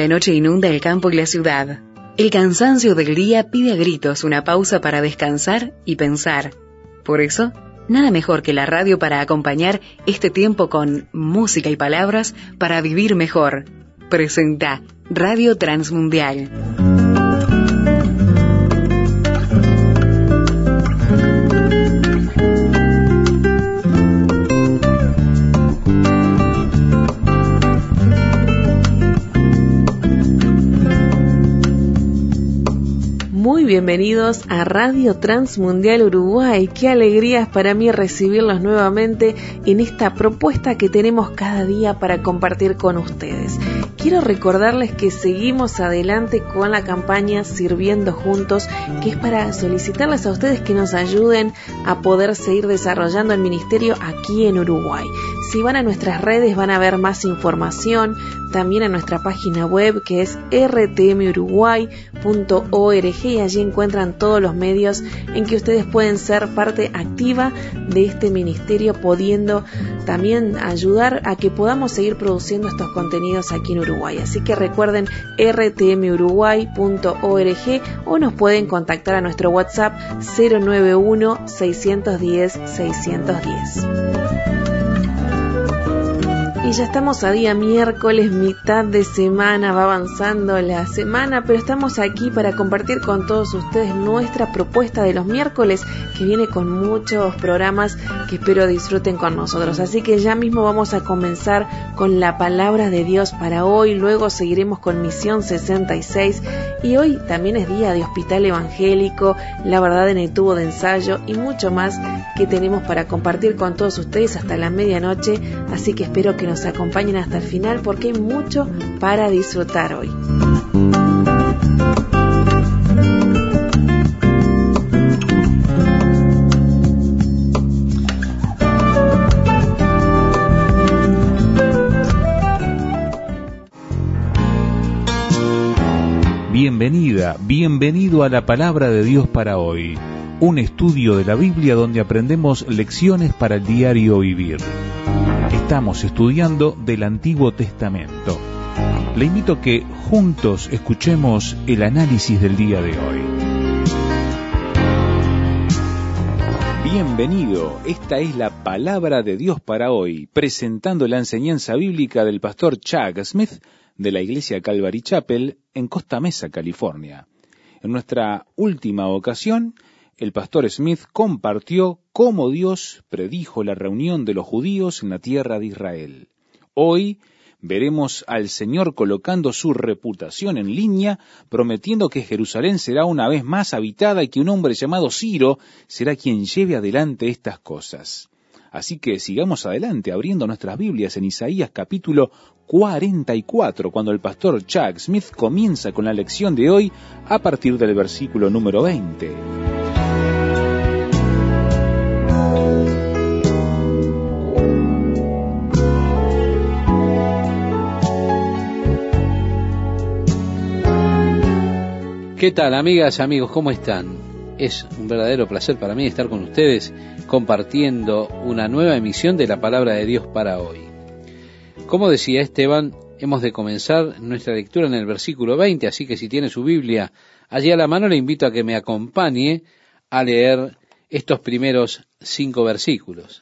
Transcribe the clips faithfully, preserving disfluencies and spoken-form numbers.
la noche inunda el campo y la ciudad. El cansancio del día pide a gritos una pausa para descansar y pensar. Por eso, nada mejor que la radio para acompañar este tiempo con música y palabras para vivir mejor. Presenta Radio Transmundial. Muy bienvenidos a Radio Transmundial Uruguay. Qué alegría es para mí recibirlos nuevamente en esta propuesta que tenemos cada día para compartir con ustedes. Quiero recordarles que seguimos adelante con la campaña Sirviendo Juntos, que es para solicitarles a ustedes que nos ayuden a poder seguir desarrollando el ministerio aquí en Uruguay. Si van a nuestras redes van a ver más información, también a nuestra página web que es r t m uruguay punto org, y allí encuentran todos los medios en que ustedes pueden ser parte activa de este ministerio, pudiendo también ayudar a que podamos seguir produciendo estos contenidos aquí en Uruguay. Así que recuerden r t m uruguay punto org o nos pueden contactar a nuestro WhatsApp cero nueve uno, seis uno cero, seis uno cero. Y ya estamos a día miércoles, mitad de semana, va avanzando la semana, pero estamos aquí para compartir con todos ustedes nuestra propuesta de los miércoles, que viene con muchos programas que espero disfruten con nosotros. Así que ya mismo vamos a comenzar con la palabra de Dios para hoy, luego seguiremos con Misión sesenta y seis, y hoy también es día de Hospital Evangélico, la verdad en el tubo de ensayo y mucho más que tenemos para compartir con todos ustedes hasta la medianoche, así que espero que nos acompañen hasta el final porque hay mucho para disfrutar hoy. Bienvenida, bienvenido a la Palabra de Dios para hoy, un estudio de la Biblia donde aprendemos lecciones para el diario vivir. Estamos estudiando del Antiguo Testamento. Le invito a que juntos escuchemos el análisis del día de hoy. Bienvenido, esta es la Palabra de Dios para hoy, presentando la enseñanza bíblica del pastor Chuck Smith de la iglesia Calvary Chapel en Costa Mesa, California. En nuestra última ocasión, el pastor Smith compartió cómo Dios predijo la reunión de los judíos en la tierra de Israel. Hoy veremos al Señor colocando su reputación en línea, prometiendo que Jerusalén será una vez más habitada y que un hombre llamado Ciro será quien lleve adelante estas cosas. Así que sigamos adelante abriendo nuestras Biblias en Isaías capítulo cuarenta y cuatro, cuando el pastor Chuck Smith comienza con la lección de hoy a partir del versículo número veinte. ¿Qué tal, amigas, amigos? ¿Cómo están? Es un verdadero placer para mí estar con ustedes compartiendo una nueva emisión de la Palabra de Dios para hoy. Como decía Esteban, hemos de comenzar nuestra lectura en el versículo veinte, así que si tiene su Biblia allí a la mano, le invito a que me acompañe a leer estos primeros cinco versículos.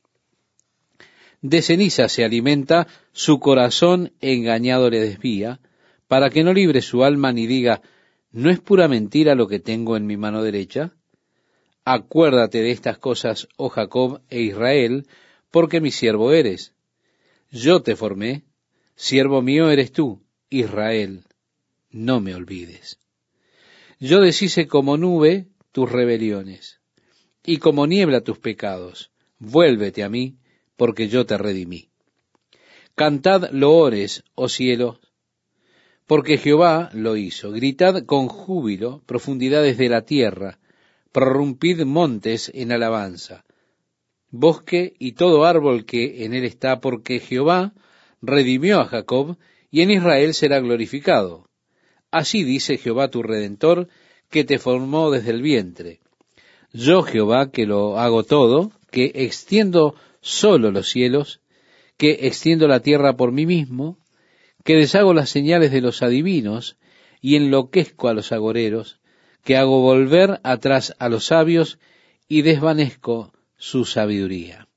De ceniza se alimenta, su corazón engañado le desvía, para que no libre su alma ni diga, ¿no es pura mentira lo que tengo en mi mano derecha? Acuérdate de estas cosas, oh Jacob e Israel, porque mi siervo eres. Yo te formé, siervo mío eres tú, Israel, no me olvides. Yo deshice como nube tus rebeliones, y como niebla tus pecados. Vuélvete a mí, porque yo te redimí. Cantad loores, oh cielos, porque Jehová lo hizo. Gritad con júbilo, profundidades de la tierra, prorrumpid montes en alabanza, bosque y todo árbol que en él está, porque Jehová redimió a Jacob, y en Israel será glorificado. Así dice Jehová tu Redentor, que te formó desde el vientre. Yo Jehová, que lo hago todo, que extiendo solo los cielos, que extiendo la tierra por mí mismo, que deshago las señales de los adivinos y enloquezco a los agoreros, que hago volver atrás a los sabios y desvanezco su sabiduría.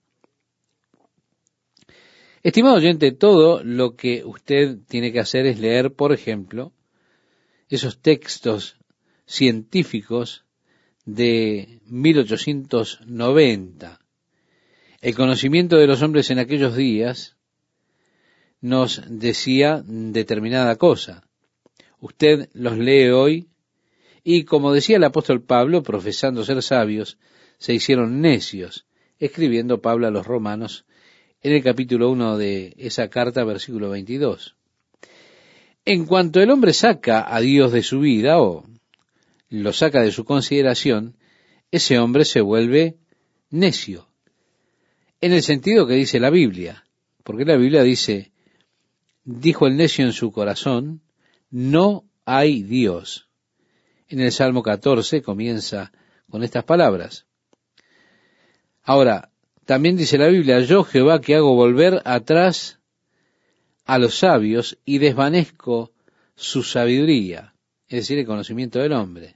Estimado oyente, todo lo que usted tiene que hacer es leer, por ejemplo, esos textos científicos de mil ochocientos noventa. El conocimiento de los hombres en aquellos días nos decía determinada cosa. Usted los lee hoy y, como decía el apóstol Pablo, profesando ser sabios, se hicieron necios, escribiendo Pablo a los romanos en el capítulo uno de esa carta, versículo veintidós. En cuanto el hombre saca a Dios de su vida, o lo saca de su consideración, ese hombre se vuelve necio, en el sentido que dice la Biblia, porque la Biblia dice, dijo el necio en su corazón, no hay Dios. En el Salmo catorce comienza con estas palabras. Ahora, también dice la Biblia, yo Jehová que hago volver atrás a los sabios y desvanezco su sabiduría, es decir, el conocimiento del hombre.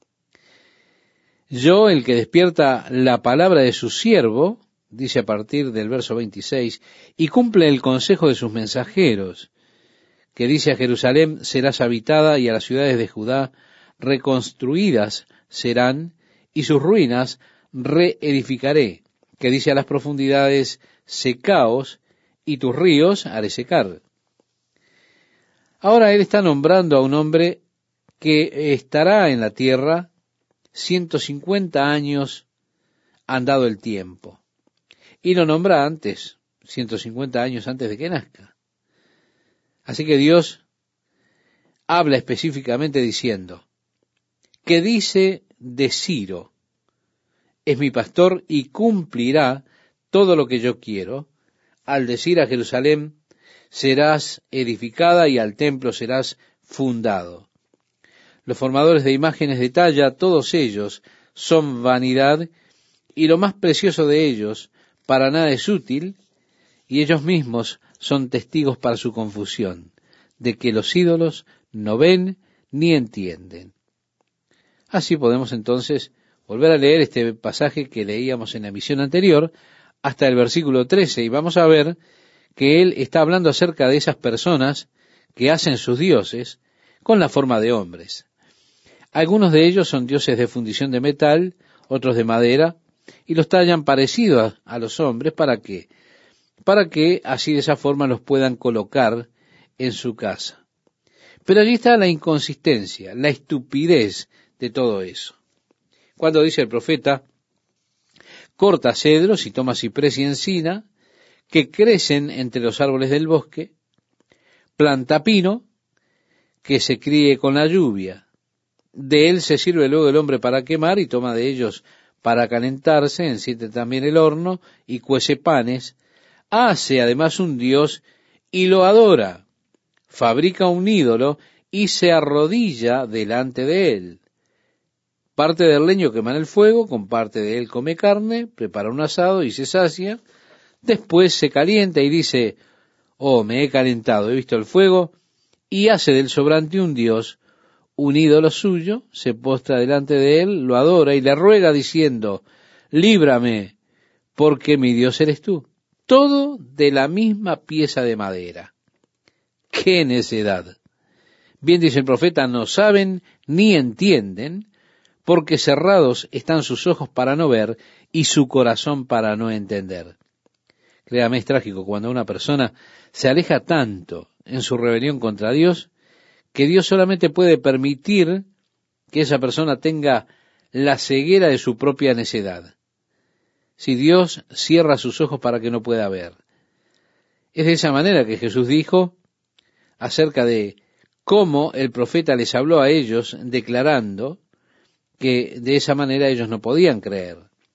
Yo, el que despierta la palabra de su siervo, dice a partir del verso veintiséis, y cumple el consejo de sus mensajeros, que dice a Jerusalén serás habitada y a las ciudades de Judá reconstruidas serán, y sus ruinas reedificaré, que dice a las profundidades secaos, y tus ríos haré secar. Ahora él está nombrando a un hombre que estará en la tierra ciento cincuenta años andado el tiempo. Y lo nombra antes, ciento cincuenta años antes de que nazca. Así que Dios habla específicamente diciendo, que dice de Ciro, es mi pastor y cumplirá todo lo que yo quiero, al decir a Jerusalén, serás edificada y al templo serás fundado. Los formadores de imágenes de talla, todos ellos son vanidad, y lo más precioso de ellos para nada es útil, y ellos mismos son testigos para su confusión, de que los ídolos no ven ni entienden. Así podemos entonces volver a leer este pasaje que leíamos en la emisión anterior, hasta el versículo trece, y vamos a ver que él está hablando acerca de esas personas que hacen sus dioses con la forma de hombres. Algunos de ellos son dioses de fundición de metal, otros de madera, y los tallan parecidos a, a los hombres, ¿para qué? Para que así de esa forma los puedan colocar en su casa. Pero allí está la inconsistencia, la estupidez de todo eso. Cuando dice el profeta, corta cedros y toma ciprés y encina, que crecen entre los árboles del bosque, planta pino, que se críe con la lluvia. De él se sirve luego el hombre para quemar y toma de ellos para calentarse, enciende también el horno y cuece panes, hace además un dios y lo adora, fabrica un ídolo y se arrodilla delante de él. Parte del leño quema en el fuego, con parte de él come carne, prepara un asado y se sacia, después se calienta y dice, oh, me he calentado, he visto el fuego, y hace del sobrante un dios, un ídolo suyo, se postra delante de él, lo adora y le ruega diciendo, líbrame, porque mi Dios eres tú. Todo de la misma pieza de madera. ¡Qué necedad! Bien dice el profeta, no saben ni entienden, porque cerrados están sus ojos para no ver y su corazón para no entender. Créame, es trágico cuando una persona se aleja tanto en su rebelión contra Dios, que Dios solamente puede permitir que esa persona tenga la ceguera de su propia necedad. Si Dios cierra sus ojos para que no pueda ver. Es de esa manera que Jesús dijo acerca de cómo el profeta les habló a ellos declarando que de esa manera ellos no podían creer.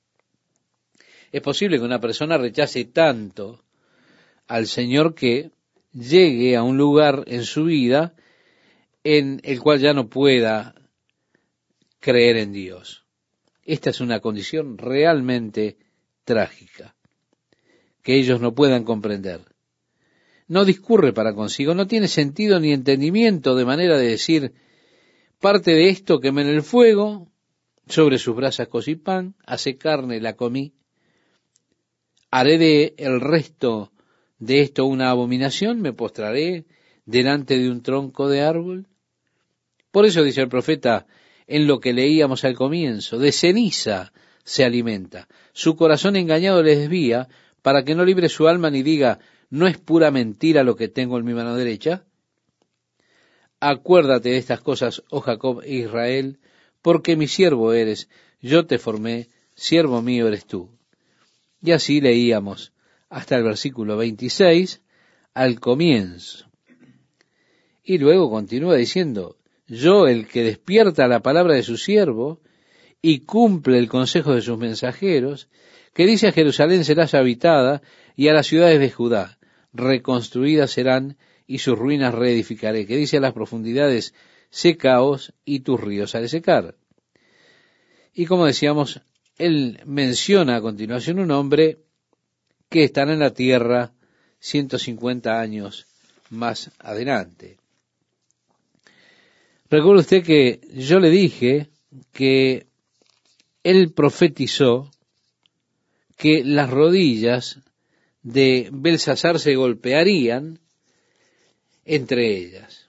Es posible que una persona rechace tanto al Señor que llegue a un lugar en su vida en el cual ya no pueda creer en Dios. Esta es una condición realmente trágica, que ellos no puedan comprender. no discurre para consigo, no tiene sentido ni entendimiento, de manera de decir, parte de esto quemé en el fuego, sobre sus brasas cocí pan, hace carne la comí, haré de el resto de esto una abominación, me postraré delante de un tronco de árbol. Por eso dice el profeta, en lo que leíamos al comienzo, de ceniza se alimenta, su corazón engañado le desvía, para que no libre su alma ni diga, ¿no es pura mentira lo que tengo en mi mano derecha? Acuérdate de estas cosas, oh Jacob e Israel, porque mi siervo eres, yo te formé, siervo mío eres tú. Y así leíamos hasta el versículo veintiséis, al comienzo. Y luego continúa diciendo, yo el que despierta la palabra de su siervo y cumple el consejo de sus mensajeros, que dice a Jerusalén serás habitada y a las ciudades de Judá reconstruidas serán y sus ruinas reedificaré, que dice a las profundidades secaos y tus ríos haré secar. Y como decíamos, él menciona a continuación un hombre que estará en la tierra ciento cincuenta años más adelante. Recuerde usted que yo le dije que él profetizó que las rodillas de Belsasar se golpearían entre ellas.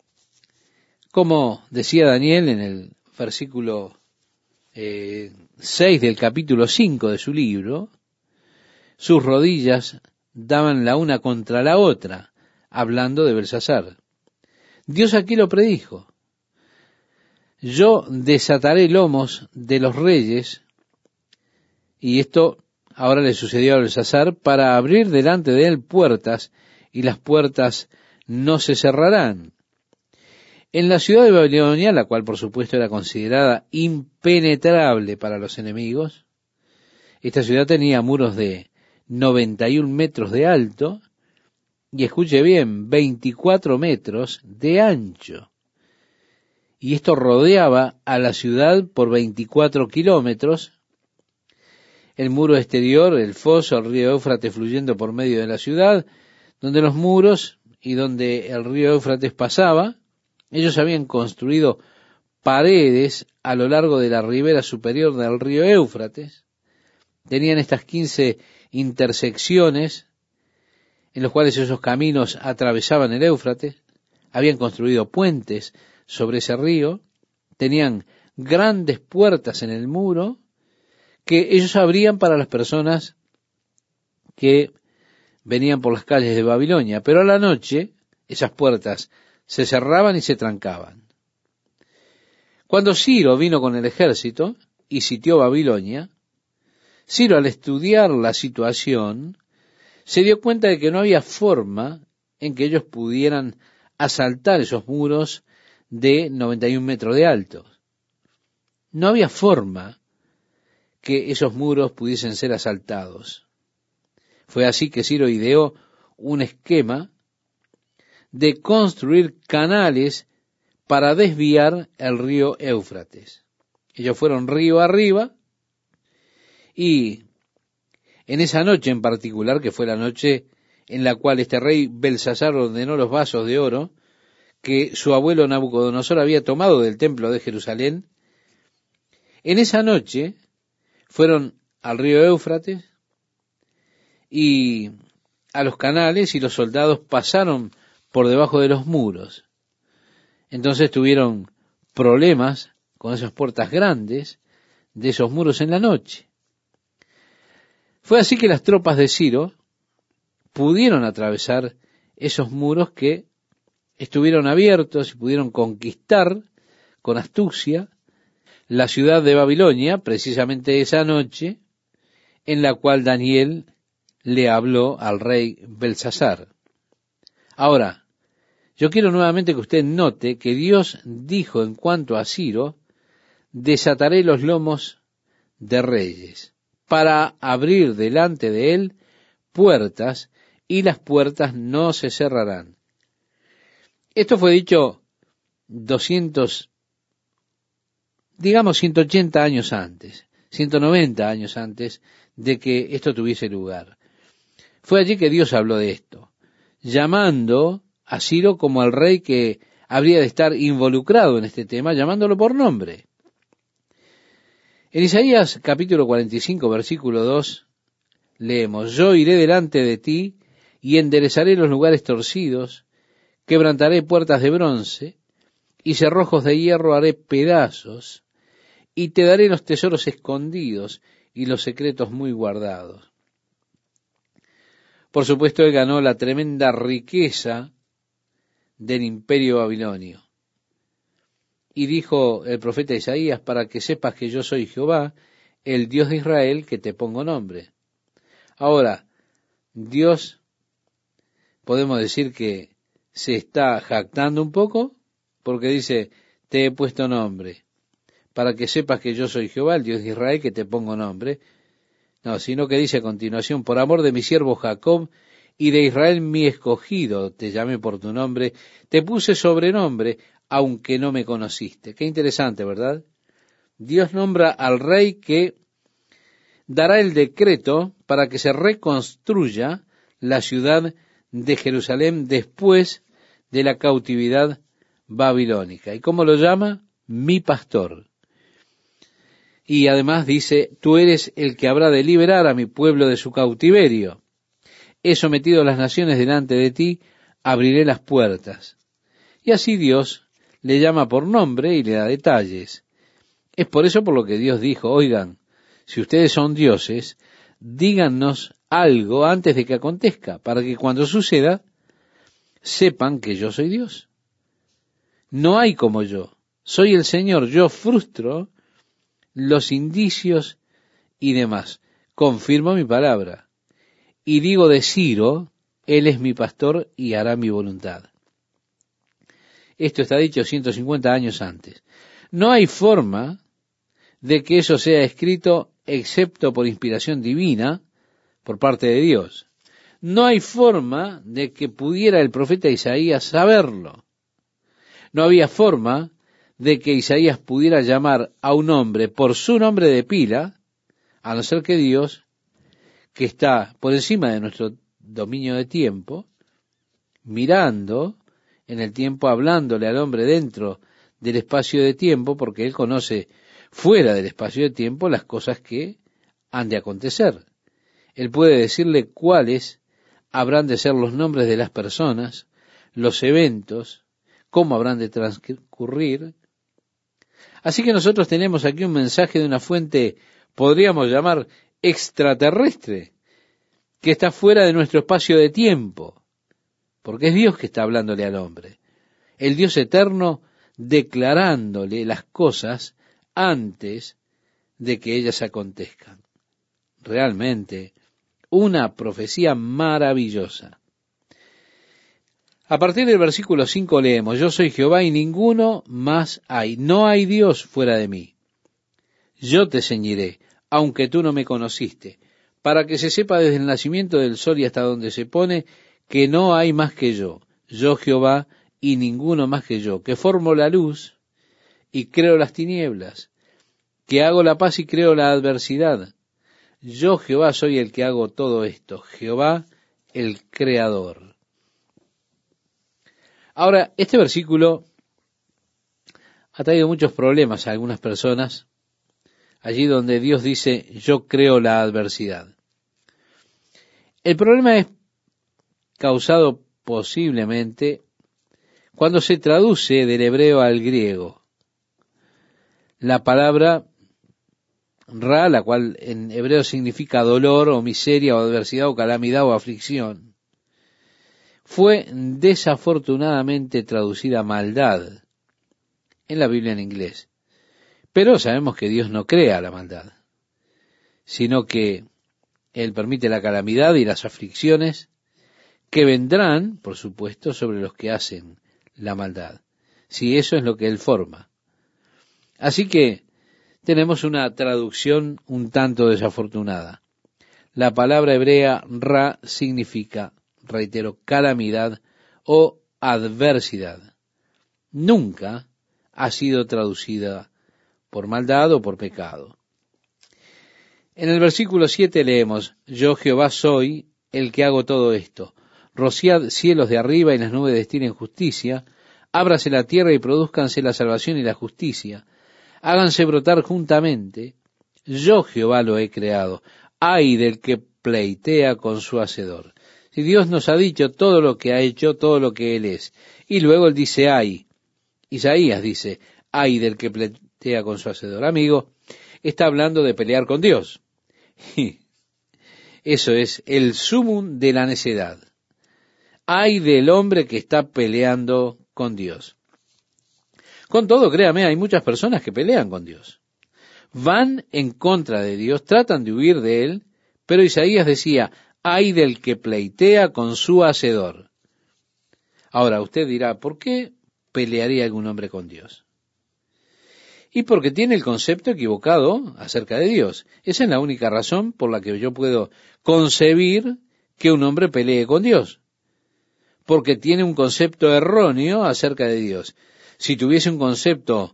Como decía Daniel en el versículo eh, seis del capítulo cinco de su libro, sus rodillas daban la una contra la otra, hablando de Belsasar. Dios aquí lo predijo. Yo desataré lomos de los reyes, y esto ahora le sucedió a Belsasar, para abrir delante de él puertas, y las puertas no se cerrarán. En la ciudad de Babilonia, la cual por supuesto era considerada impenetrable para los enemigos, esta ciudad tenía muros de noventa y un metros de alto, y escuche bien, veinticuatro metros de ancho. Y esto rodeaba a la ciudad por veinticuatro kilómetros, el muro exterior, el foso, el río Éufrates fluyendo por medio de la ciudad, donde los muros y donde el río Éufrates pasaba, ellos habían construido paredes a lo largo de la ribera superior del río Éufrates, tenían estas quince intersecciones en los cuales esos caminos atravesaban el Éufrates, habían construido puentes sobre ese río, tenían grandes puertas en el muro que ellos abrían para las personas que venían por las calles de Babilonia, pero a la noche esas puertas se cerraban y se trancaban. Cuando Ciro vino con el ejército y sitió Babilonia, Ciro, al estudiar la situación, se dio cuenta de que no había forma en que ellos pudieran asaltar esos muros de noventa y un metros de alto. No había forma que esos muros pudiesen ser asaltados. Fue así que Ciro ideó un esquema de construir canales para desviar el río Éufrates. Ellos fueron río arriba y en esa noche en particular, que fue la noche en la cual este rey Belsasar ordenó los vasos de oro que su abuelo Nabucodonosor había tomado del templo de Jerusalén, en esa noche fueron al río Éufrates y a los canales y los soldados pasaron por debajo de los muros. Entonces tuvieron problemas con esas puertas grandes de esos muros en la noche. Fue así que las tropas de Ciro pudieron atravesar esos muros que estuvieron abiertos y pudieron conquistar con astucia la ciudad de Babilonia, precisamente esa noche en la cual Daniel le habló al rey Belsasar. Ahora, yo quiero nuevamente que usted note que Dios dijo en cuanto a Ciro, desataré los lomos de reyes para abrir delante de él puertas y las puertas no se cerrarán. Esto fue dicho doscientos, digamos ciento ochenta años antes, ciento noventa años antes de que esto tuviese lugar. Fue allí que Dios habló de esto. llamando a Ciro como el rey que habría de estar involucrado en este tema, llamándolo por nombre. En Isaías capítulo cuarenta y cinco, versículo dos, leemos: Yo iré delante de ti y enderezaré los lugares torcidos, quebrantaré puertas de bronce, y cerrojos de hierro haré pedazos, y te daré los tesoros escondidos y los secretos muy guardados. Por supuesto, él ganó la tremenda riqueza del imperio babilonio. Y dijo el profeta Isaías: para que sepas que yo soy Jehová, el Dios de Israel, que te pongo nombre. Ahora, Dios, podemos decir que se está jactando un poco, porque dice: te he puesto nombre, para que sepas que yo soy Jehová, el Dios de Israel, que te pongo nombre. No, sino que dice a continuación: por amor de mi siervo Jacob y de Israel mi escogido, te llamé por tu nombre, te puse sobrenombre, aunque no me conociste. Qué interesante, ¿verdad? Dios nombra al rey que dará el decreto para que se reconstruya la ciudad de Jerusalén después de la cautividad babilónica. ¿Y cómo lo llama? Mi pastor. Y además dice: tú eres el que habrá de liberar a mi pueblo de su cautiverio. He sometido a las naciones delante de ti, abriré las puertas. Y así Dios le llama por nombre y le da detalles. Es por eso por lo que Dios dijo: oigan, si ustedes son dioses, díganos algo antes de que acontezca, para que cuando suceda, sepan que yo soy Dios. No hay como yo. Soy el Señor. Yo frustro los indicios y demás. Confirmo mi palabra. Y digo de Ciro: él es mi pastor y hará mi voluntad. Esto está dicho ciento cincuenta años antes. No hay forma de que eso sea escrito excepto por inspiración divina por parte de Dios. No hay forma de que pudiera el profeta Isaías saberlo. No había forma de que Isaías pudiera llamar a un hombre por su nombre de pila, a no ser que Dios, que está por encima de nuestro dominio de tiempo, mirando en el tiempo, hablándole al hombre dentro del espacio de tiempo, porque él conoce fuera del espacio de tiempo las cosas que han de acontecer. Él puede decirle cuáles habrán de ser los nombres de las personas, los eventos, cómo habrán de transcurrir. Así que nosotros tenemos aquí un mensaje de una fuente, podríamos llamar extraterrestre, que está fuera de nuestro espacio de tiempo, porque es Dios que está hablándole al hombre, el Dios eterno declarándole las cosas antes de que ellas acontezcan. Realmente, una profecía maravillosa. A partir del versículo cinco leemos: yo soy Jehová y ninguno más hay, no hay Dios fuera de mí. Yo te ceñiré, aunque tú no me conociste, para que se sepa desde el nacimiento del sol y hasta donde se pone, que no hay más que yo, yo Jehová y ninguno más que yo, que formo la luz y creo las tinieblas, que hago la paz y creo la adversidad. Yo Jehová soy el que hago todo esto, Jehová el Creador. Ahora, este versículo ha traído muchos problemas a algunas personas, allí donde Dios dice: yo creo la adversidad. El problema es causado posiblemente cuando se traduce del hebreo al griego. La palabra ra, la cual en hebreo significa dolor o miseria o adversidad o calamidad o aflicción, fue desafortunadamente traducida maldad en la Biblia en inglés. Pero sabemos que Dios no crea la maldad, sino que Él permite la calamidad y las aflicciones que vendrán, por supuesto, sobre los que hacen la maldad, si eso es lo que Él forma. Así que tenemos una traducción un tanto desafortunada. La palabra hebrea ra significa, reitero, calamidad o adversidad. Nunca ha sido traducida por maldad o por pecado. En el versículo siete leemos: yo Jehová soy el que hago todo esto. rociad cielos de arriba y las nubes destilen justicia, ábrase la tierra y produzcanse la salvación y la justicia, háganse brotar juntamente, yo Jehová lo he creado, ay del que pleitea con su hacedor. Si Dios nos ha dicho todo lo que ha hecho, todo lo que Él es, y luego Él dice ay, Isaías dice, ay del que pleitea con su hacedor. Amigo, está hablando de pelear con Dios. Eso es el sumum de la necedad. Ay del hombre que está peleando con Dios. Con todo, créame, hay muchas personas que pelean con Dios. Van en contra de Dios, tratan de huir de Él, pero Isaías decía, ay del que pleitea con su hacedor. Ahora, usted dirá, ¿por qué pelearía algún hombre con Dios? Y porque tiene el concepto equivocado acerca de Dios. Esa es la única razón por la que yo puedo concebir que un hombre pelee con Dios. Porque tiene un concepto erróneo acerca de Dios. Si tuviese un concepto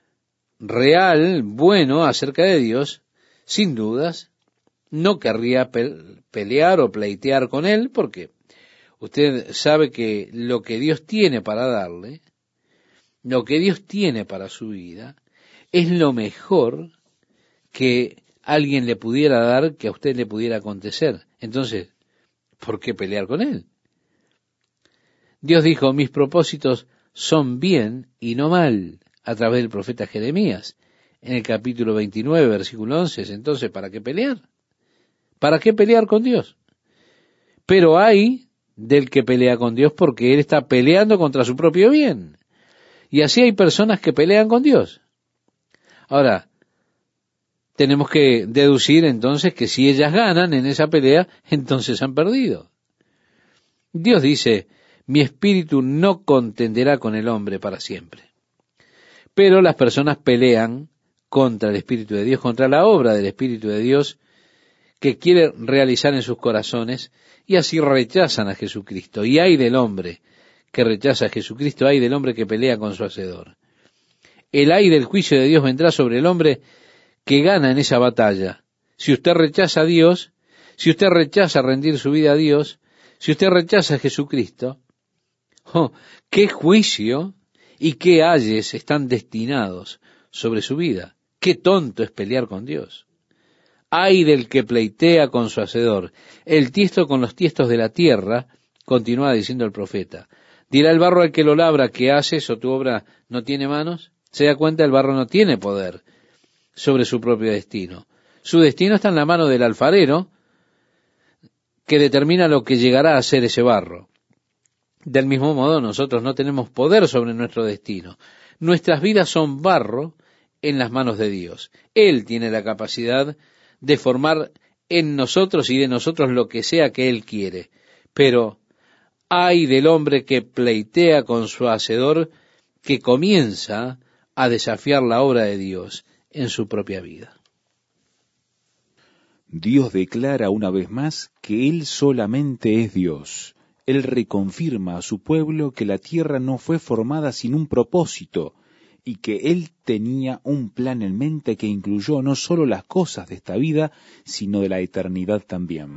real, bueno, acerca de Dios, sin dudas, no querría pe- pelear o pleitear con Él, porque usted sabe que lo que Dios tiene para darle, lo que Dios tiene para su vida, es lo mejor que alguien le pudiera dar, que a usted le pudiera acontecer. Entonces, ¿por qué pelear con Él? Dios dijo, mis propósitos son bien y no mal, a través del profeta Jeremías, en el capítulo veintinueve, versículo once. Entonces, ¿para qué pelear? ¿Para qué pelear con Dios? Pero hay del que pelea con Dios porque él está peleando contra su propio bien. Y así hay personas que pelean con Dios. Ahora, tenemos que deducir entonces que si ellas ganan en esa pelea, entonces han perdido. Dios dice, mi espíritu no contenderá con el hombre para siempre. Pero las personas pelean contra el Espíritu de Dios, contra la obra del Espíritu de Dios que quiere realizar en sus corazones, y así rechazan a Jesucristo. Y hay del hombre que rechaza a Jesucristo, hay del hombre que pelea con su hacedor. El ay del juicio de Dios vendrá sobre el hombre que gana en esa batalla. Si usted rechaza a Dios, si usted rechaza rendir su vida a Dios, si usted rechaza a Jesucristo, oh, qué juicio y qué ayes están destinados sobre su vida. Qué tonto es pelear con Dios. Ay del que pleitea con su hacedor, el tiesto con los tiestos de la tierra, continúa diciendo el profeta. Dirá el barro al que lo labra, ¿qué haces o tu obra no tiene manos? Se da cuenta, el barro no tiene poder sobre su propio destino. Su destino está en la mano del alfarero, que determina lo que llegará a ser ese barro. Del mismo modo, nosotros no tenemos poder sobre nuestro destino. Nuestras vidas son barro en las manos de Dios. Él tiene la capacidad de formar en nosotros y de nosotros lo que sea que Él quiere. Pero ay del hombre que pleitea con su hacedor, que comienza a desafiar la obra de Dios en su propia vida. Dios declara una vez más que Él solamente es Dios. Él reconfirma a su pueblo que la tierra no fue formada sin un propósito, y que Él tenía un plan en mente que incluyó no solo las cosas de esta vida, sino de la eternidad también.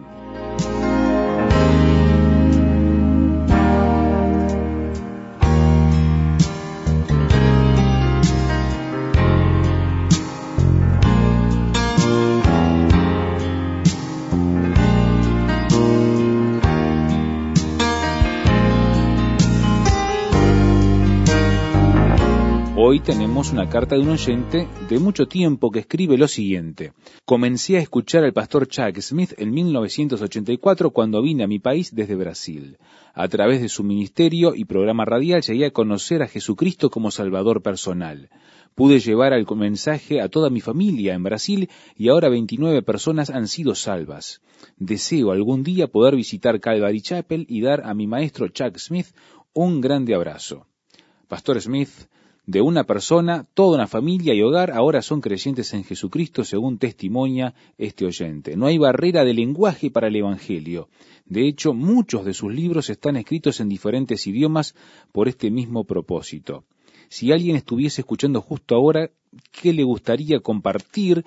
Hoy tenemos una carta de un oyente de mucho tiempo que escribe lo siguiente. Comencé a escuchar al pastor Chuck Smith en mil novecientos ochenta y cuatro cuando vine a mi país desde Brasil. A través de su ministerio y programa radial llegué a conocer a Jesucristo como Salvador personal. Pude llevar el mensaje a toda mi familia en Brasil y ahora veintinueve personas han sido salvas. Deseo algún día poder visitar Calvary Chapel y dar a mi maestro Chuck Smith un grande abrazo. Pastor Smith, de una persona, toda una familia y hogar ahora son creyentes en Jesucristo, según testimonia este oyente. No hay barrera de lenguaje para el Evangelio. De hecho, muchos de sus libros están escritos en diferentes idiomas por este mismo propósito. Si alguien estuviese escuchando justo ahora, ¿qué le gustaría compartir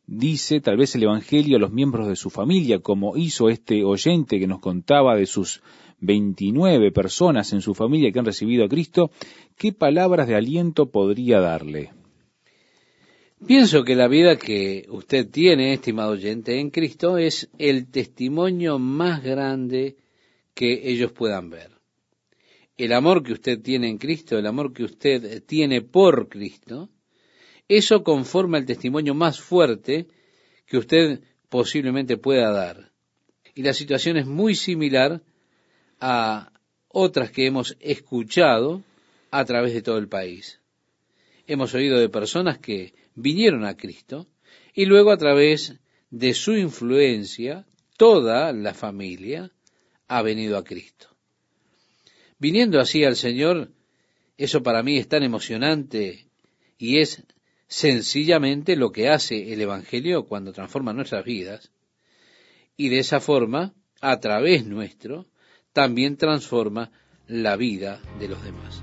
dice tal vez el Evangelio a los miembros de su familia, como hizo este oyente que nos contaba de sus veintinueve personas en su familia que han recibido a Cristo, ¿qué palabras de aliento podría darle? Pienso que la vida que usted tiene, estimado oyente, en Cristo es el testimonio más grande que ellos puedan ver. El amor que usted tiene en Cristo, el amor que usted tiene por Cristo, eso conforma el testimonio más fuerte que usted posiblemente pueda dar. Y la situación es muy similar a otras que hemos escuchado a través de todo el país. Hemos oído de personas que vinieron a Cristo y luego a través de su influencia toda la familia ha venido a Cristo. Viniendo así al Señor, eso para mí es tan emocionante y es sencillamente lo que hace el Evangelio cuando transforma nuestras vidas, y de esa forma, a través nuestro, también transforma la vida de los demás.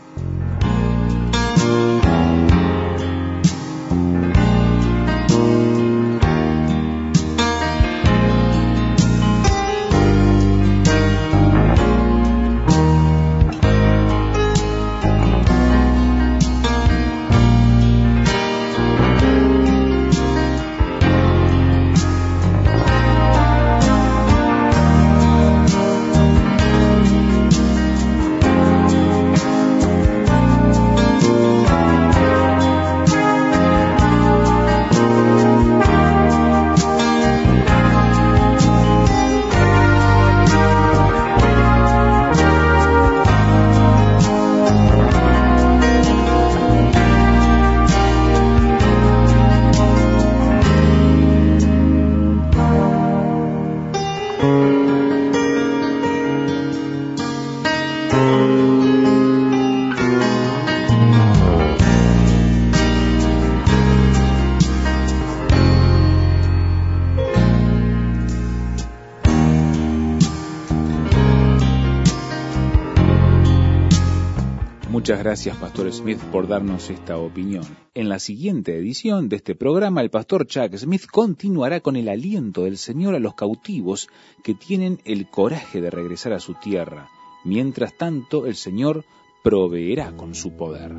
Muchas gracias, Pastor Smith, por darnos esta opinión. En la siguiente edición de este programa, el Pastor Chuck Smith continuará con el aliento del Señor a los cautivos que tienen el coraje de regresar a su tierra. Mientras tanto, el Señor proveerá con su poder.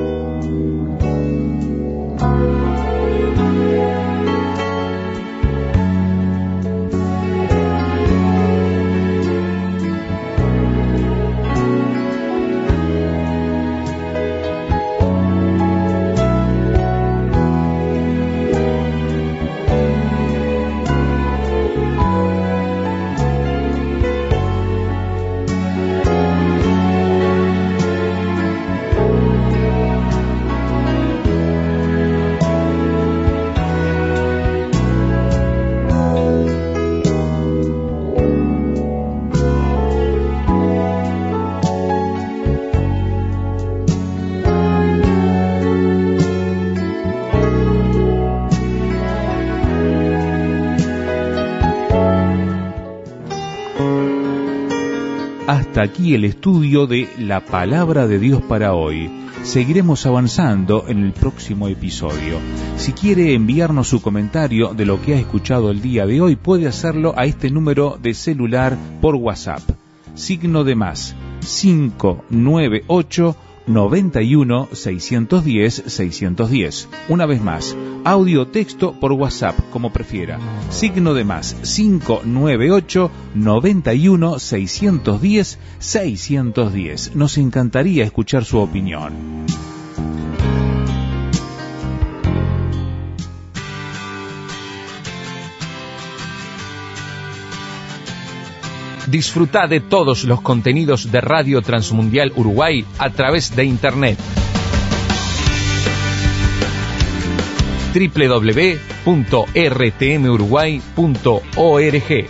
Hasta aquí el estudio de la Palabra de Dios para hoy. Seguiremos avanzando en el próximo episodio. Si quiere enviarnos su comentario de lo que ha escuchado el día de hoy, puede hacerlo a este número de celular por WhatsApp. Signo de más, cinco nueve ocho, noventa y uno, seiscientos diez, seiscientos diez. Una vez más, audio texto por WhatsApp, como prefiera. Signo de más, cinco nueve ocho, noventa y uno, seiscientos diez, seiscientos diez. Nos encantaría escuchar su opinión. Disfruta de todos los contenidos de Radio Transmundial Uruguay a través de Internet. doble u doble u doble u punto r t m uruguay punto org.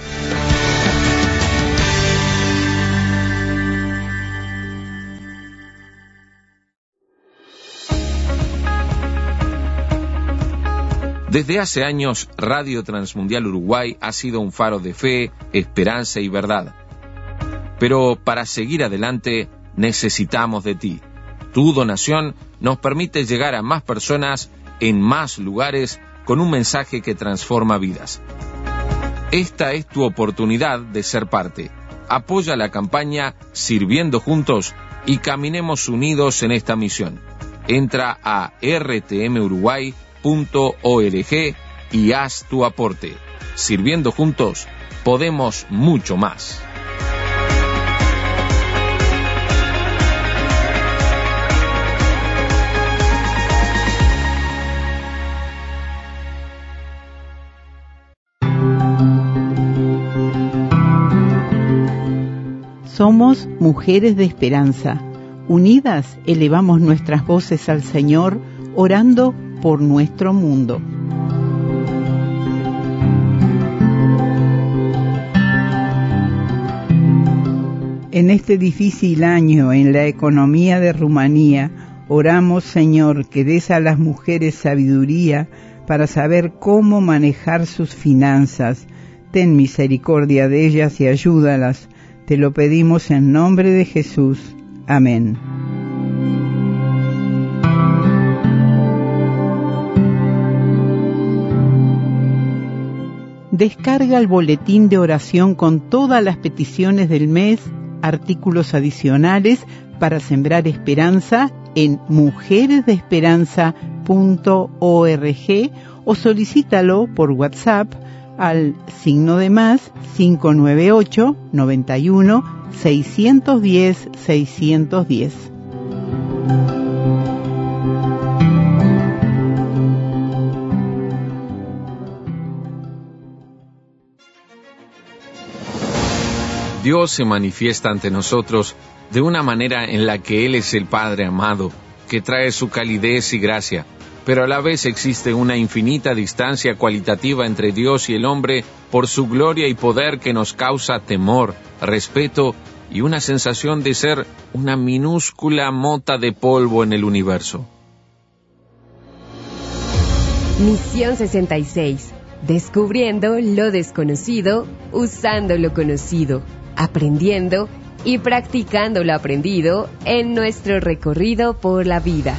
Desde hace años, Radio Transmundial Uruguay ha sido un faro de fe, esperanza y verdad. Pero para seguir adelante, necesitamos de ti. Tu donación nos permite llegar a más personas en más lugares con un mensaje que transforma vidas. Esta es tu oportunidad de ser parte. Apoya la campaña Sirviendo Juntos y caminemos unidos en esta misión. Entra a r t m uruguay punto org y haz tu aporte. Sirviendo Juntos, podemos mucho más. Somos mujeres de esperanza. Unidas elevamos nuestras voces al Señor, orando por nuestro mundo. En este difícil año en la economía de Rumanía, oramos, Señor, que des a las mujeres sabiduría para saber cómo manejar sus finanzas. Ten misericordia de ellas y ayúdalas. Te lo pedimos en nombre de Jesús. Amén. Descarga el boletín de oración con todas las peticiones del mes, artículos adicionales para sembrar esperanza en mujeres de esperanza punto org o solicítalo por WhatsApp al signo de más cinco nueve ocho, noventa y uno, seiscientos diez, seiscientos diez. Dios se manifiesta ante nosotros de una manera en la que Él es el Padre amado, que trae su calidez y gracia, pero a la vez existe una infinita distancia cualitativa entre Dios y el hombre por su gloria y poder que nos causa temor, respeto y una sensación de ser una minúscula mota de polvo en el universo. Misión sesenta y seis. Descubriendo lo desconocido, usando lo conocido, aprendiendo y practicando lo aprendido en nuestro recorrido por la vida.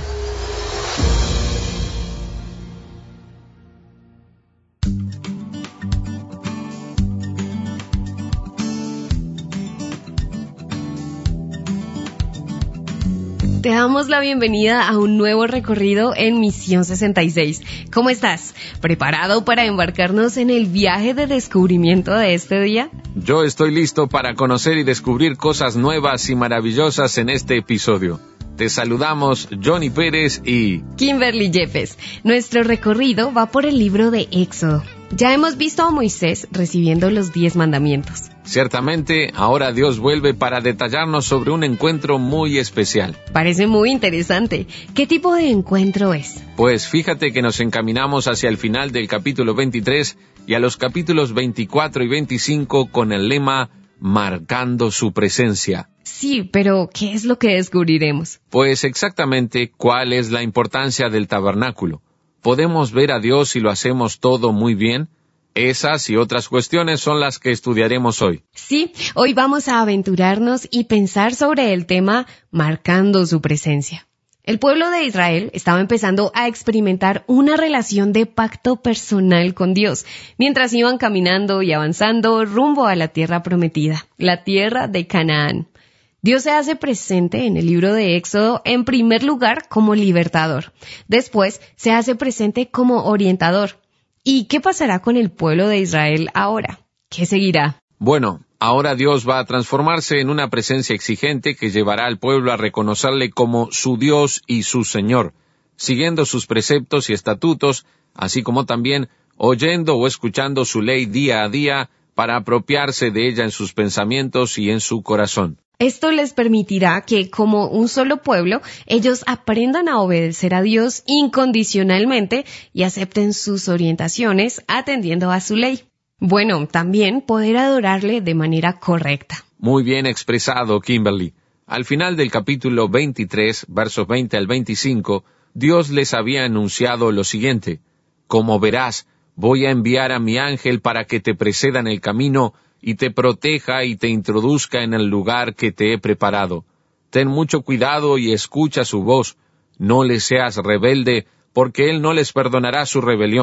Te damos la bienvenida a un nuevo recorrido en Misión sesenta y seis. ¿Cómo estás? ¿Preparado para embarcarnos en el viaje de descubrimiento de este día? Yo estoy listo para conocer y descubrir cosas nuevas y maravillosas en este episodio. Te saludamos Johnny Pérez y Kimberly Yepes. Nuestro recorrido va por el libro de Éxodo. Ya hemos visto a Moisés recibiendo los diez mandamientos. Ciertamente, ahora Dios vuelve para detallarnos sobre un encuentro muy especial. Parece muy interesante. ¿Qué tipo de encuentro es? Pues fíjate que nos encaminamos hacia el final del capítulo veintitrés y a los capítulos veinticuatro y veinticinco con el lema Marcando su presencia. Sí, pero ¿qué es lo que descubriremos? Pues exactamente cuál es la importancia del tabernáculo. ¿Podemos ver a Dios si lo hacemos todo muy bien? Esas y otras cuestiones son las que estudiaremos hoy. Sí, hoy vamos a aventurarnos y pensar sobre el tema Marcando su presencia. El pueblo de Israel estaba empezando a experimentar una relación de pacto personal con Dios, mientras iban caminando y avanzando rumbo a la tierra prometida, la tierra de Canaán. Dios se hace presente en el libro de Éxodo en primer lugar como libertador. Después se hace presente como orientador. ¿Y qué pasará con el pueblo de Israel ahora? ¿Qué seguirá? Bueno, ahora Dios va a transformarse en una presencia exigente que llevará al pueblo a reconocerle como su Dios y su Señor, siguiendo sus preceptos y estatutos, así como también oyendo o escuchando su ley día a día para apropiarse de ella en sus pensamientos y en su corazón. Esto les permitirá que, como un solo pueblo, ellos aprendan a obedecer a Dios incondicionalmente y acepten sus orientaciones atendiendo a su ley. Bueno, también poder adorarle de manera correcta. Muy bien expresado, Kimberly. Al final del capítulo veintitrés, versos veinte al veinticinco, Dios les había anunciado lo siguiente: Como verás, voy a enviar a mi ángel para que te preceda en el camino y te proteja y te introduzca en el lugar que te he preparado. Ten mucho cuidado y escucha su voz. No le seas rebelde, porque él no les perdonará su rebelión.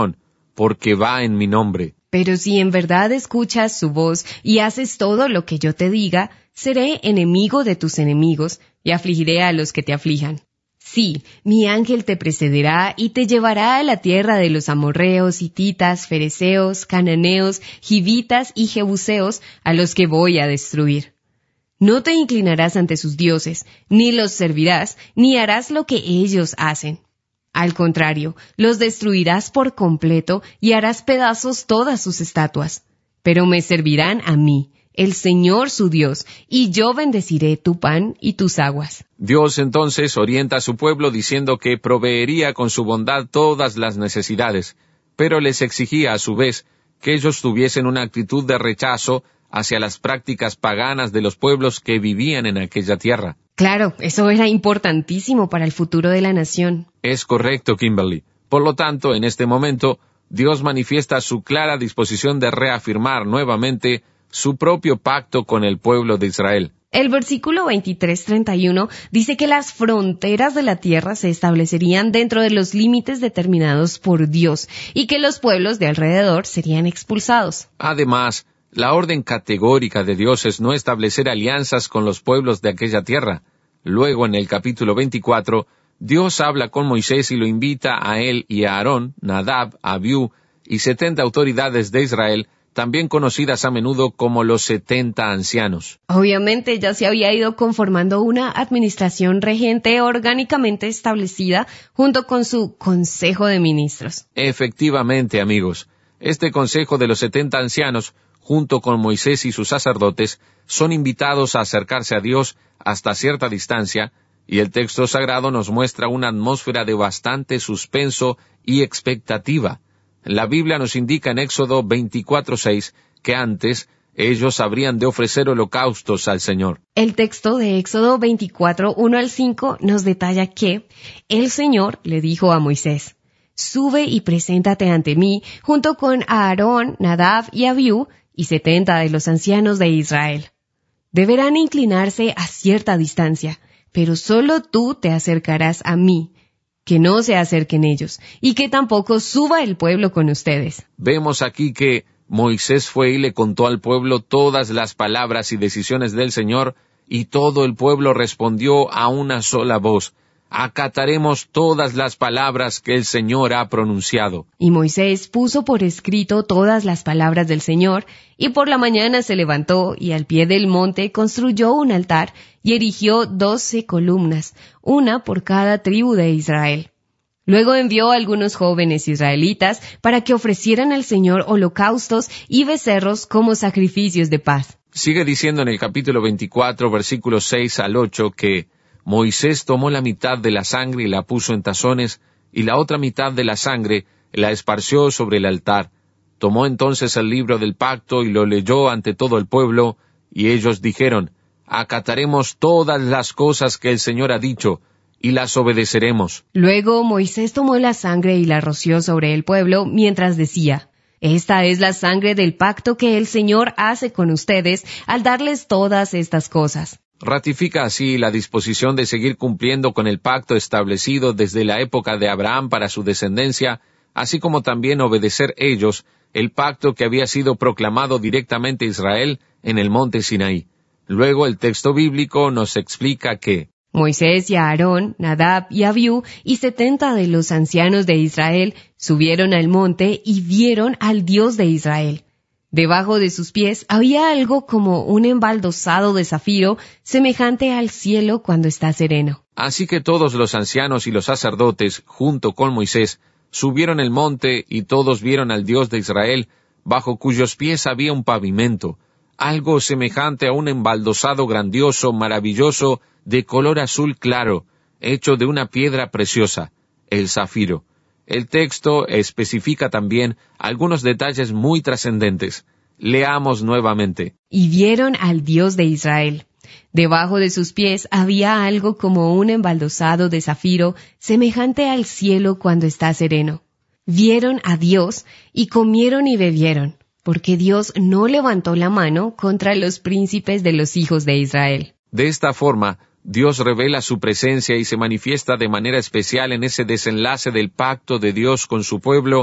porque va en mi nombre. Pero si en verdad escuchas su voz y haces todo lo que yo te diga, seré enemigo de tus enemigos y afligiré a los que te aflijan. Sí, mi ángel te precederá y te llevará a la tierra de los amorreos, hititas, fereceos, cananeos, givitas y jebuseos, a los que voy a destruir. No te inclinarás ante sus dioses, ni los servirás, ni harás lo que ellos hacen. Al contrario, los destruirás por completo y harás pedazos todas sus estatuas. Pero me servirán a mí, el Señor su Dios, y yo bendeciré tu pan y tus aguas. Dios entonces orienta a su pueblo diciendo que proveería con su bondad todas las necesidades, pero les exigía a su vez que ellos tuviesen una actitud de rechazo hacia las prácticas paganas de los pueblos que vivían en aquella tierra. Claro, eso era importantísimo para el futuro de la nación. Es correcto, Kimberly. Por lo tanto, en este momento, Dios manifiesta su clara disposición de reafirmar nuevamente su propio pacto con el pueblo de Israel. El versículo veintitrés treinta y uno dice que las fronteras de la tierra se establecerían dentro de los límites determinados por Dios y que los pueblos de alrededor serían expulsados. Además, la orden categórica de Dios es no establecer alianzas con los pueblos de aquella tierra. Luego, en el capítulo veinticuatro, Dios habla con Moisés y lo invita a él y a Aarón, Nadab, Abiú y setenta autoridades de Israel, también conocidas a menudo como los setenta ancianos. Obviamente ya se había ido conformando una administración regente orgánicamente establecida junto con su Consejo de Ministros. Efectivamente, amigos, este Consejo de los setenta ancianos, junto con Moisés y sus sacerdotes, son invitados a acercarse a Dios hasta cierta distancia, y el texto sagrado nos muestra una atmósfera de bastante suspenso y expectativa. La Biblia nos indica en Éxodo veinticuatro seis que antes ellos habrían de ofrecer holocaustos al Señor. El texto de Éxodo veinticuatro uno al cinco nos detalla que el Señor le dijo a Moisés: «Sube y preséntate ante mí, junto con Aarón, Nadab y Abiú, y setenta de los ancianos de Israel. Deberán inclinarse a cierta distancia, pero solo tú te acercarás a mí. Que no se acerquen ellos, y que tampoco suba el pueblo con ustedes». Vemos aquí que Moisés fue y le contó al pueblo todas las palabras y decisiones del Señor, y todo el pueblo respondió a una sola voz: «Acataremos todas las palabras que el Señor ha pronunciado». Y Moisés puso por escrito todas las palabras del Señor, y por la mañana se levantó, y al pie del monte construyó un altar, y erigió doce columnas, una por cada tribu de Israel. Luego envió a algunos jóvenes israelitas para que ofrecieran al Señor holocaustos y becerros como sacrificios de paz. Sigue diciendo en el capítulo veinticuatro, versículos seis al ocho, que Moisés tomó la mitad de la sangre y la puso en tazones, y la otra mitad de la sangre la esparció sobre el altar. Tomó entonces el libro del pacto y lo leyó ante todo el pueblo, y ellos dijeron: «Acataremos todas las cosas que el Señor ha dicho, y las obedeceremos». Luego Moisés tomó la sangre y la roció sobre el pueblo, mientras decía: «Esta es la sangre del pacto que el Señor hace con ustedes al darles todas estas cosas». Ratifica así la disposición de seguir cumpliendo con el pacto establecido desde la época de Abraham para su descendencia, así como también obedecer ellos el pacto que había sido proclamado directamente a Israel en el monte Sinaí. Luego el texto bíblico nos explica que Moisés y Aarón, Nadab y Abiú y setenta de los ancianos de Israel subieron al monte y vieron al Dios de Israel. Debajo de sus pies había algo como un embaldosado de zafiro, semejante al cielo cuando está sereno. Así que todos los ancianos y los sacerdotes, junto con Moisés, subieron el monte y todos vieron al Dios de Israel, bajo cuyos pies había un pavimento, algo semejante a un embaldosado grandioso, maravilloso, de color azul claro, hecho de una piedra preciosa, el zafiro. El texto especifica también algunos detalles muy trascendentes. Leamos nuevamente. Y vieron al Dios de Israel. Debajo de sus pies había algo como un embaldosado de zafiro, semejante al cielo cuando está sereno. Vieron a Dios y comieron y bebieron, porque Dios no levantó la mano contra los príncipes de los hijos de Israel. De esta forma, Dios revela su presencia y se manifiesta de manera especial en ese desenlace del pacto de Dios con su pueblo,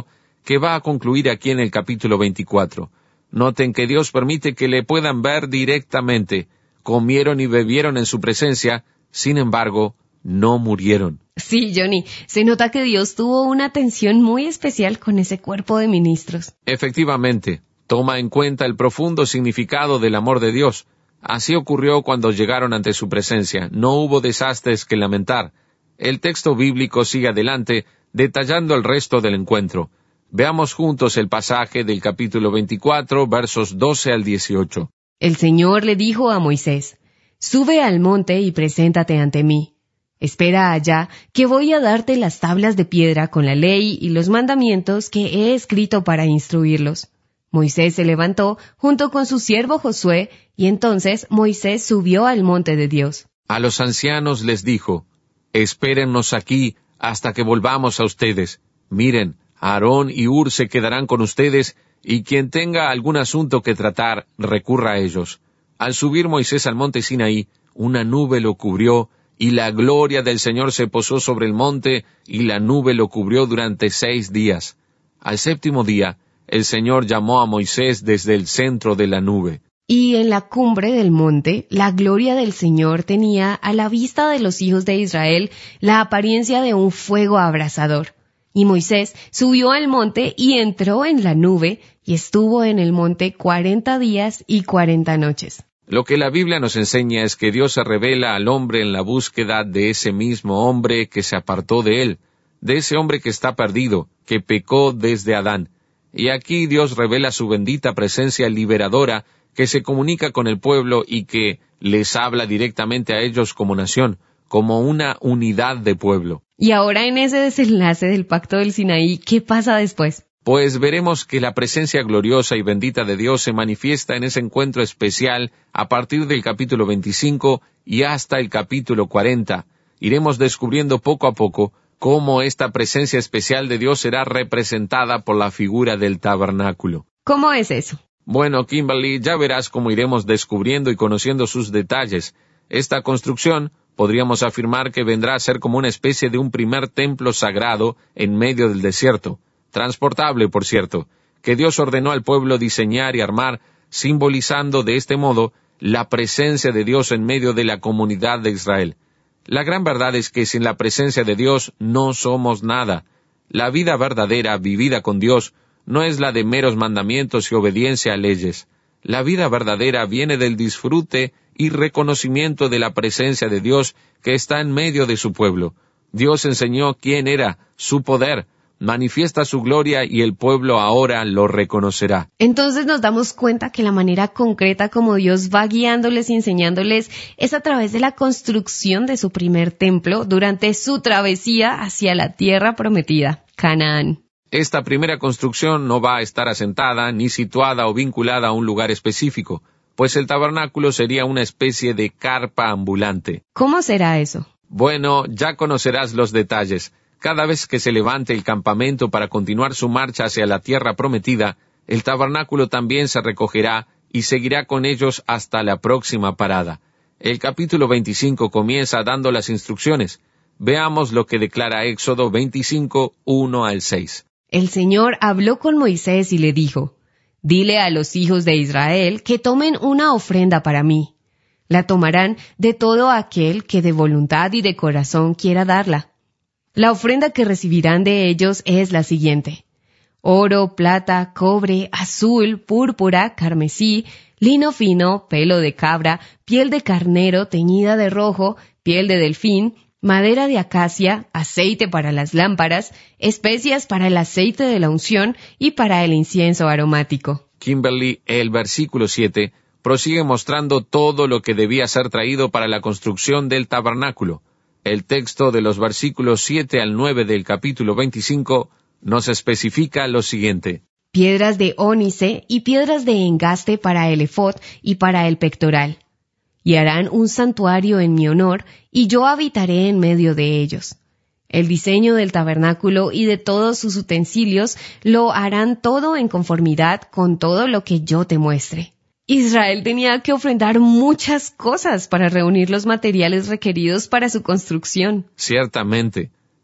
que va a concluir aquí en el capítulo veinticuatro. Noten que Dios permite que le puedan ver directamente. Comieron y bebieron en su presencia, sin embargo, no murieron. Sí, Johnny, se nota que Dios tuvo una atención muy especial con ese cuerpo de ministros. Efectivamente, toma en cuenta el profundo significado del amor de Dios. Así ocurrió cuando llegaron ante su presencia. No hubo desastres que lamentar. El texto bíblico sigue adelante, detallando el resto del encuentro. Veamos juntos el pasaje del capítulo veinticuatro, versos doce al dieciocho. El Señor le dijo a Moisés, «Sube al monte y preséntate ante mí. Espera allá, que voy a darte las tablas de piedra con la ley y los mandamientos que he escrito para instruirlos». Moisés se levantó junto con su siervo Josué, y entonces Moisés subió al monte de Dios. A los ancianos les dijo, «Espérennos aquí hasta que volvamos a ustedes. Miren, Aarón y Hur se quedarán con ustedes, y quien tenga algún asunto que tratar, recurra a ellos». Al subir Moisés al monte Sinaí, una nube lo cubrió, y la gloria del Señor se posó sobre el monte, y la nube lo cubrió durante seis días. Al séptimo día, el Señor llamó a Moisés desde el centro de la nube. Y en la cumbre del monte, la gloria del Señor tenía, a la vista de los hijos de Israel, la apariencia de un fuego abrasador. Y Moisés subió al monte y entró en la nube, y estuvo en el monte cuarenta días y cuarenta noches. Lo que la Biblia nos enseña es que Dios se revela al hombre en la búsqueda de ese mismo hombre que se apartó de él, de ese hombre que está perdido, que pecó desde Adán. Y aquí Dios revela su bendita presencia liberadora, que se comunica con el pueblo y que les habla directamente a ellos como nación, como una unidad de pueblo. Y ahora en ese desenlace del pacto del Sinaí, ¿qué pasa después? Pues veremos que la presencia gloriosa y bendita de Dios se manifiesta en ese encuentro especial a partir del capítulo veinticinco y hasta el capítulo cuarenta. Iremos descubriendo poco a poco cómo esta presencia especial de Dios será representada por la figura del tabernáculo. ¿Cómo es eso? Bueno, Kimberly, ya verás cómo iremos descubriendo y conociendo sus detalles. Esta construcción podríamos afirmar que vendrá a ser como una especie de un primer templo sagrado en medio del desierto. Transportable, por cierto, que Dios ordenó al pueblo diseñar y armar, simbolizando de este modo la presencia de Dios en medio de la comunidad de Israel. La gran verdad es que sin la presencia de Dios no somos nada. La vida verdadera, vivida con Dios, no es la de meros mandamientos y obediencia a leyes. La vida verdadera viene del disfrute y reconocimiento de la presencia de Dios que está en medio de su pueblo. Dios enseñó quién era, su poder, manifiesta su gloria y el pueblo ahora lo reconocerá. Entonces nos damos cuenta que la manera concreta como Dios va guiándoles y enseñándoles es a través de la construcción de su primer templo durante su travesía hacia la tierra prometida, Canaán. Esta primera construcción no va a estar asentada ni situada o vinculada a un lugar específico, pues el tabernáculo sería una especie de carpa ambulante. ¿Cómo será eso? Bueno, ya conocerás los detalles. Cada vez que se levante el campamento para continuar su marcha hacia la tierra prometida, el tabernáculo también se recogerá y seguirá con ellos hasta la próxima parada. El capítulo veinticinco comienza dando las instrucciones. Veamos lo que declara Éxodo veinticinco, uno al seis. El Señor habló con Moisés y le dijo, «Dile a los hijos de Israel que tomen una ofrenda para mí. La tomarán de todo aquel que de voluntad y de corazón quiera darla. La ofrenda que recibirán de ellos es la siguiente: oro, plata, cobre, azul, púrpura, carmesí, lino fino, pelo de cabra, piel de carnero teñida de rojo, piel de delfín, madera de acacia, aceite para las lámparas, especias para el aceite de la unción y para el incienso aromático». Kimberly, el versículo siete, prosigue mostrando todo lo que debía ser traído para la construcción del tabernáculo. El texto de los versículos siete al nueve del capítulo veinticinco nos especifica lo siguiente: piedras de ónice y piedras de engaste para el efod y para el pectoral. Y harán un santuario en mi honor, y yo habitaré en medio de ellos. El diseño del tabernáculo y de todos sus utensilios lo harán todo en conformidad con todo lo que yo te muestre. Israel tenía que ofrendar muchas cosas para reunir los materiales requeridos para su construcción. Ciertamente,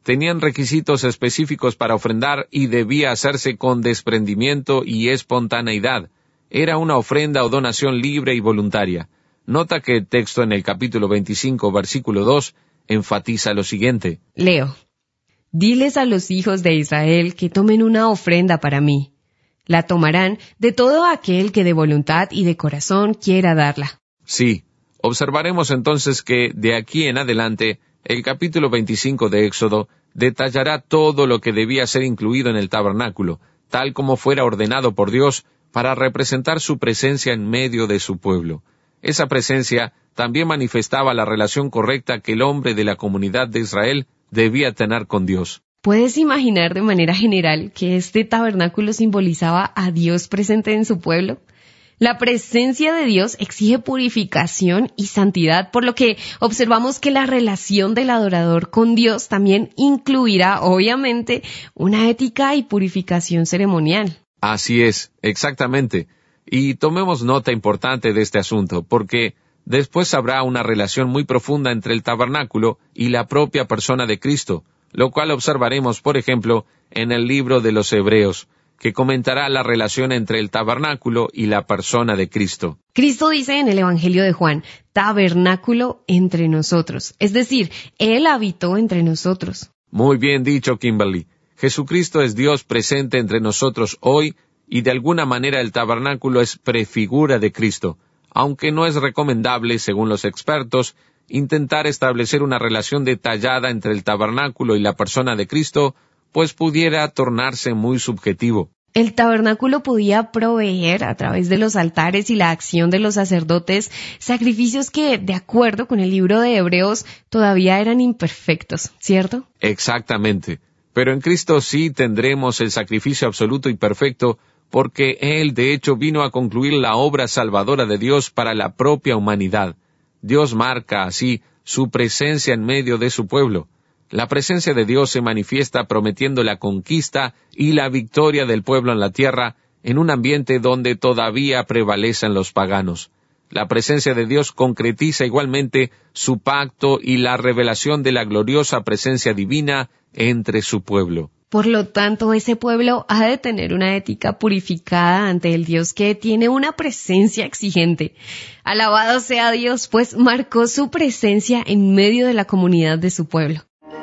Tenían requisitos específicos para ofrendar y debía hacerse con desprendimiento y espontaneidad. Era una ofrenda o donación libre y voluntaria. Nota que el texto en el capítulo veinticinco, versículo dos, enfatiza lo siguiente. Leo. Diles a los hijos de Israel que tomen una ofrenda para mí. La tomarán de todo aquel que de voluntad y de corazón quiera darla. Sí, observaremos entonces que de aquí en adelante, el capítulo veinticinco de Éxodo detallará todo lo que debía ser incluido en el tabernáculo, tal como fuera ordenado por Dios para representar su presencia en medio de su pueblo. Esa presencia también manifestaba la relación correcta que el hombre de la comunidad de Israel debía tener con Dios. ¿Puedes imaginar de manera general que este tabernáculo simbolizaba a Dios presente en su pueblo? La presencia de Dios exige purificación y santidad, por lo que observamos que la relación del adorador con Dios también incluirá, obviamente, una ética y purificación ceremonial. Así es, exactamente. Y tomemos nota importante de este asunto, porque después habrá una relación muy profunda entre el tabernáculo y la propia persona de Cristo, lo cual observaremos, por ejemplo, en el libro de los Hebreos, que comentará la relación entre el tabernáculo y la persona de Cristo. Cristo dice en el Evangelio de Juan, tabernáculo entre nosotros, es decir, Él habitó entre nosotros. Muy bien dicho, Kimberly. Jesucristo es Dios presente entre nosotros hoy, y de alguna manera el tabernáculo es prefigura de Cristo, aunque no es recomendable, según los expertos, intentar establecer una relación detallada entre el tabernáculo y la persona de Cristo, pues pudiera tornarse muy subjetivo. El tabernáculo podía proveer, a través de los altares y la acción de los sacerdotes, sacrificios que, de acuerdo con el libro de Hebreos, todavía eran imperfectos, ¿cierto? Exactamente. Pero en Cristo sí tendremos el sacrificio absoluto y perfecto, porque Él, de hecho, vino a concluir la obra salvadora de Dios para la propia humanidad. Dios marca, así, su presencia en medio de su pueblo. La presencia de Dios se manifiesta prometiendo la conquista y la victoria del pueblo en la tierra, en un ambiente donde todavía prevalecen los paganos. La presencia de Dios concretiza igualmente su pacto y la revelación de la gloriosa presencia divina entre su pueblo. Por lo tanto, ese pueblo ha de tener una ética purificada ante el Dios que tiene una presencia exigente. Alabado sea Dios, pues marcó su presencia en medio de la comunidad de su pueblo.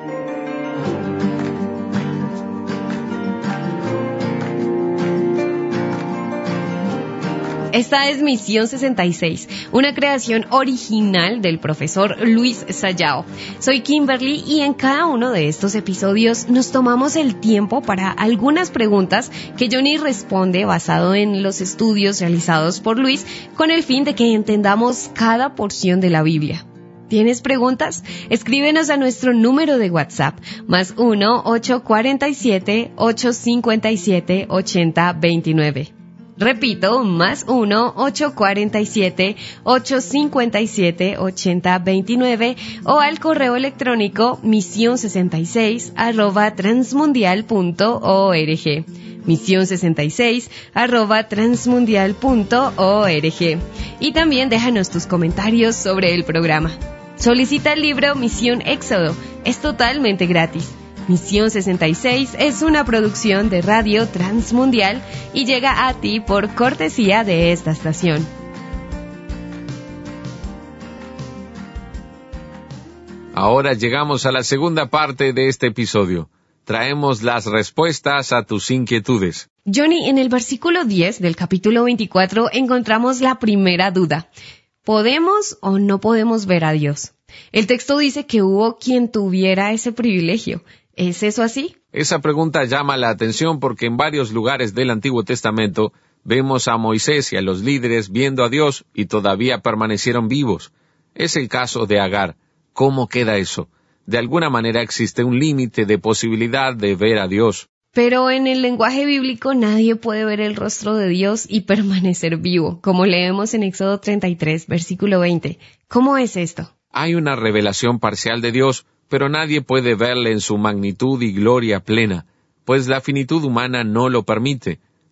Esta es Misión sesenta y seis, una creación original del profesor Luis Sayao. Soy Kimberly y en cada uno de estos episodios nos tomamos el tiempo para algunas preguntas que Johnny responde basado en los estudios realizados por Luis con el fin de que entendamos cada porción de la Biblia. ¿Tienes preguntas? Escríbenos a nuestro número de WhatsApp, más uno ocho cuatro siete ocho cinco siete ocho cero dos nueve. Repito, más uno ocho cuatro siete ocho cinco siete ocho cero dos nueve o al correo electrónico misión sesenta y seis arroba transmundial punto org. misión sesenta y seis arroba transmundial punto org. Y también déjanos tus comentarios sobre el programa. Solicita el libro Misión Éxodo. Es totalmente gratis. Misión sesenta y seis es una producción de Radio Transmundial y llega a ti por cortesía de esta estación. Ahora llegamos a la segunda parte de este episodio. Traemos las respuestas a tus inquietudes. Johnny, en el versículo diez del capítulo veinticuatro encontramos la primera duda. ¿Podemos o no podemos ver a Dios? El texto dice que hubo quien tuviera ese privilegio. ¿Es eso así? Esa pregunta llama la atención porque en varios lugares del Antiguo Testamento vemos a Moisés y a los líderes viendo a Dios y todavía permanecieron vivos. Es el caso de Agar. ¿Cómo queda eso? De alguna manera existe un límite de posibilidad de ver a Dios. Pero en el lenguaje bíblico nadie puede ver el rostro de Dios y permanecer vivo, como leemos en Éxodo treinta y tres, versículo veinte. ¿Cómo es esto? Hay una revelación parcial de Dios, pero nadie puede verle en su magnitud y gloria plena, pues la finitud humana no lo permite.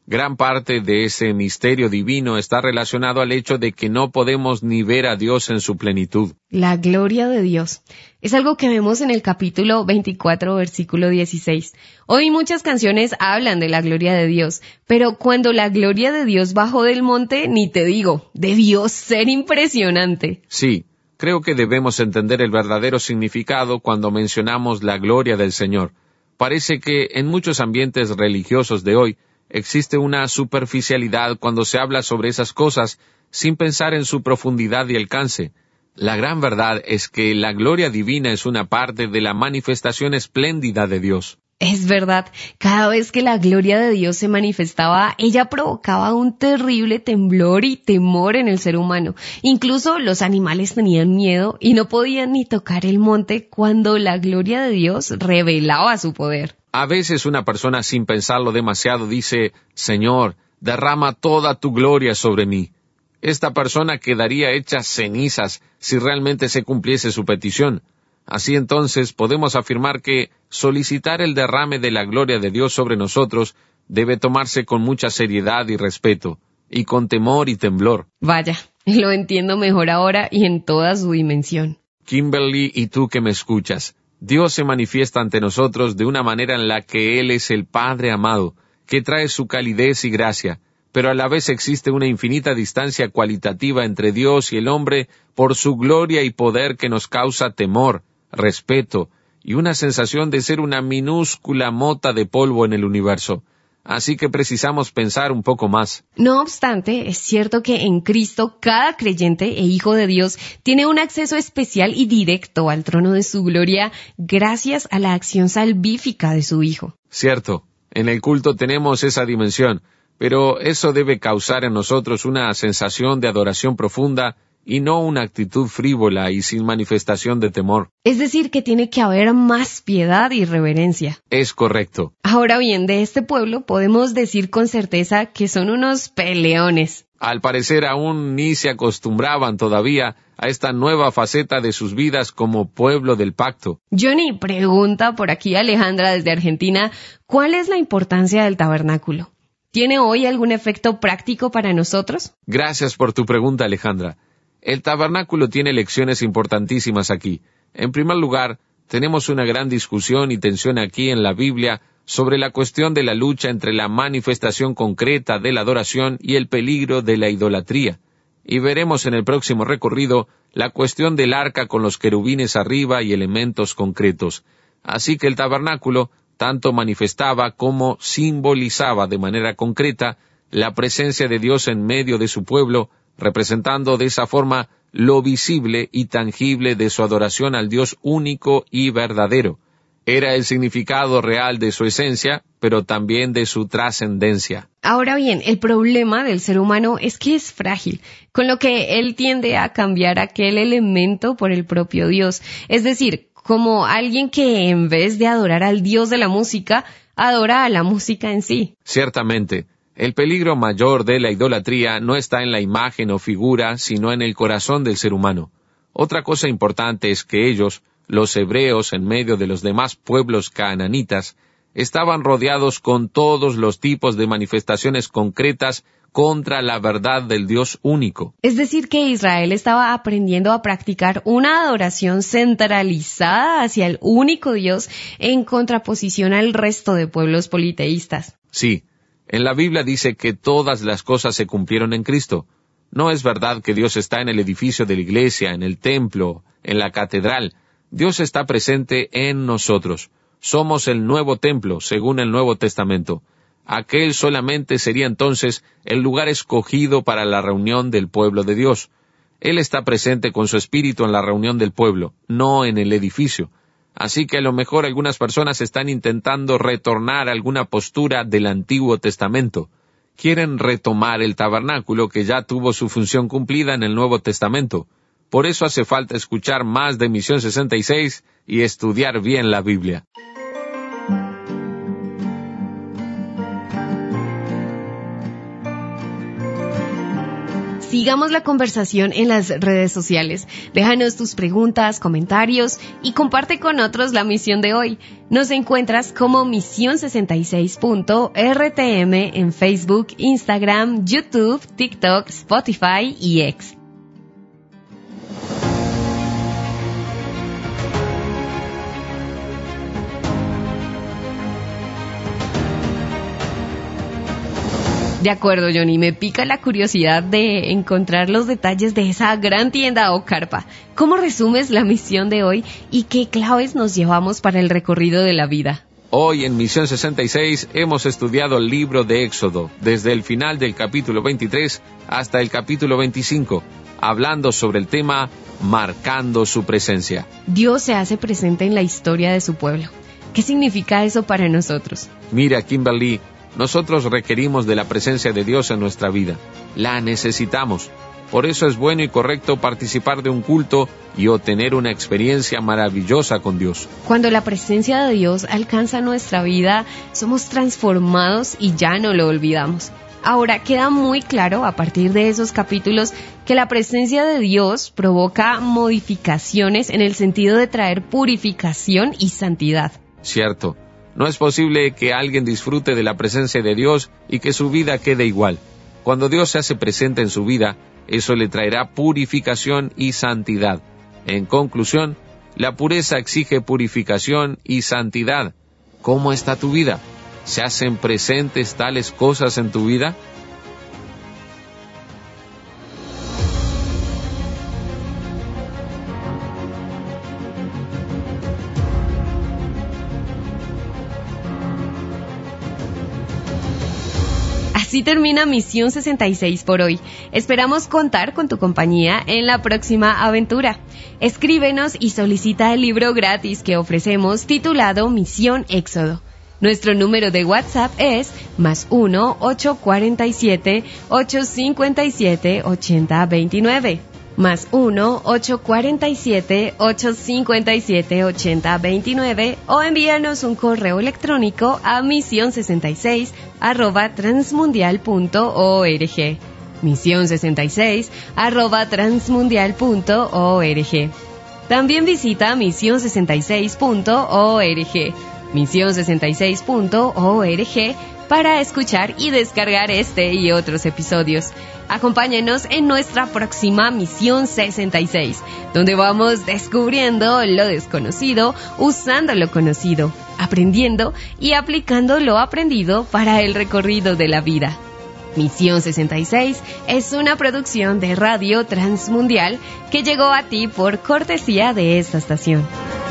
Gran parte de ese misterio divino está relacionado al hecho de que no podemos ni ver a Dios en su plenitud. La gloria de Dios es algo que vemos en el capítulo veinticuatro, versículo dieciséis. Hoy muchas canciones hablan de la gloria de Dios, pero cuando la gloria de Dios bajó del monte, ni te digo, debió ser impresionante. Sí, creo que debemos entender el verdadero significado cuando mencionamos la gloria del Señor. Parece que en muchos ambientes religiosos de hoy, existe una superficialidad cuando se habla sobre esas cosas sin pensar en su profundidad y alcance. La gran verdad es que la gloria divina es una parte de la manifestación espléndida de Dios. Es verdad, cada vez que la gloria de Dios se manifestaba, ella provocaba un terrible temblor y temor en el ser humano. Incluso los animales tenían miedo y no podían ni tocar el monte cuando la gloria de Dios revelaba su poder. A veces una persona sin pensarlo demasiado dice, Señor, derrama toda tu gloria sobre mí. Esta persona quedaría hecha cenizas si realmente se cumpliese su petición. Así entonces podemos afirmar que solicitar el derrame de la gloria de Dios sobre nosotros debe tomarse con mucha seriedad y respeto, y con temor y temblor. Vaya, lo entiendo mejor ahora y en toda su dimensión. Kimberly, y tú que me escuchas, Dios se manifiesta ante nosotros de una manera en la que Él es el Padre amado, que trae su calidez y gracia, pero a la vez existe una infinita distancia cualitativa entre Dios y el hombre por su gloria y poder que nos causa temor, respeto y una sensación de ser una minúscula mota de polvo en el universo. Así que precisamos pensar un poco más. No obstante, es cierto que en Cristo cada creyente e hijo de Dios tiene un acceso especial y directo al trono de su gloria gracias a la acción salvífica de su Hijo. Cierto, en el culto tenemos esa dimensión, pero eso debe causar en nosotros una sensación de adoración profunda y no una actitud frívola y sin manifestación de temor. Es decir, que tiene que haber más piedad y reverencia. Es correcto. Ahora bien, de este pueblo podemos decir con certeza que son unos peleones. Al parecer aún ni se acostumbraban todavía a esta nueva faceta de sus vidas como pueblo del pacto. Johnny, pregunta por aquí Alejandra desde Argentina, ¿cuál es la importancia del tabernáculo? ¿Tiene hoy algún efecto práctico para nosotros? Gracias por tu pregunta, Alejandra. El tabernáculo tiene lecciones importantísimas aquí. En primer lugar, tenemos una gran discusión y tensión aquí en la Biblia sobre la cuestión de la lucha entre la manifestación concreta de la adoración y el peligro de la idolatría. Y veremos en el próximo recorrido la cuestión del arca con los querubines arriba y elementos concretos. Así que el tabernáculo tanto manifestaba como simbolizaba de manera concreta la presencia de Dios en medio de su pueblo, representando de esa forma lo visible y tangible de su adoración al Dios único y verdadero. Era el significado real de su esencia, pero también de su trascendencia. Ahora bien, el problema del ser humano es que es frágil, con lo que él tiende a cambiar aquel elemento por el propio Dios. Es decir, como alguien que en vez de adorar al Dios de la música, adora a la música en sí. Ciertamente. El peligro mayor de la idolatría no está en la imagen o figura, sino en el corazón del ser humano. Otra cosa importante es que ellos, los hebreos en medio de los demás pueblos canaanitas, estaban rodeados con todos los tipos de manifestaciones concretas contra la verdad del Dios único. Es decir, que Israel estaba aprendiendo a practicar una adoración centralizada hacia el único Dios en contraposición al resto de pueblos politeístas. Sí. En la Biblia dice que todas las cosas se cumplieron en Cristo. No es verdad que Dios está en el edificio de la iglesia, en el templo, en la catedral. Dios está presente en nosotros. Somos el nuevo templo, según el Nuevo Testamento. Aquel solamente sería entonces el lugar escogido para la reunión del pueblo de Dios. Él está presente con su espíritu en la reunión del pueblo, no en el edificio. Así que a lo mejor algunas personas están intentando retornar a alguna postura del Antiguo Testamento. Quieren retomar el tabernáculo que ya tuvo su función cumplida en el Nuevo Testamento. Por eso hace falta escuchar más de Misión sesenta y seis y estudiar bien la Biblia. Sigamos la conversación en las redes sociales. Déjanos tus preguntas, comentarios y comparte con otros la misión de hoy. Nos encuentras como misión sesenta y seis punto R T M en Facebook, Instagram, YouTube, TikTok, Spotify y X. De acuerdo, Johnny, me pica la curiosidad de encontrar los detalles de esa gran tienda o carpa. ¿Cómo resumes la misión de hoy y qué claves nos llevamos para el recorrido de la vida? Hoy en Misión sesenta y seis hemos estudiado el libro de Éxodo, desde el final del capítulo veintitrés hasta el capítulo veinticinco, hablando sobre el tema marcando su presencia. Dios se hace presente en la historia de su pueblo. ¿Qué significa eso para nosotros? Mira, Kimberly, nosotros requerimos de la presencia de Dios en nuestra vida. La necesitamos. Por eso es bueno y correcto participar de un culto y obtener una experiencia maravillosa con Dios. Cuando la presencia de Dios alcanza nuestra vida, somos transformados y ya no lo olvidamos. Ahora queda muy claro a partir de esos capítulos que la presencia de Dios provoca modificaciones en el sentido de traer purificación y santidad. Cierto. No es posible que alguien disfrute de la presencia de Dios y que su vida quede igual. Cuando Dios se hace presente en su vida, eso le traerá purificación y santidad. En conclusión, la pureza exige purificación y santidad. ¿Cómo está tu vida? ¿Se hacen presentes tales cosas en tu vida? Así termina Misión sesenta y seis por hoy. Esperamos contar con tu compañía en la próxima aventura. Escríbenos y solicita el libro gratis que ofrecemos titulado Misión Éxodo. Nuestro número de WhatsApp es más uno ocho cuatro siete ocho cinco siete ocho cero dos nueve. Más uno ocho cuatro siete ocho cinco siete ocho cero dos nueve o envíanos un correo electrónico a misión sesenta y seis arroba transmundial punto org. misión sesenta y seis arroba transmundial punto org. También visita misión sesenta y seis punto org. misión sesenta y seis punto org para escuchar y descargar este y otros episodios. Acompáñenos en nuestra próxima Misión sesenta y seis, donde vamos descubriendo lo desconocido, usando lo conocido, aprendiendo y aplicando lo aprendido para el recorrido de la vida. Misión sesenta y seis es una producción de Radio Transmundial que llegó a ti por cortesía de esta estación.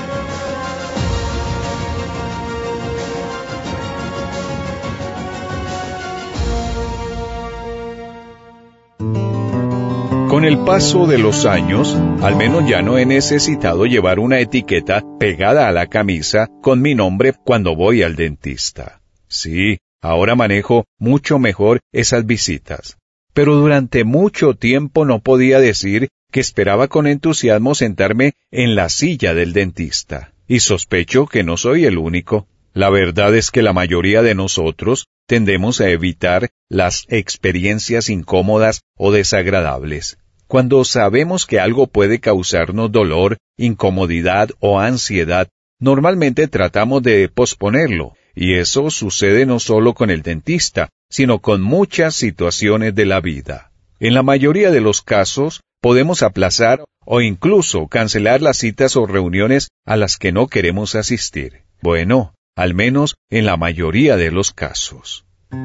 Con el paso de los años, al menos ya no he necesitado llevar una etiqueta pegada a la camisa con mi nombre cuando voy al dentista. Sí, ahora manejo mucho mejor esas visitas. Pero durante mucho tiempo no podía decir que esperaba con entusiasmo sentarme en la silla del dentista. Y sospecho que no soy el único. La verdad es que la mayoría de nosotros tendemos a evitar las experiencias incómodas o desagradables. Cuando sabemos que algo puede causarnos dolor, incomodidad o ansiedad, normalmente tratamos de posponerlo, y eso sucede no solo con el dentista, sino con muchas situaciones de la vida. En la mayoría de los casos, podemos aplazar o incluso cancelar las citas o reuniones a las que no queremos asistir. Bueno, al menos en la mayoría de los casos.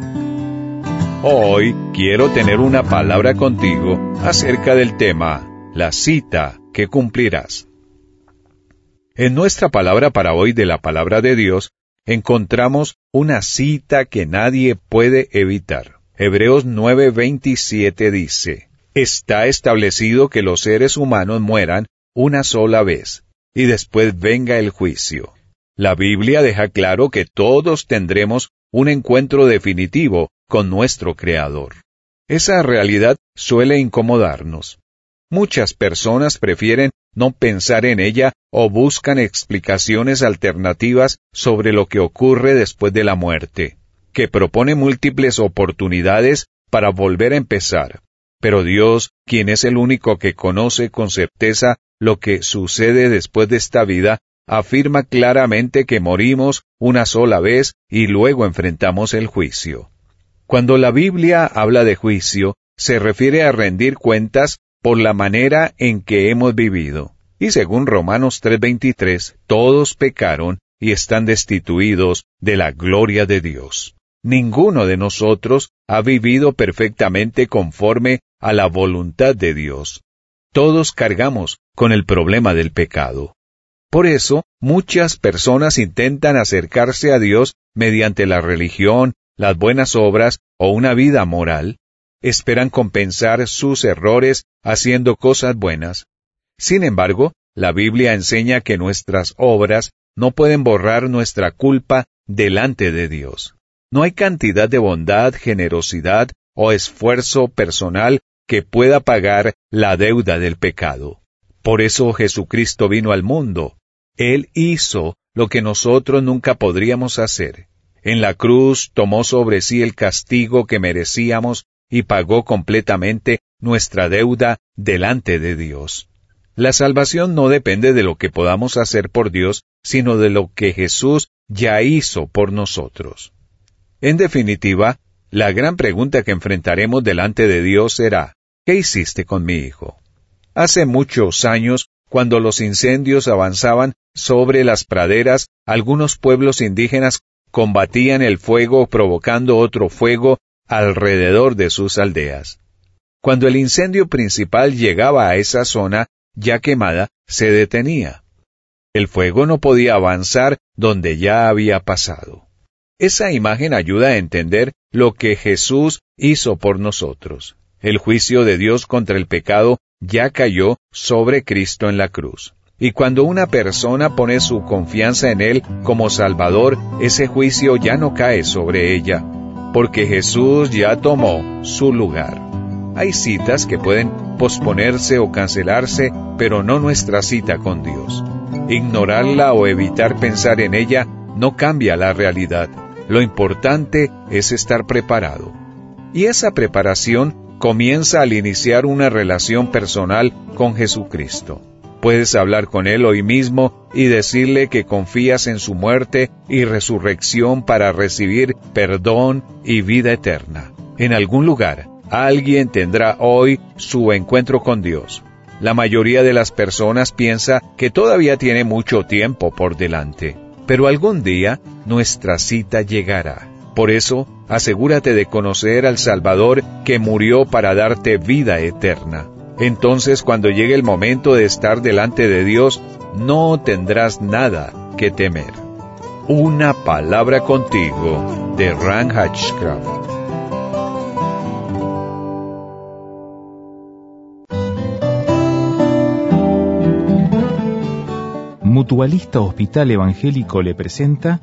Hoy quiero tener una palabra contigo acerca del tema, la cita que cumplirás. En nuestra palabra para hoy de la palabra de Dios, encontramos una cita que nadie puede evitar. Hebreos nueve veintisiete dice, está establecido que los seres humanos mueran una sola vez, y después venga el juicio. La Biblia deja claro que todos tendremos un encuentro definitivo con nuestro Creador. Esa realidad suele incomodarnos. Muchas personas prefieren no pensar en ella o buscan explicaciones alternativas sobre lo que ocurre después de la muerte, que propone múltiples oportunidades para volver a empezar. Pero Dios, quien es el único que conoce con certeza lo que sucede después de esta vida, afirma claramente que morimos una sola vez y luego enfrentamos el juicio. Cuando la Biblia habla de juicio, se refiere a rendir cuentas por la manera en que hemos vivido. Y según Romanos tres veintitrés, todos pecaron y están destituidos de la gloria de Dios. Ninguno de nosotros ha vivido perfectamente conforme a la voluntad de Dios. Todos cargamos con el problema del pecado. Por eso, muchas personas intentan acercarse a Dios mediante la religión, las buenas obras o una vida moral. Esperan compensar sus errores haciendo cosas buenas. Sin embargo, la Biblia enseña que nuestras obras no pueden borrar nuestra culpa delante de Dios. No hay cantidad de bondad, generosidad o esfuerzo personal que pueda pagar la deuda del pecado. Por eso Jesucristo vino al mundo. Él hizo lo que nosotros nunca podríamos hacer. En la cruz tomó sobre sí el castigo que merecíamos y pagó completamente nuestra deuda delante de Dios. La salvación no depende de lo que podamos hacer por Dios, sino de lo que Jesús ya hizo por nosotros. En definitiva, la gran pregunta que enfrentaremos delante de Dios será, ¿qué hiciste con mi hijo? Hace muchos años, cuando los incendios avanzaban sobre las praderas, algunos pueblos indígenas combatían el fuego provocando otro fuego alrededor de sus aldeas. Cuando el incendio principal llegaba a esa zona ya quemada, se detenía. El fuego no podía avanzar donde ya había pasado. Esa imagen ayuda a entender lo que Jesús hizo por nosotros. El juicio de Dios contra el pecado ya cayó sobre Cristo en la cruz. Y cuando una persona pone su confianza en Él como Salvador, ese juicio ya no cae sobre ella, porque Jesús ya tomó su lugar. Hay citas que pueden posponerse o cancelarse, pero no nuestra cita con Dios. Ignorarla o evitar pensar en ella no cambia la realidad. Lo importante es estar preparado. Y esa preparación comienza al iniciar una relación personal con Jesucristo. Puedes hablar con Él hoy mismo y decirle que confías en su muerte y resurrección para recibir perdón y vida eterna. En algún lugar, alguien tendrá hoy su encuentro con Dios. La mayoría de las personas piensa que todavía tiene mucho tiempo por delante, pero algún día nuestra cita llegará. Por eso, asegúrate de conocer al Salvador que murió para darte vida eterna. Entonces, cuando llegue el momento de estar delante de Dios, no tendrás nada que temer. Una palabra contigo, de Ran Hatchcraft. Mutualista Hospital Evangélico le presenta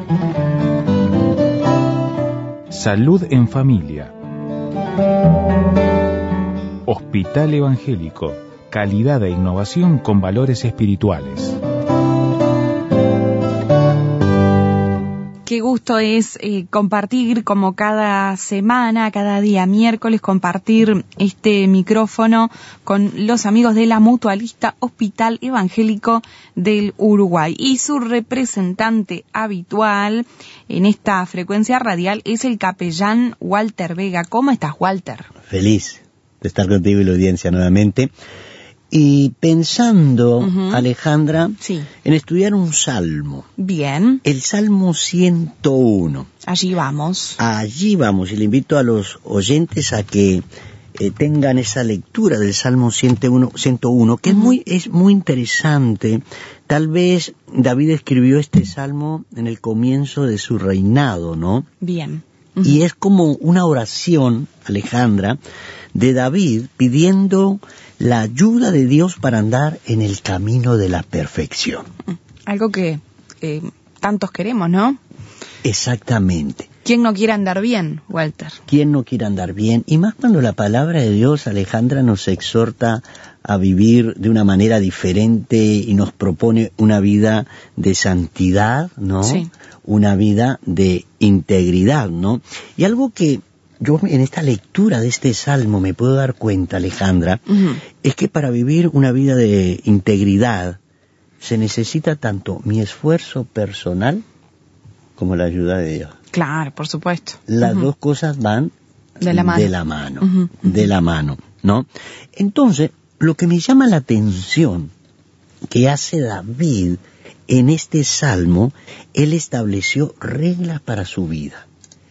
Salud en Familia. Hospital Evangélico, calidad e innovación con valores espirituales. Qué gusto es eh, compartir como cada semana, cada día miércoles, compartir este micrófono con los amigos de la Mutualista Hospital Evangélico del Uruguay. Y su representante habitual en esta frecuencia radial es el capellán Walter Vega. ¿Cómo estás, Walter? Feliz de estar contigo y la audiencia nuevamente. Y pensando, uh-huh. Alejandra, sí. en estudiar un salmo. Bien. El Salmo ciento uno. Allí vamos. Allí vamos, y le invito a los oyentes a que eh, tengan esa lectura del Salmo ciento uno, ciento uno que uh-huh. es muy es muy interesante. Tal vez David escribió este salmo en el comienzo de su reinado, ¿no? Bien. Uh-huh. Y es como una oración, Alejandra, de David pidiendo la ayuda de Dios para andar en el camino de la perfección. Algo que eh, tantos queremos, ¿no? Exactamente. ¿Quién no quiere andar bien, Walter? ¿Quién no quiere andar bien? Y más cuando la palabra de Dios, Alejandra, nos exhorta a vivir de una manera diferente y nos propone una vida de santidad, ¿no? Sí. Una vida de integridad, ¿no? Y algo que yo en esta lectura de este salmo me puedo dar cuenta, Alejandra, uh-huh. es que para vivir una vida de integridad se necesita tanto mi esfuerzo personal como la ayuda de Dios. Claro, por supuesto. Las uh-huh. dos cosas van de la mano, de la mano, uh-huh, uh-huh. de la mano, ¿no? Entonces, lo que me llama la atención que hace David en este salmo, él estableció reglas para su vida,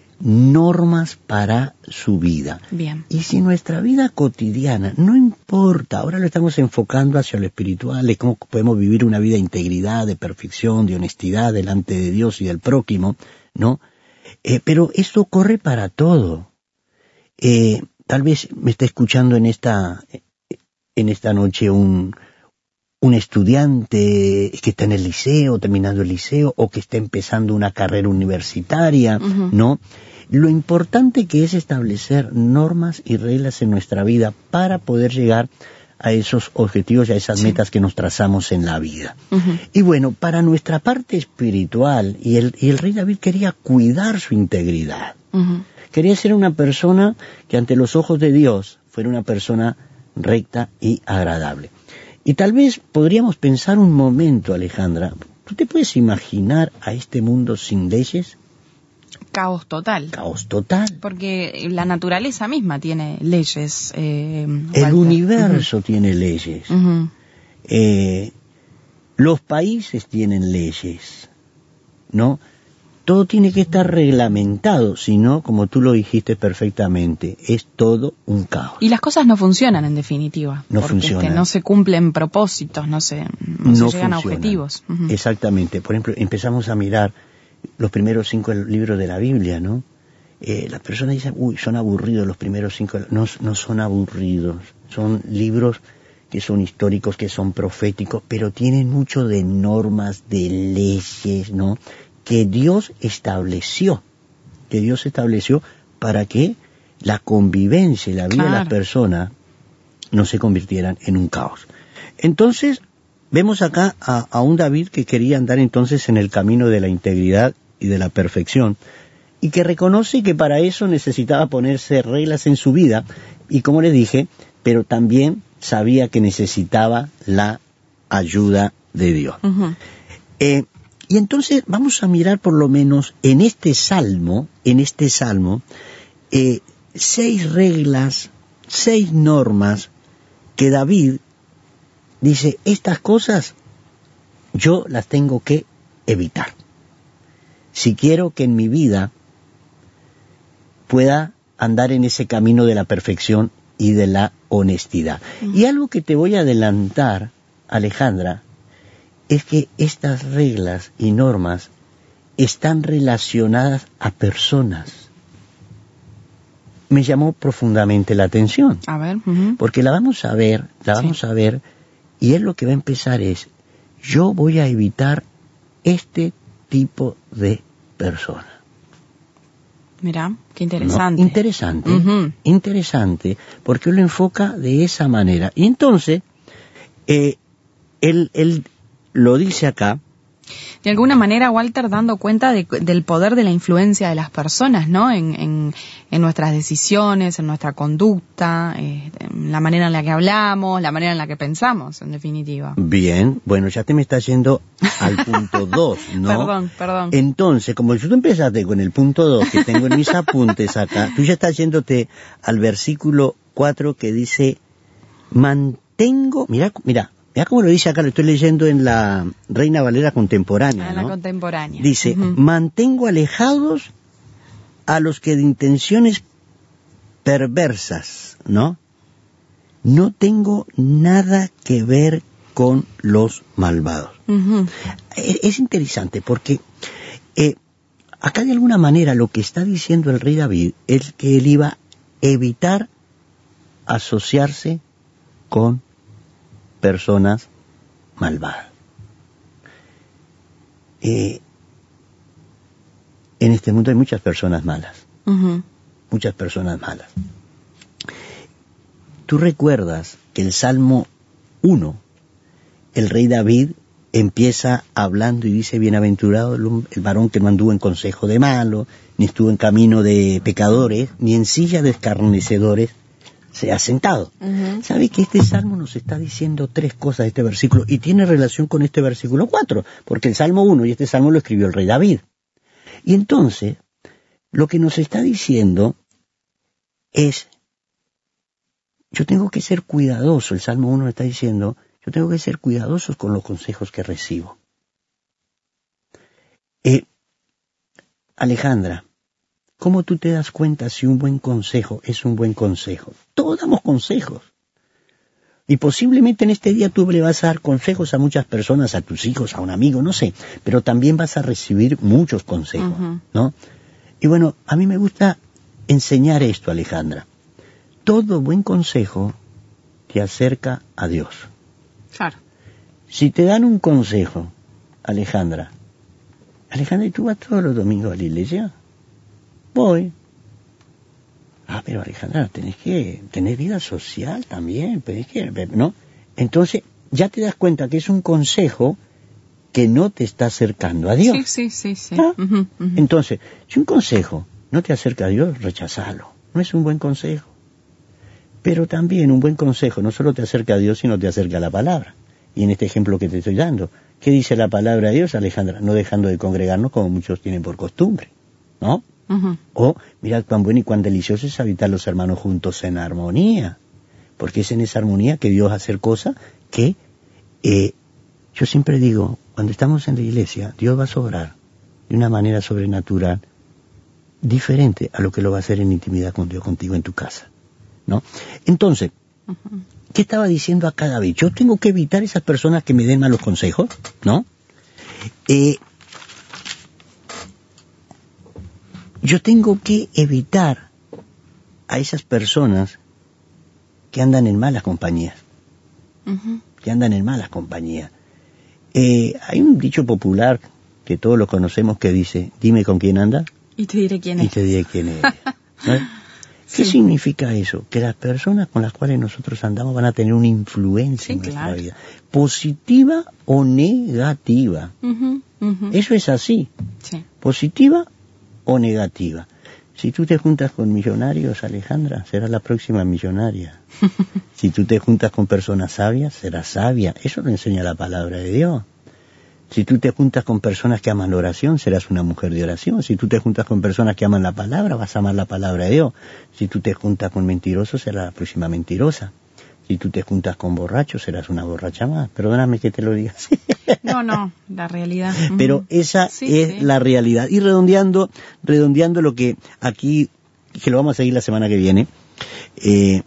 normas para su vida. Bien. Y si nuestra vida cotidiana, no importa, ahora lo estamos enfocando hacia lo espiritual, de cómo podemos vivir una vida de integridad, de perfección, de honestidad delante de Dios y del prójimo, ¿no? Eh, pero esto corre para todo. Eh, tal vez me esté escuchando en esta, en esta noche un, un estudiante que está en el liceo, terminando el liceo, o que está empezando una carrera universitaria, uh-huh. ¿no? Lo importante que es establecer normas y reglas en nuestra vida para poder llegar a esos objetivos y a esas sí. metas que nos trazamos en la vida. Uh-huh. Y bueno, para nuestra parte espiritual, y el, y el rey David quería cuidar su integridad. Uh-huh. Quería ser una persona que ante los ojos de Dios fuera una persona recta y agradable. Y tal vez podríamos pensar un momento, Alejandra, ¿tú te puedes imaginar a este mundo sin leyes? Caos total. Caos total. Porque la naturaleza misma tiene leyes. Eh, El Walter. universo uh-huh. tiene leyes. Uh-huh. Eh, los países tienen leyes, ¿no? Todo tiene que estar reglamentado, si no, como tú lo dijiste perfectamente, es todo un caos. Y las cosas no funcionan en definitiva. No porque funcionan. Es que no se cumplen propósitos, no se, no no se llegan funcionan. a objetivos. Uh-huh. Exactamente. Por ejemplo, empezamos a mirar los primeros cinco libros de la Biblia, ¿no? Eh, las personas dicen, uy, son aburridos los primeros cinco. No, no son aburridos. Son libros que son históricos, que son proféticos, pero tienen mucho de normas, de leyes, ¿no? que Dios estableció, que Dios estableció para que la convivencia y la vida claro. de las personas no se convirtieran en un caos. Entonces, vemos acá a, a un David que quería andar entonces en el camino de la integridad y de la perfección, y que reconoce que para eso necesitaba ponerse reglas en su vida, y como les dije, pero también sabía que necesitaba la ayuda de Dios. Uh-huh. Eh, Y entonces vamos a mirar por lo menos en este salmo, en este salmo, eh, seis reglas, seis normas que David dice, estas cosas yo las tengo que evitar. Si quiero que en mi vida pueda andar en ese camino de la perfección y de la honestidad. Mm. Y algo que te voy a adelantar, Alejandra, es que estas reglas y normas están relacionadas a personas. Me llamó profundamente la atención. A ver. Uh-huh. Porque la vamos a ver, la vamos sí. a ver, y él lo que va a empezar es, yo voy a evitar este tipo de persona. Mira, qué interesante. ¿No? Interesante, uh-huh. interesante, porque él lo enfoca de esa manera. Y entonces, eh, él... él lo dice acá. De alguna manera, Walter, dando cuenta de, del poder de la influencia de las personas, ¿no? En, en, en nuestras decisiones, en nuestra conducta, eh, en la manera en la que hablamos, la manera en la que pensamos, en definitiva. Bien, bueno, ya te me estás yendo al punto dos, ¿no? Perdón, perdón. Entonces, como tú empezaste con el punto dos, que tengo en mis apuntes acá, tú ya estás yéndote al versículo cuatro que dice, mantengo, mira, mira, Mira cómo lo dice acá, lo estoy leyendo en la Reina Valera contemporánea, ah, ¿no? La contemporánea. Dice, uh-huh. mantengo alejados a los que de intenciones perversas, ¿no? No tengo nada que ver con los malvados. Uh-huh. Es, es interesante porque eh, acá de alguna manera lo que está diciendo el rey David es que él iba a evitar asociarse con personas malvadas. Eh, en este mundo hay muchas personas malas. Uh-huh. Muchas personas malas. Tú recuerdas que el Salmo uno, el rey David empieza hablando y dice, bienaventurado el, el varón que no anduvo en consejo de malos, ni estuvo en camino de pecadores, ni en silla de escarnecedores se ha sentado. Uh-huh. ¿Sabe que este salmo nos está diciendo tres cosas de este versículo? Y tiene relación con este versículo cuatro, porque el Salmo uno y este salmo lo escribió el rey David. Y entonces, lo que nos está diciendo es, yo tengo que ser cuidadoso, el Salmo uno está diciendo, yo tengo que ser cuidadoso con los consejos que recibo. Eh, Alejandra, ¿cómo tú te das cuenta si un buen consejo es un buen consejo? Todos damos consejos. Y posiblemente en este día tú le vas a dar consejos a muchas personas, a tus hijos, a un amigo, no sé, pero también vas a recibir muchos consejos, uh-huh. ¿no? Y bueno, a mí me gusta enseñar esto, Alejandra. Todo buen consejo te acerca a Dios. Claro. Si te dan un consejo, Alejandra, Alejandra, ¿y tú vas todos los domingos a la iglesia? Voy. Ah, pero Alejandra, tenés que tener vida social también, tenés que, ¿no? Entonces, ya te das cuenta que es un consejo que no te está acercando a Dios. Sí, sí, sí, sí. ¿Ah? Uh-huh, uh-huh. Entonces, si un consejo no te acerca a Dios, rechazalo. No es un buen consejo. Pero también un buen consejo no solo te acerca a Dios, sino te acerca a la palabra. Y en este ejemplo que te estoy dando, ¿qué dice la palabra de Dios, Alejandra? No dejando de congregarnos como muchos tienen por costumbre, ¿no? Uh-huh. O, mirad cuán bueno y cuán delicioso es habitar los hermanos juntos en armonía. Porque es en esa armonía que Dios hace cosas que, eh, yo siempre digo, cuando estamos en la iglesia, Dios va a obrar de una manera sobrenatural, diferente a lo que lo va a hacer en intimidad con Dios contigo en tu casa, ¿no? Entonces, uh-huh. ¿qué estaba diciendo acá David? Yo tengo que evitar esas personas que me den malos consejos, ¿no? Eh, yo tengo que evitar a esas personas que andan en malas compañías, uh-huh. que andan en malas compañías. Eh, hay un dicho popular que todos lo conocemos que dice, dime con quién anda. Y te diré quién es. Y te diré quién es. ¿No? ¿Qué sí. significa eso? Que las personas con las cuales nosotros andamos van a tener una influencia sí, en nuestra claro. vida, positiva o negativa. Uh-huh, uh-huh. Eso es así, sí. positiva o negativa. Si tú te juntas con millonarios, Alejandra, serás la próxima millonaria. Si tú te juntas con personas sabias, serás sabia. Eso lo enseña la palabra de Dios. Si tú te juntas con personas que aman la oración, serás una mujer de oración. Si tú te juntas con personas que aman la palabra, vas a amar la palabra de Dios. Si tú te juntas con mentirosos, serás la próxima mentirosa. Si tú te juntas con borrachos, serás una borracha más. Perdóname que te lo diga así. No, no, la realidad. Pero esa sí, es sí. la realidad. Y redondeando, redondeando lo que aquí, que lo vamos a seguir la semana que viene, eh,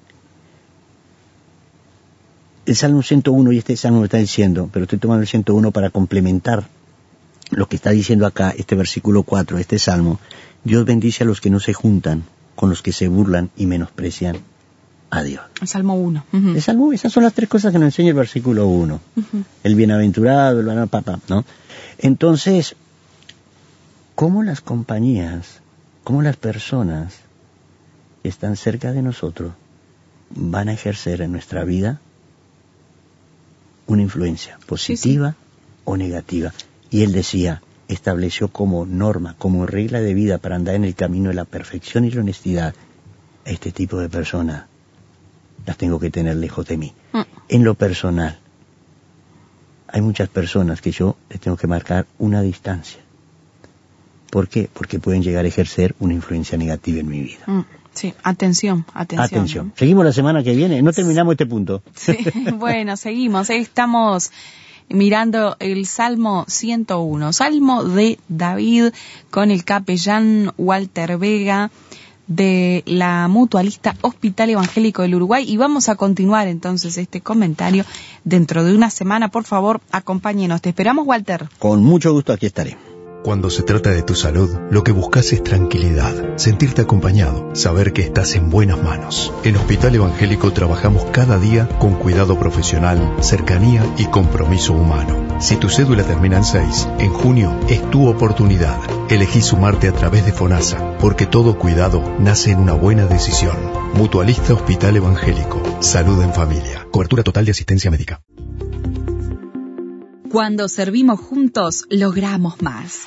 el Salmo ciento uno y este Salmo me está diciendo, pero estoy tomando el ciento uno para complementar lo que está diciendo acá, este versículo cuatro, este Salmo. Dios bendice a los que no se juntan con los que se burlan y menosprecian a Dios. El Salmo uno. Uh-huh. El Salmo, esas son las tres cosas que nos enseña el versículo uno. Uh-huh. El bienaventurado, el bueno, papá, ¿no? Entonces, ¿cómo las compañías, cómo las personas que están cerca de nosotros van a ejercer en nuestra vida una influencia positiva sí, sí. o negativa? Y él decía, estableció como norma, como regla de vida para andar en el camino de la perfección y la honestidad, este tipo de personas las tengo que tener lejos de mí. Mm. En lo personal, hay muchas personas que yo les tengo que marcar una distancia. ¿Por qué? Porque pueden llegar a ejercer una influencia negativa en mi vida. Mm. Sí, atención, atención. Atención. Seguimos la semana que viene, no terminamos este punto. Sí, bueno, seguimos. Estamos mirando el Salmo ciento uno, Salmo de David, con el capellán Walter Vega de la Mutualista Hospital Evangélico del Uruguay, y vamos a continuar entonces este comentario dentro de una semana. Por favor, acompáñenos. Te esperamos, Walter. Con mucho gusto, aquí estaré. Cuando se trata de tu salud, lo que buscas es tranquilidad, sentirte acompañado, saber que estás en buenas manos. En Hospital Evangélico trabajamos cada día con cuidado profesional, cercanía y compromiso humano. Si tu cédula termina en seis, en junio es tu oportunidad. Elegí sumarte a través de FONASA, porque todo cuidado nace en una buena decisión. Mutualista Hospital Evangélico. Salud en familia. Cobertura total de asistencia médica. Cuando servimos juntos, logramos más.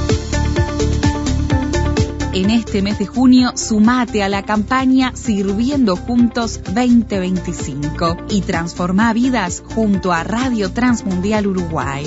En este mes de junio, sumate a la campaña Sirviendo Juntos veinte veinticinco y transforma vidas junto a Radio Transmundial Uruguay.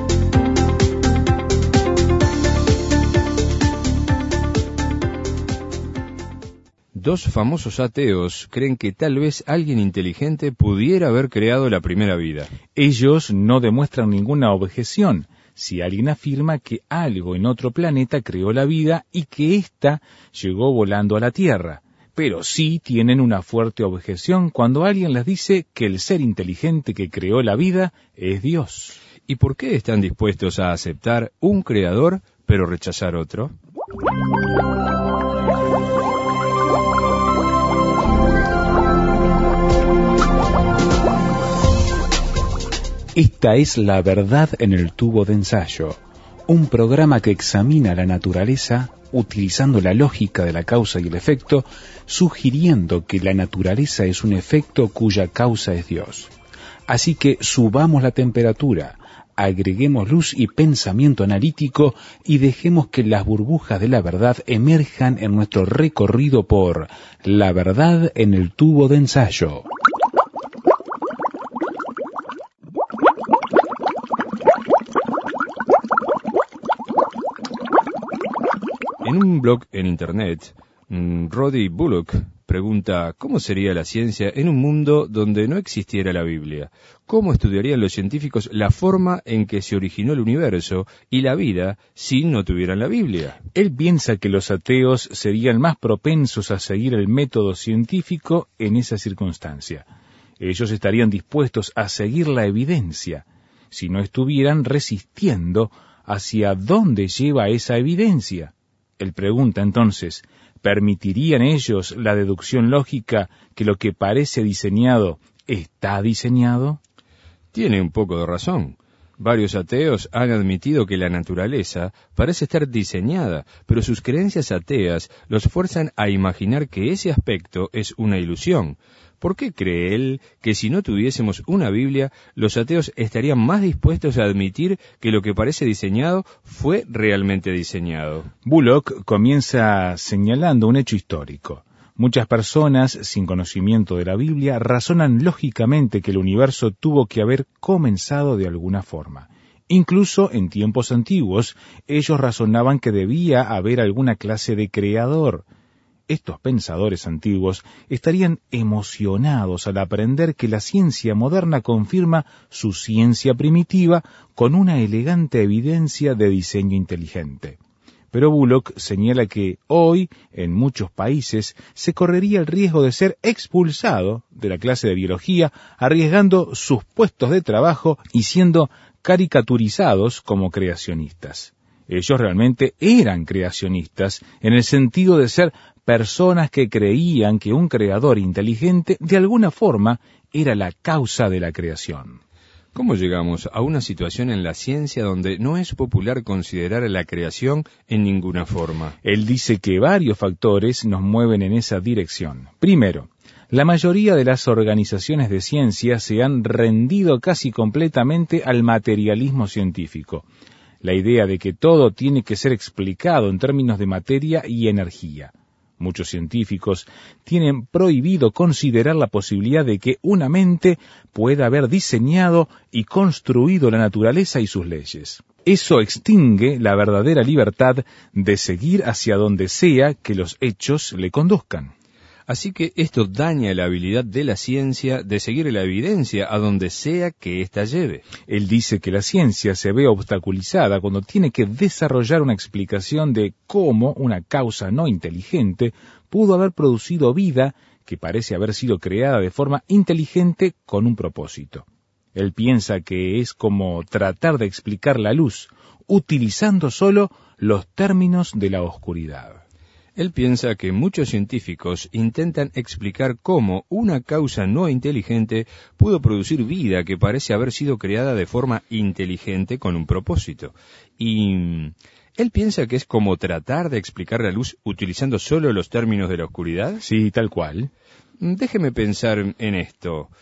Dos famosos ateos creen que tal vez alguien inteligente pudiera haber creado la primera vida. Ellos no demuestran ninguna objeción si alguien afirma que algo en otro planeta creó la vida y que ésta llegó volando a la Tierra. Pero sí tienen una fuerte objeción cuando alguien les dice que el ser inteligente que creó la vida es Dios. ¿Y por qué están dispuestos a aceptar un creador pero rechazar otro? Esta es La Verdad en el Tubo de Ensayo, un programa que examina la naturaleza utilizando la lógica de la causa y el efecto, sugiriendo que la naturaleza es un efecto cuya causa es Dios. Así que subamos la temperatura, agreguemos luz y pensamiento analítico y dejemos que las burbujas de la verdad emerjan en nuestro recorrido por La Verdad en el Tubo de Ensayo. En un blog en Internet, Roddy Bullock pregunta ¿cómo sería la ciencia en un mundo donde no existiera la Biblia? ¿Cómo estudiarían los científicos la forma en que se originó el universo y la vida si no tuvieran la Biblia? Él piensa que los ateos serían más propensos a seguir el método científico en esa circunstancia. Ellos estarían dispuestos a seguir la evidencia si no estuvieran resistiendo hacia dónde lleva esa evidencia. Él pregunta entonces, ¿permitirían ellos la deducción lógica que lo que parece diseñado está diseñado? Tiene un poco de razón. Varios ateos han admitido que la naturaleza parece estar diseñada, pero sus creencias ateas los fuerzan a imaginar que ese aspecto es una ilusión. ¿Por qué cree él que si no tuviésemos una Biblia, los ateos estarían más dispuestos a admitir que lo que parece diseñado fue realmente diseñado? Bullock comienza señalando un hecho histórico. Muchas personas, sin conocimiento de la Biblia, razonan lógicamente que el universo tuvo que haber comenzado de alguna forma. Incluso en tiempos antiguos, ellos razonaban que debía haber alguna clase de creador. Estos pensadores antiguos estarían emocionados al aprender que la ciencia moderna confirma su ciencia primitiva con una elegante evidencia de diseño inteligente. Pero Bullock señala que hoy, en muchos países, se correría el riesgo de ser expulsado de la clase de biología, arriesgando sus puestos de trabajo y siendo caricaturizados como creacionistas. Ellos realmente eran creacionistas en el sentido de ser personas que creían que un creador inteligente de alguna forma era la causa de la creación. ¿Cómo llegamos a una situación en la ciencia donde no es popular considerar la creación en ninguna forma? Él dice que varios factores nos mueven en esa dirección. Primero, la mayoría de las organizaciones de ciencia se han rendido casi completamente al materialismo científico, la idea de que todo tiene que ser explicado en términos de materia y energía. Muchos científicos tienen prohibido considerar la posibilidad de que una mente pueda haber diseñado y construido la naturaleza y sus leyes. Eso extingue la verdadera libertad de seguir hacia donde sea que los hechos le conduzcan. Así que esto daña la habilidad de la ciencia de seguir la evidencia a donde sea que ésta lleve. Él dice que la ciencia se ve obstaculizada cuando tiene que desarrollar una explicación de cómo una causa no inteligente pudo haber producido vida que parece haber sido creada de forma inteligente con un propósito. Él piensa que es como tratar de explicar la luz, utilizando solo los términos de la oscuridad. Él piensa que muchos científicos intentan explicar cómo una causa no inteligente pudo producir vida que parece haber sido creada de forma inteligente con un propósito. Y él piensa que es como tratar de explicar la luz utilizando solo los términos de la oscuridad. Sí, tal cual. Déjeme pensar en esto.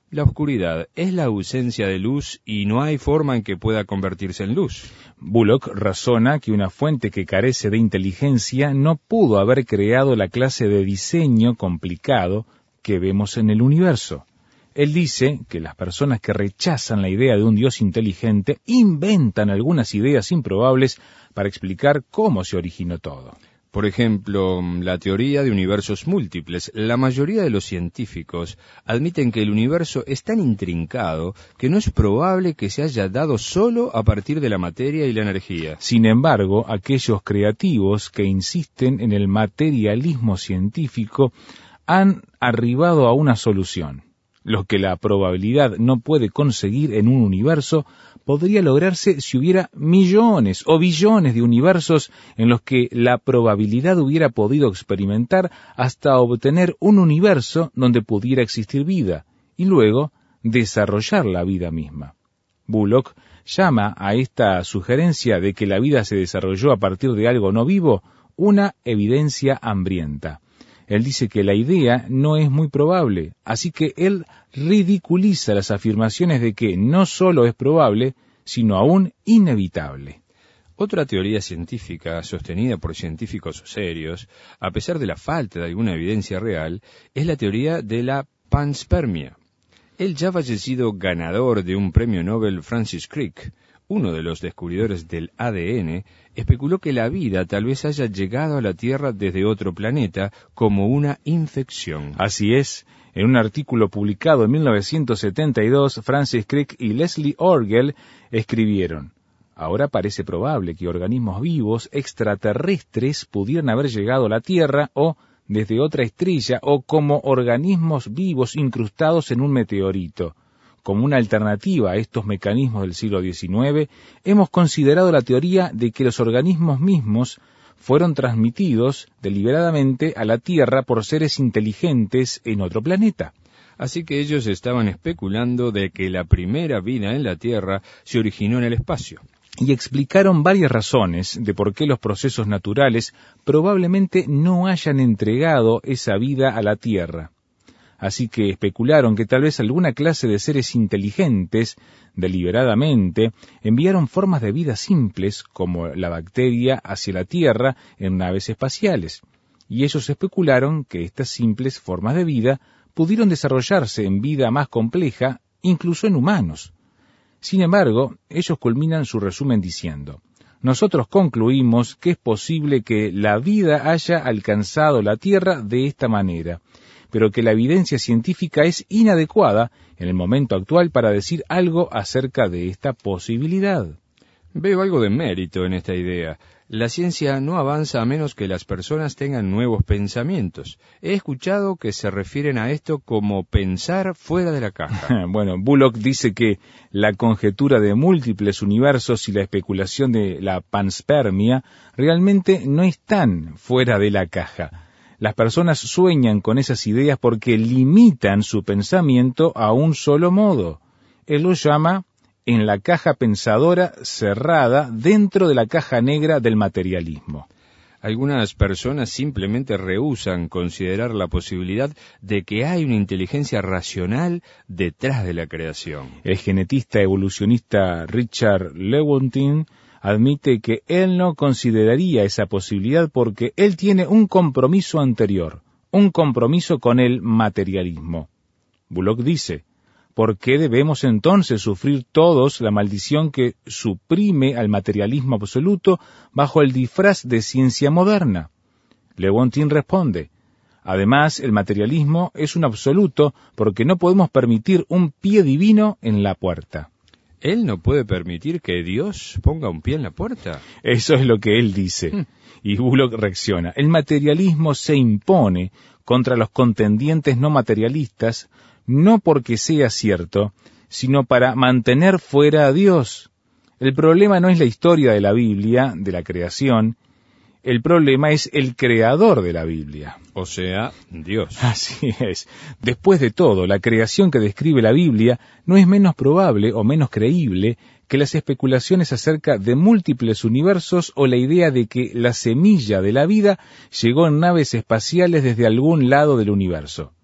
La oscuridad es la ausencia de luz y no hay forma en que pueda convertirse en luz. Bullock razona que una fuente que carece de inteligencia no pudo haber creado la clase de diseño complicado que vemos en el universo. Él dice que las personas que rechazan la idea de un Dios inteligente inventan algunas ideas improbables para explicar cómo se originó todo. Por ejemplo, la teoría de universos múltiples. La mayoría de los científicos admiten que el universo es tan intrincado que no es probable que se haya dado solo a partir de la materia y la energía. Sin embargo, aquellos creativos que insisten en el materialismo científico han arribado a una solución. Lo que la probabilidad no puede conseguir en un universo podría lograrse si hubiera millones o billones de universos en los que la probabilidad hubiera podido experimentar hasta obtener un universo donde pudiera existir vida y luego desarrollar la vida misma. Bullock llama a esta sugerencia de que la vida se desarrolló a partir de algo no vivo una evidencia hambrienta. Él dice que la idea no es muy probable, así que él ridiculiza las afirmaciones de que no solo es probable, sino aún inevitable. Otra teoría científica, sostenida por científicos serios, a pesar de la falta de alguna evidencia real, es la teoría de la panspermia. El ya fallecido ganador de un premio Nobel Francis Crick, uno de los descubridores del A D N, especuló que la vida tal vez haya llegado a la Tierra desde otro planeta como una infección. Así es. En un artículo publicado en mil novecientos setenta y dos, Francis Crick y Leslie Orgel escribieron: ahora parece probable que organismos vivos extraterrestres pudieran haber llegado a la Tierra o desde otra estrella o como organismos vivos incrustados en un meteorito. Como una alternativa a estos mecanismos del siglo diecinueve, hemos considerado la teoría de que los organismos mismos fueron transmitidos deliberadamente a la Tierra por seres inteligentes en otro planeta. Así que ellos estaban especulando de que la primera vida en la Tierra se originó en el espacio. Y explicaron varias razones de por qué los procesos naturales probablemente no hayan entregado esa vida a la Tierra. Así que especularon que tal vez alguna clase de seres inteligentes, deliberadamente, enviaron formas de vida simples, como la bacteria, hacia la Tierra en naves espaciales. Y ellos especularon que estas simples formas de vida pudieron desarrollarse en vida más compleja, incluso en humanos. Sin embargo, ellos culminan su resumen diciendo: nosotros concluimos que es posible que la vida haya alcanzado la Tierra de esta manera, pero que la evidencia científica es inadecuada en el momento actual para decir algo acerca de esta posibilidad. Veo algo de mérito en esta idea. La ciencia no avanza a menos que las personas tengan nuevos pensamientos. He escuchado que se refieren a esto como pensar fuera de la caja. Bueno, Bullock dice que la conjetura de múltiples universos y la especulación de la panspermia realmente no están fuera de la caja. Las personas sueñan con esas ideas porque limitan su pensamiento a un solo modo. Él lo llama en la caja pensadora cerrada dentro de la caja negra del materialismo. Algunas personas simplemente rehúsan considerar la posibilidad de que hay una inteligencia racional detrás de la creación. El genetista evolucionista Richard Lewontin admite que él no consideraría esa posibilidad porque él tiene un compromiso anterior, un compromiso con el materialismo. Bullock dice: ¿por qué debemos entonces sufrir todos la maldición que suprime al materialismo absoluto bajo el disfraz de ciencia moderna? Lewontin responde: además, el materialismo es un absoluto porque no podemos permitir un pie divino en la puerta. ¿Él no puede permitir que Dios ponga un pie en la puerta? Eso es lo que él dice. Hmm. Y Bullock reacciona: el materialismo se impone contra los contendientes no materialistas, no porque sea cierto, sino para mantener fuera a Dios. El problema no es la historia de la Biblia, de la creación, el problema es el creador de la Biblia. O sea, Dios. Así es. Después de todo, la creación que describe la Biblia no es menos probable o menos creíble que las especulaciones acerca de múltiples universos o la idea de que la semilla de la vida llegó en naves espaciales desde algún lado del universo.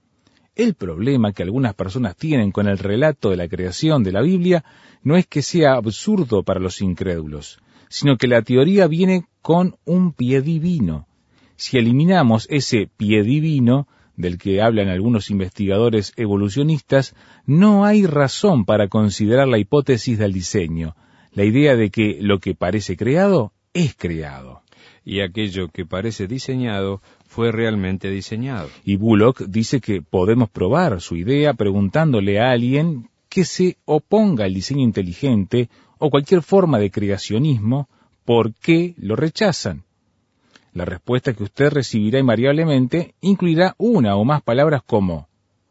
El problema que algunas personas tienen con el relato de la creación de la Biblia no es que sea absurdo para los incrédulos, sino que la teoría viene con un pie divino. Si eliminamos ese pie divino, del que hablan algunos investigadores evolucionistas, no hay razón para considerar la hipótesis del diseño, la idea de que lo que parece creado es creado. Y aquello que parece diseñado fue realmente diseñado. Y Bullock dice que podemos probar su idea preguntándole a alguien que se oponga al diseño inteligente o cualquier forma de creacionismo, ¿por qué lo rechazan? La respuesta que usted recibirá invariablemente incluirá una o más palabras como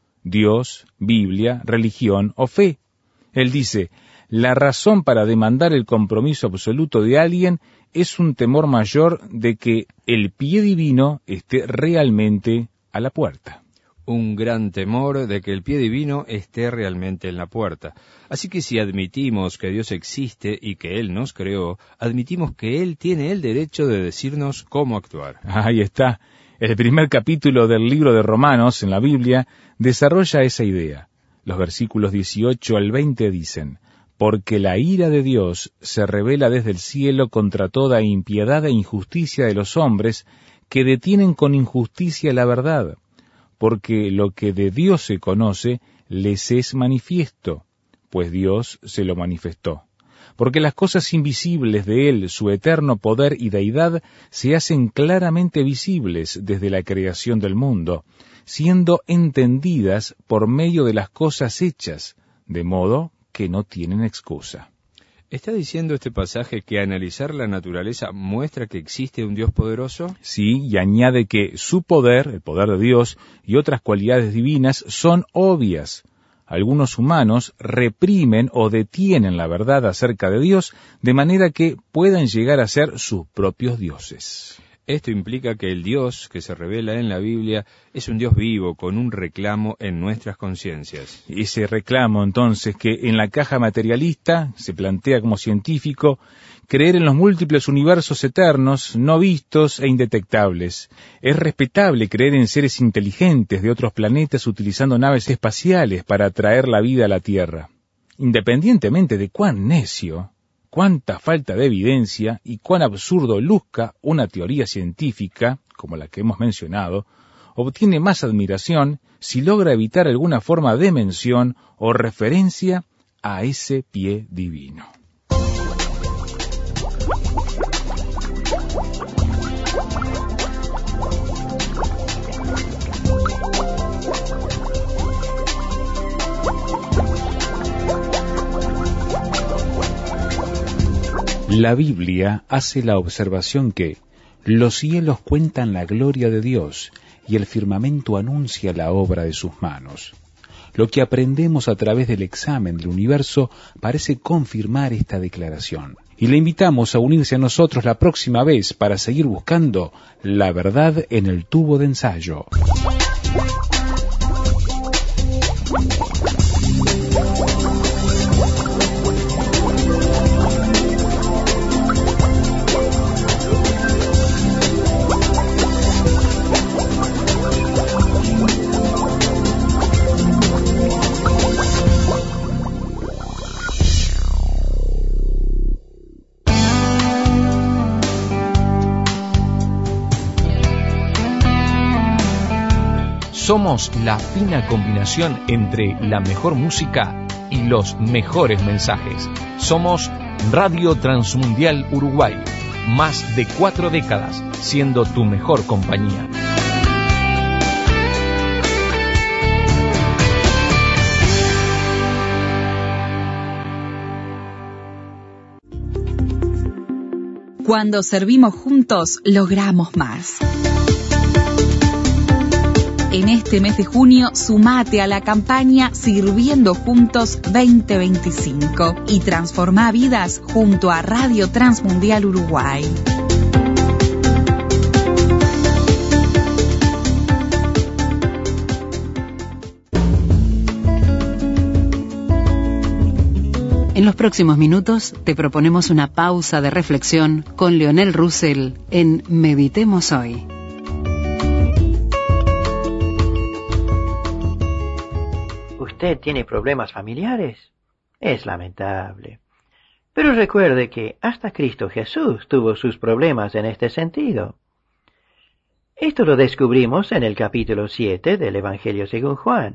Dios, Biblia, religión o fe. Él dice, la razón para demandar el compromiso absoluto de alguien es un temor mayor de que el pie divino esté realmente a la puerta. Un gran temor de que el pie divino esté realmente en la puerta. Así que si admitimos que Dios existe y que Él nos creó, admitimos que Él tiene el derecho de decirnos cómo actuar. Ahí está. El primer capítulo del libro de Romanos en la Biblia desarrolla esa idea. Los versículos dieciocho al veinte dicen, porque la ira de Dios se revela desde el cielo contra toda impiedad e injusticia de los hombres que detienen con injusticia la verdad, porque lo que de Dios se conoce les es manifiesto, pues Dios se lo manifestó. Porque las cosas invisibles de Él, su eterno poder y deidad, se hacen claramente visibles desde la creación del mundo, siendo entendidas por medio de las cosas hechas, de modo que no tienen excusa. ¿Está diciendo este pasaje que analizar la naturaleza muestra que existe un Dios poderoso? Sí, y añade que su poder, el poder de Dios, y otras cualidades divinas son obvias. Algunos humanos reprimen o detienen la verdad acerca de Dios de manera que puedan llegar a ser sus propios dioses. Esto implica que el Dios que se revela en la Biblia es un Dios vivo, con un reclamo en nuestras conciencias. Ese reclamo, entonces, que en la caja materialista se plantea como científico, creer en los múltiples universos eternos, no vistos e indetectables. Es respetable creer en seres inteligentes de otros planetas utilizando naves espaciales para traer la vida a la Tierra. Independientemente de cuán necio, cuánta falta de evidencia y cuán absurdo luzca una teoría científica, como la que hemos mencionado, obtiene más admiración si logra evitar alguna forma de mención o referencia a ese pie divino. La Biblia hace la observación que los cielos cuentan la gloria de Dios y el firmamento anuncia la obra de sus manos. Lo que aprendemos a través del examen del universo parece confirmar esta declaración. Y le invitamos a unirse a nosotros la próxima vez para seguir buscando la verdad en el tubo de ensayo. Somos la fina combinación entre la mejor música y los mejores mensajes. Somos Radio Transmundial Uruguay, más de cuatro décadas siendo tu mejor compañía. Cuando servimos juntos, logramos más. En este mes de junio, sumate a la campaña Sirviendo Juntos veinte veinticinco y transforma vidas junto a Radio Transmundial Uruguay. En los próximos minutos te proponemos una pausa de reflexión con Leonel Russell en Meditemos Hoy. usted tiene problemas familiares. Es lamentable. Pero recuerde que hasta Cristo Jesús tuvo sus problemas en este sentido. Esto lo descubrimos en el capítulo siete del Evangelio según Juan.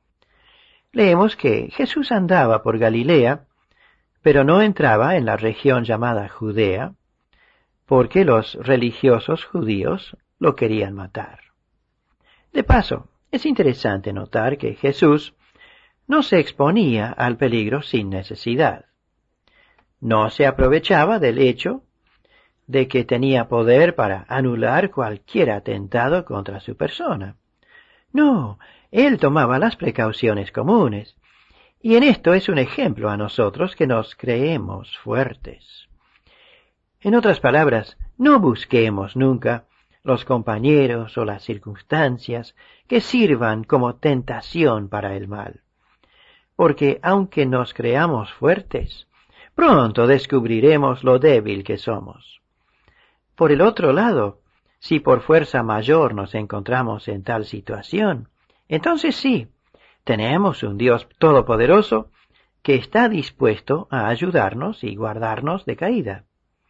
Leemos que Jesús andaba por Galilea, pero no entraba en la región llamada Judea, porque los religiosos judíos lo querían matar. De paso, es interesante notar que Jesús no se exponía al peligro sin necesidad. No se aprovechaba del hecho de que tenía poder para anular cualquier atentado contra su persona. No, él tomaba las precauciones comunes, y en esto es un ejemplo a nosotros que nos creemos fuertes. En otras palabras, no busquemos nunca los compañeros o las circunstancias que sirvan como tentación para el mal, porque aunque nos creamos fuertes, pronto descubriremos lo débil que somos. Por el otro lado, si por fuerza mayor nos encontramos en tal situación, entonces sí, tenemos un Dios todopoderoso que está dispuesto a ayudarnos y guardarnos de caída.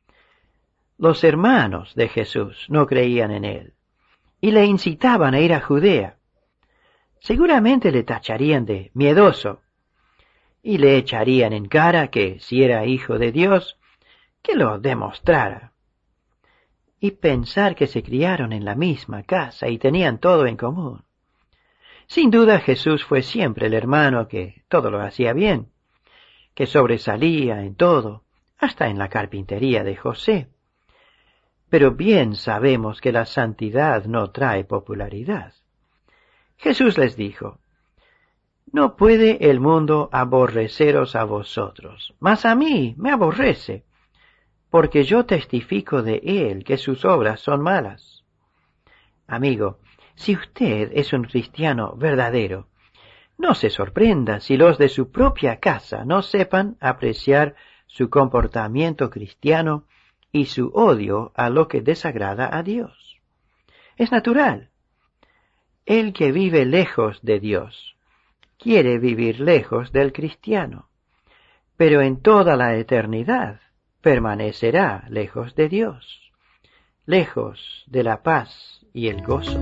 Los hermanos de Jesús no creían en él y le incitaban a ir a Judea. Seguramente le tacharían de miedoso y le echarían en cara que si era hijo de Dios, que lo demostrara. Y pensar que se criaron en la misma casa y tenían todo en común. Sin duda Jesús fue siempre el hermano que todo lo hacía bien, que sobresalía en todo, hasta en la carpintería de José. Pero bien sabemos que la santidad no trae popularidad. Jesús les dijo, no puede el mundo aborreceros a vosotros, mas a mí me aborrece, porque yo testifico de él que sus obras son malas. Amigo, si usted es un cristiano verdadero, no se sorprenda si los de su propia casa no sepan apreciar su comportamiento cristiano y su odio a lo que desagrada a Dios. Es natural. El que vive lejos de Dios quiere vivir lejos del cristiano, pero en toda la eternidad permanecerá lejos de Dios, lejos de la paz y el gozo.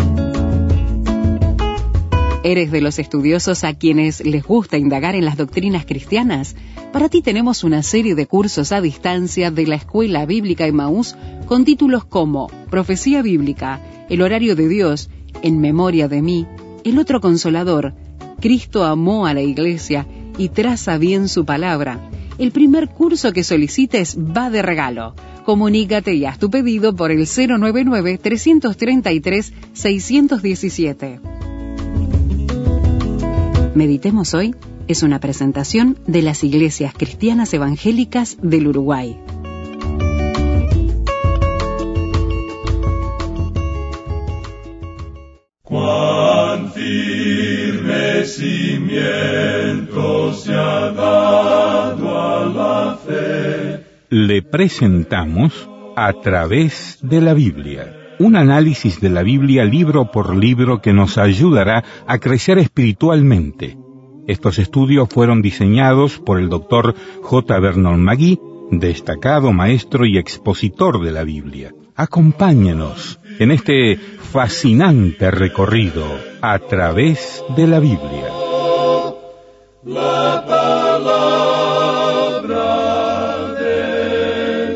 ¿Eres de los estudiosos a quienes les gusta indagar en las doctrinas cristianas? Para ti tenemos una serie de cursos a distancia de la Escuela Bíblica Emaús con títulos como Profecía Bíblica, El Horario de Dios, En Memoria de Mí, El Otro Consolador, Cristo amó a la Iglesia y traza bien su palabra. El primer curso que solicites va de regalo. Comunícate y haz tu pedido por el cero nueve nueve, tres tres tres, seis uno siete. Meditemos hoy es una presentación de las Iglesias Cristianas Evangélicas del Uruguay. Cuán firme cimiento se ha dado a la fe. Le presentamos A Través de la Biblia, un análisis de la Biblia libro por libro que nos ayudará a crecer espiritualmente. Estos estudios fueron diseñados por el doctor J. Vernon McGee, destacado maestro y expositor de la Biblia. Acompáñenos en este fascinante recorrido a través de la Biblia. La palabra de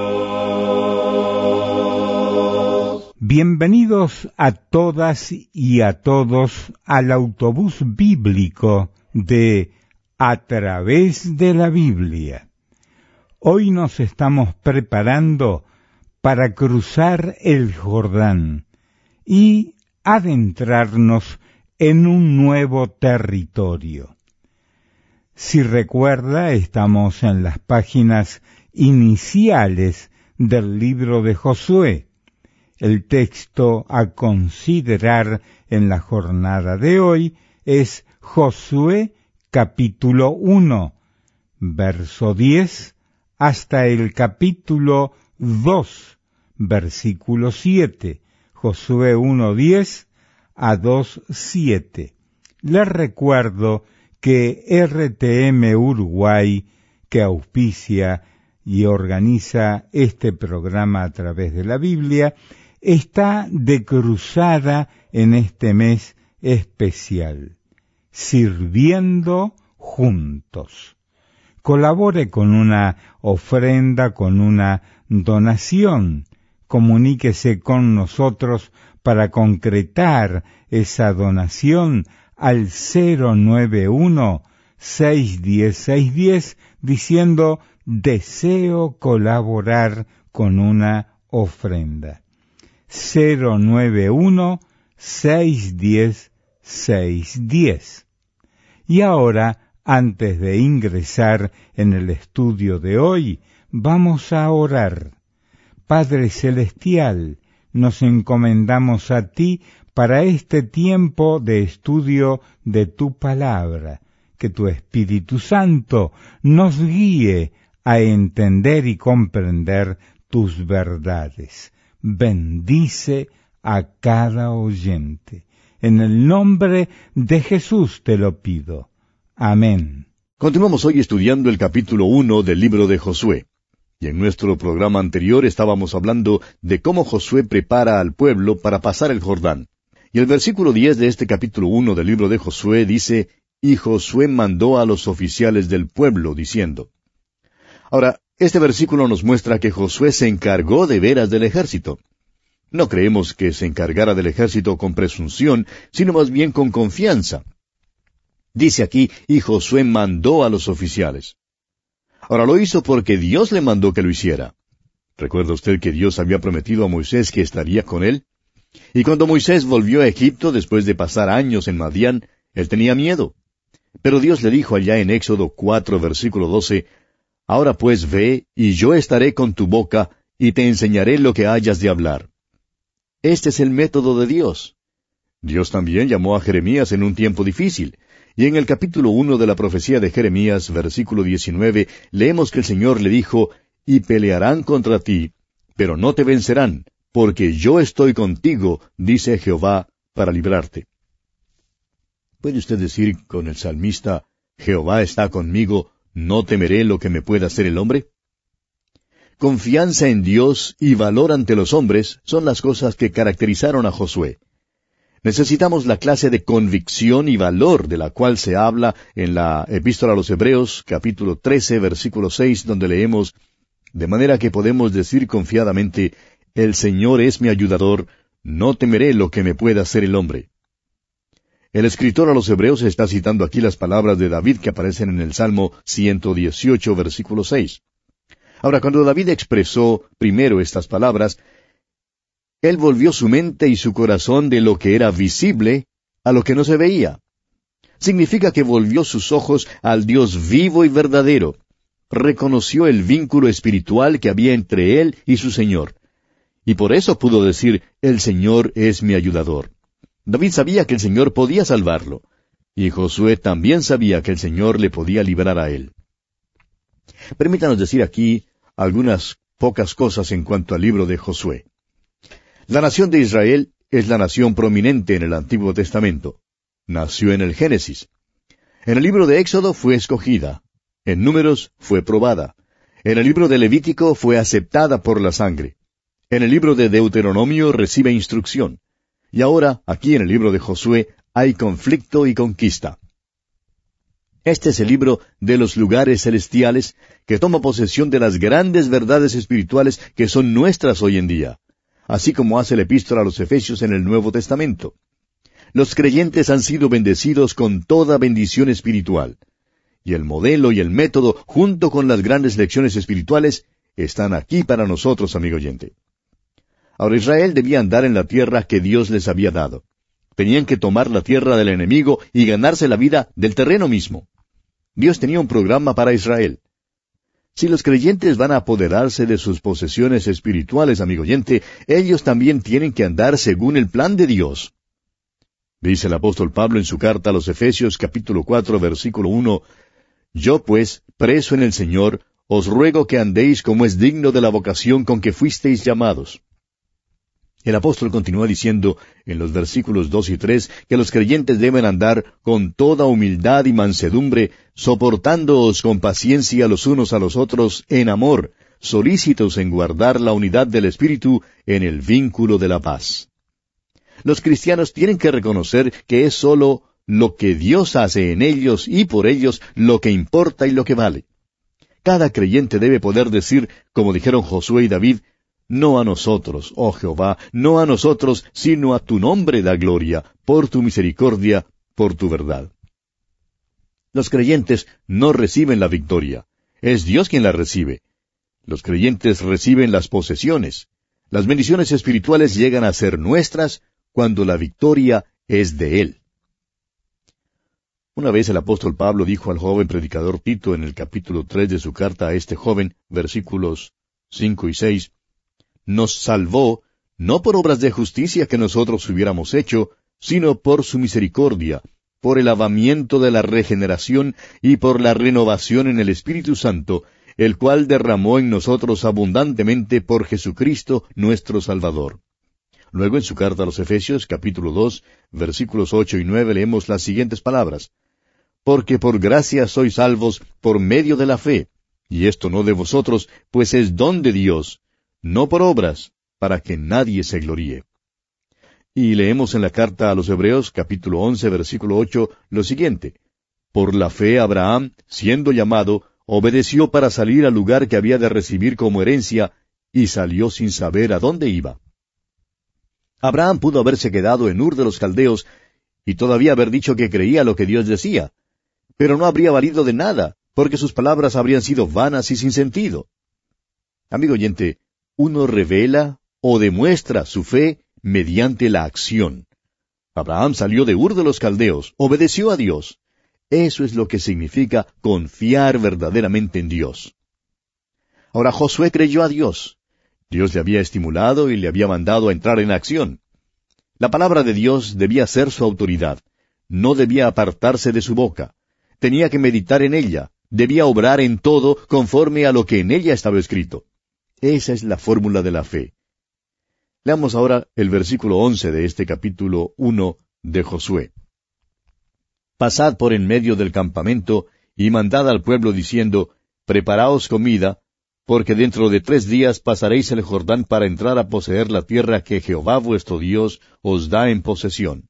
Dios. Bienvenidos a todas y a todos al autobús bíblico de A Través de la Biblia. Hoy nos estamos preparando para cruzar el Jordán y adentrarnos en un nuevo territorio. Si recuerda, estamos en las páginas iniciales del libro de Josué. El texto a considerar en la jornada de hoy es Josué capítulo uno, verso diez, hasta el capítulo dos, versículo siete, Josué uno diez a dos siete. les recuerdo que R T M Uruguay, que auspicia y organiza este programa a través de la Biblia, está de cruzada en este mes especial, sirviendo juntos. Colabore con una ofrenda, con una donación. Comuníquese con nosotros para concretar esa donación al cero nueve uno, seis uno cero, seis uno cero diciendo deseo colaborar con una ofrenda. cero nueve uno, seis uno cero, seis uno cero. Y ahora, antes de ingresar en el estudio de hoy, vamos a orar. Padre Celestial, nos encomendamos a ti para este tiempo de estudio de tu palabra, que tu Espíritu Santo nos guíe a entender y comprender tus verdades. Bendice a cada oyente. En el nombre de Jesús te lo pido. Amén. Continuamos hoy estudiando el capítulo uno del libro de Josué. Y en nuestro programa anterior estábamos hablando de cómo Josué prepara al pueblo para pasar el Jordán. Y el versículo diez de este capítulo uno del libro de Josué dice, y Josué mandó a los oficiales del pueblo, diciendo. Ahora, este versículo nos muestra que Josué se encargó de veras del ejército. No creemos que se encargara del ejército con presunción, sino más bien con confianza. Dice aquí, y Josué mandó a los oficiales. Ahora lo hizo porque Dios le mandó que lo hiciera. ¿Recuerda usted que Dios había prometido a Moisés que estaría con él? Y cuando Moisés volvió a Egipto después de pasar años en Madián, él tenía miedo. Pero Dios le dijo allá en Éxodo cuatro, versículo doce, Ahora pues ve, y yo estaré con tu boca, y te enseñaré lo que hayas de hablar. Este es el método de Dios. Dios también llamó a Jeremías en un tiempo difícil. Y en el capítulo uno de la profecía de Jeremías, versículo diecinueve, leemos que el Señor le dijo, y pelearán contra ti, pero no te vencerán, porque yo estoy contigo, dice Jehová, para librarte. ¿Puede usted decir con el salmista, Jehová está conmigo, no temeré lo que me pueda hacer el hombre? Confianza en Dios y valor ante los hombres son las cosas que caracterizaron a Josué. Necesitamos la clase de convicción y valor de la cual se habla en la Epístola a los Hebreos, capítulo trece, versículo seis, donde leemos, de manera que podemos decir confiadamente, el Señor es mi ayudador, no temeré lo que me pueda hacer el hombre. El escritor a los Hebreos está citando aquí las palabras de David que aparecen en el Salmo ciento dieciocho, versículo seis. Ahora, cuando David expresó primero estas palabras, él volvió su mente y su corazón de lo que era visible a lo que no se veía. Significa que volvió sus ojos al Dios vivo y verdadero. Reconoció el vínculo espiritual que había entre él y su Señor. Y por eso pudo decir, el Señor es mi ayudador. David sabía que el Señor podía salvarlo. Y Josué también sabía que el Señor le podía librar a él. Permítanos decir aquí algunas pocas cosas en cuanto al libro de Josué. La nación de Israel es la nación prominente en el Antiguo Testamento. Nació en el Génesis. En el libro de Éxodo fue escogida. En Números fue probada. En el libro de Levítico fue aceptada por la sangre. En el libro de Deuteronomio recibe instrucción. Y ahora, aquí en el libro de Josué, hay conflicto y conquista. Este es el libro de los lugares celestiales que toma posesión de las grandes verdades espirituales que son nuestras hoy en día, así como hace la epístola a los Efesios en el Nuevo Testamento. Los creyentes han sido bendecidos con toda bendición espiritual. Y el modelo y el método, junto con las grandes lecciones espirituales, están aquí para nosotros, amigo oyente. Ahora Israel debía andar en la tierra que Dios les había dado. Tenían que tomar la tierra del enemigo y ganarse la vida del terreno mismo. Dios tenía un programa para Israel. Si los creyentes van a apoderarse de sus posesiones espirituales, amigo oyente, ellos también tienen que andar según el plan de Dios. Dice el apóstol Pablo en su carta a los Efesios capítulo cuatro, versículo uno, Yo pues, preso en el Señor, os ruego que andéis como es digno de la vocación con que fuisteis llamados. El apóstol continúa diciendo en los versículos dos y tres que los creyentes deben andar con toda humildad y mansedumbre, soportándoos con paciencia los unos a los otros en amor, solícitos en guardar la unidad del Espíritu en el vínculo de la paz. Los cristianos tienen que reconocer que es sólo lo que Dios hace en ellos y por ellos lo que importa y lo que vale. Cada creyente debe poder decir, como dijeron Josué y David, no a nosotros, oh Jehová, no a nosotros, sino a tu nombre da gloria, por tu misericordia, por tu verdad. Los creyentes no reciben la victoria, es Dios quien la recibe. Los creyentes reciben las posesiones. Las bendiciones espirituales llegan a ser nuestras cuando la victoria es de Él. Una vez el apóstol Pablo dijo al joven predicador Tito en el capítulo tres de su carta a este joven, versículos cinco y seis, nos salvó, no por obras de justicia que nosotros hubiéramos hecho, sino por su misericordia, por el lavamiento de la regeneración y por la renovación en el Espíritu Santo, el cual derramó en nosotros abundantemente por Jesucristo nuestro Salvador. Luego en su carta a los Efesios, capítulo dos, versículos ocho y nueve, leemos las siguientes palabras. Porque por gracia sois salvos por medio de la fe, y esto no de vosotros, pues es don de Dios, no por obras, para que nadie se gloríe. Y leemos en la carta a los Hebreos, capítulo once, versículo ocho, lo siguiente. Por la fe Abraham, siendo llamado, obedeció para salir al lugar que había de recibir como herencia, y salió sin saber a dónde iba. Abraham pudo haberse quedado en Ur de los Caldeos, y todavía haber dicho que creía lo que Dios decía, pero no habría valido de nada, porque sus palabras habrían sido vanas y sin sentido. Amigo oyente, uno revela o demuestra su fe mediante la acción. Abraham salió de Ur de los Caldeos, obedeció a Dios. Eso es lo que significa confiar verdaderamente en Dios. Ahora Josué creyó a Dios. Dios le había estimulado y le había mandado a entrar en acción. La palabra de Dios debía ser su autoridad. No debía apartarse de su boca. Tenía que meditar en ella. Debía obrar en todo conforme a lo que en ella estaba escrito. Esa es la fórmula de la fe. Leamos ahora el versículo once de este capítulo uno de Josué. Pasad por en medio del campamento y mandad al pueblo diciendo, preparaos comida, porque dentro de tres días pasaréis el Jordán para entrar a poseer la tierra que Jehová vuestro Dios os da en posesión.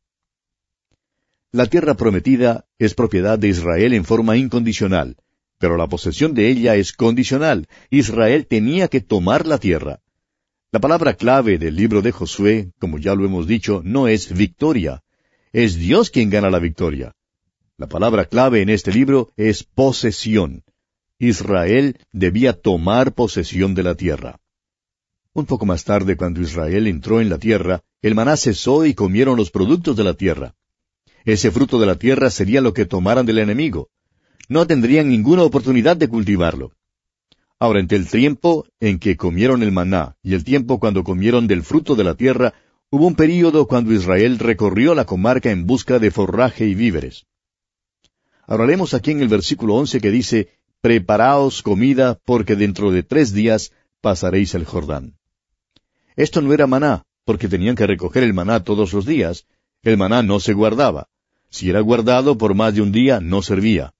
La tierra prometida es propiedad de Israel en forma incondicional, pero la posesión de ella es condicional. Israel tenía que tomar la tierra. La palabra clave del libro de Josué, como ya lo hemos dicho, no es victoria. Es Dios quien gana la victoria. La palabra clave en este libro es posesión. Israel debía tomar posesión de la tierra. Un poco más tarde, cuando Israel entró en la tierra, el maná cesó y comieron los productos de la tierra. Ese fruto de la tierra sería lo que tomaran del enemigo. No tendrían ninguna oportunidad de cultivarlo. Ahora, entre el tiempo en que comieron el maná y el tiempo cuando comieron del fruto de la tierra, hubo un período cuando Israel recorrió la comarca en busca de forraje y víveres. Ahora leemos aquí en el versículo once que dice, preparaos comida, porque dentro de tres días pasaréis el Jordán. Esto no era maná, porque tenían que recoger el maná todos los días. El maná no se guardaba. Si era guardado por más de un día, no servía.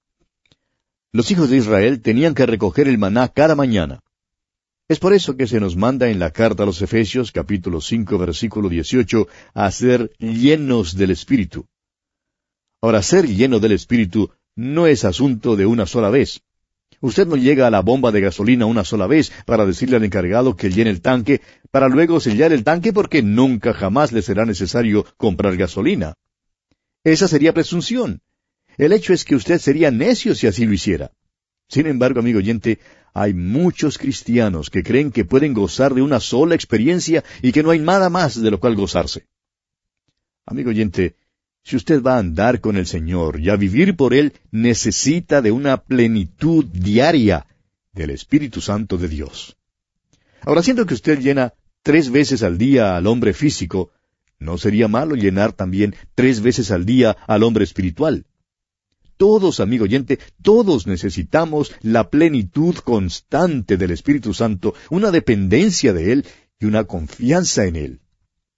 Los hijos de Israel tenían que recoger el maná cada mañana. Es por eso que se nos manda en la carta a los Efesios, capítulo cinco, versículo dieciocho, a ser llenos del Espíritu. Ahora, ser lleno del Espíritu no es asunto de una sola vez. Usted no llega a la bomba de gasolina una sola vez para decirle al encargado que llene el tanque, para luego sellar el tanque porque nunca jamás le será necesario comprar gasolina. Esa sería presunción. El hecho es que usted sería necio si así lo hiciera. Sin embargo, amigo oyente, hay muchos cristianos que creen que pueden gozar de una sola experiencia y que no hay nada más de lo cual gozarse. Amigo oyente, si usted va a andar con el Señor y a vivir por Él, necesita de una plenitud diaria del Espíritu Santo de Dios. Ahora, siendo que usted llena tres veces al día al hombre físico, ¿no sería malo llenar también tres veces al día al hombre espiritual? Todos, amigo oyente, todos necesitamos la plenitud constante del Espíritu Santo, una dependencia de Él y una confianza en Él.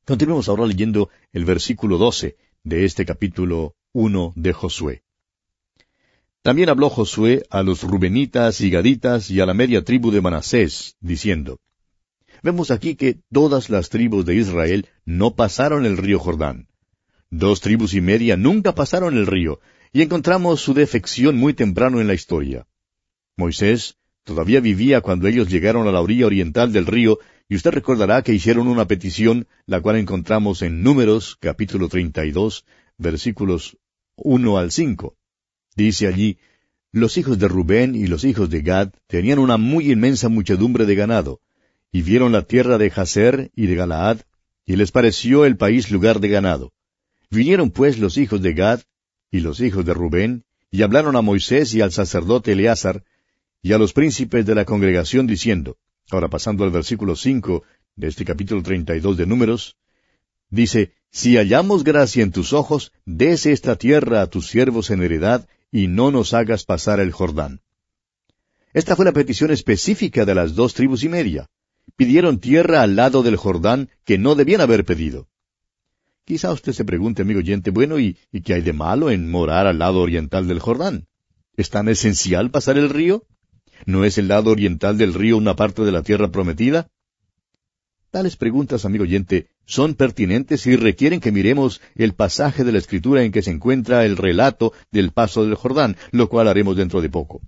Continuemos ahora leyendo el versículo doce de este capítulo uno de Josué. También habló Josué a los rubenitas y gaditas y a la media tribu de Manasés, diciendo, vemos aquí que todas las tribus de Israel no pasaron el río Jordán. Dos tribus y media nunca pasaron el río, y encontramos su defección muy temprano en la historia. Moisés todavía vivía cuando ellos llegaron a la orilla oriental del río, y usted recordará que hicieron una petición, la cual encontramos en Números, capítulo treinta y dos, versículos uno al cinco. Dice allí, los hijos de Rubén y los hijos de Gad tenían una muy inmensa muchedumbre de ganado, y vieron la tierra de Jazer y de Galaad, y les pareció el país lugar de ganado. Vinieron pues los hijos de Gad y los hijos de Rubén, y hablaron a Moisés y al sacerdote Eleazar, y a los príncipes de la congregación, diciendo, ahora pasando al versículo cinco de este capítulo treinta y dos de Números, dice, si hallamos gracia en tus ojos, des esta tierra a tus siervos en heredad, y no nos hagas pasar el Jordán. Esta fue la petición específica de las dos tribus y media. Pidieron tierra al lado del Jordán que no debían haber pedido. Quizá usted se pregunte, amigo oyente, bueno, ¿y, ¿y qué hay de malo en morar al lado oriental del Jordán? ¿Es tan esencial pasar el río? ¿No es el lado oriental del río una parte de la tierra prometida? Tales preguntas, amigo oyente, son pertinentes y requieren que miremos el pasaje de la Escritura en que se encuentra el relato del paso del Jordán, lo cual haremos dentro de poco.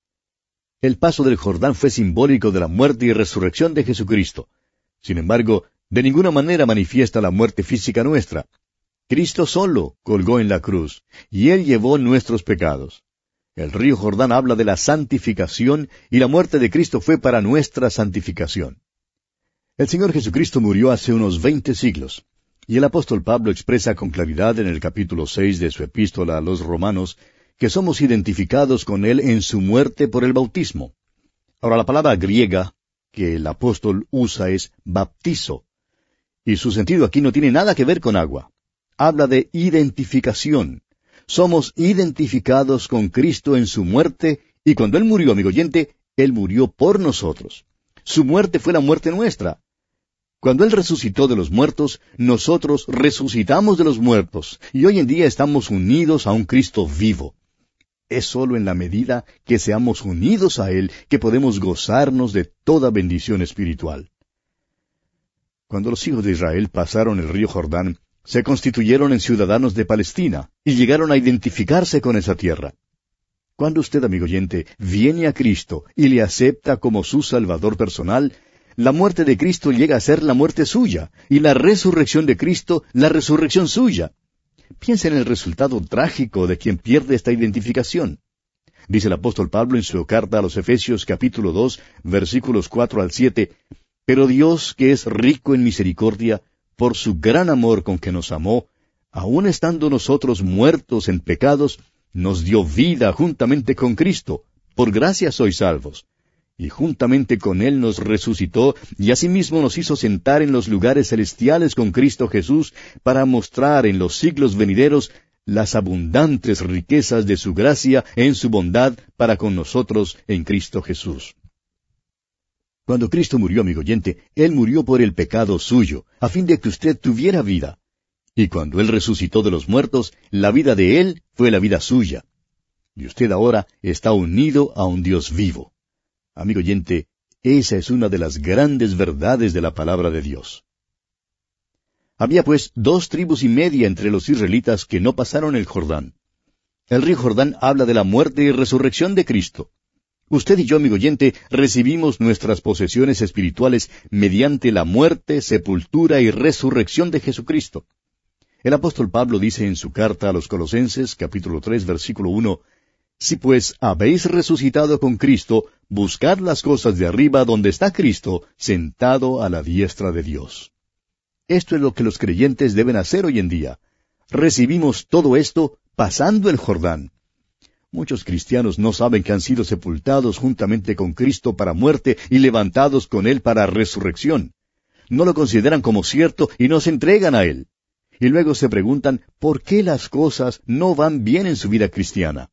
El paso del Jordán fue simbólico de la muerte y resurrección de Jesucristo. Sin embargo, de ninguna manera manifiesta la muerte física nuestra. Cristo solo colgó en la cruz, y Él llevó nuestros pecados. El río Jordán habla de la santificación, y la muerte de Cristo fue para nuestra santificación. El Señor Jesucristo murió hace unos veinte siglos, y el apóstol Pablo expresa con claridad en el capítulo seis de su epístola a los Romanos que somos identificados con Él en su muerte por el bautismo. Ahora, la palabra griega que el apóstol usa es baptizo, y su sentido aquí no tiene nada que ver con agua. Habla de identificación. Somos identificados con Cristo en su muerte, y cuando Él murió, amigo oyente, Él murió por nosotros. Su muerte fue la muerte nuestra. Cuando Él resucitó de los muertos, nosotros resucitamos de los muertos, y hoy en día estamos unidos a un Cristo vivo. Es sólo en la medida que seamos unidos a Él que podemos gozarnos de toda bendición espiritual. Cuando los hijos de Israel pasaron el río Jordán, se constituyeron en ciudadanos de Palestina y llegaron a identificarse con esa tierra. Cuando usted, amigo oyente, viene a Cristo y le acepta como su Salvador personal, la muerte de Cristo llega a ser la muerte suya, y la resurrección de Cristo, la resurrección suya. Piensa en el resultado trágico de quien pierde esta identificación. Dice el apóstol Pablo en su carta a los Efesios capítulo dos, versículos cuatro al siete, pero Dios, que es rico en misericordia, por su gran amor con que nos amó, aun estando nosotros muertos en pecados, nos dio vida juntamente con Cristo. Por gracia sois salvos. Y juntamente con Él nos resucitó, y asimismo nos hizo sentar en los lugares celestiales con Cristo Jesús, para mostrar en los siglos venideros las abundantes riquezas de su gracia en su bondad para con nosotros en Cristo Jesús. Cuando Cristo murió, amigo oyente, Él murió por el pecado suyo, a fin de que usted tuviera vida. Y cuando Él resucitó de los muertos, la vida de Él fue la vida suya. Y usted ahora está unido a un Dios vivo. Amigo oyente, esa es una de las grandes verdades de la palabra de Dios. Había pues dos tribus y media entre los israelitas que no pasaron el Jordán. El río Jordán habla de la muerte y resurrección de Cristo. Usted y yo, amigo oyente, recibimos nuestras posesiones espirituales mediante la muerte, sepultura y resurrección de Jesucristo. El apóstol Pablo dice en su carta a los Colosenses, capítulo tres, versículo uno, si pues habéis resucitado con Cristo, buscad las cosas de arriba donde está Cristo, sentado a la diestra de Dios. Esto es lo que los creyentes deben hacer hoy en día. Recibimos todo esto pasando el Jordán. Muchos cristianos no saben que han sido sepultados juntamente con Cristo para muerte y levantados con Él para resurrección. No lo consideran como cierto y no se entregan a Él. Y luego se preguntan por qué las cosas no van bien en su vida cristiana.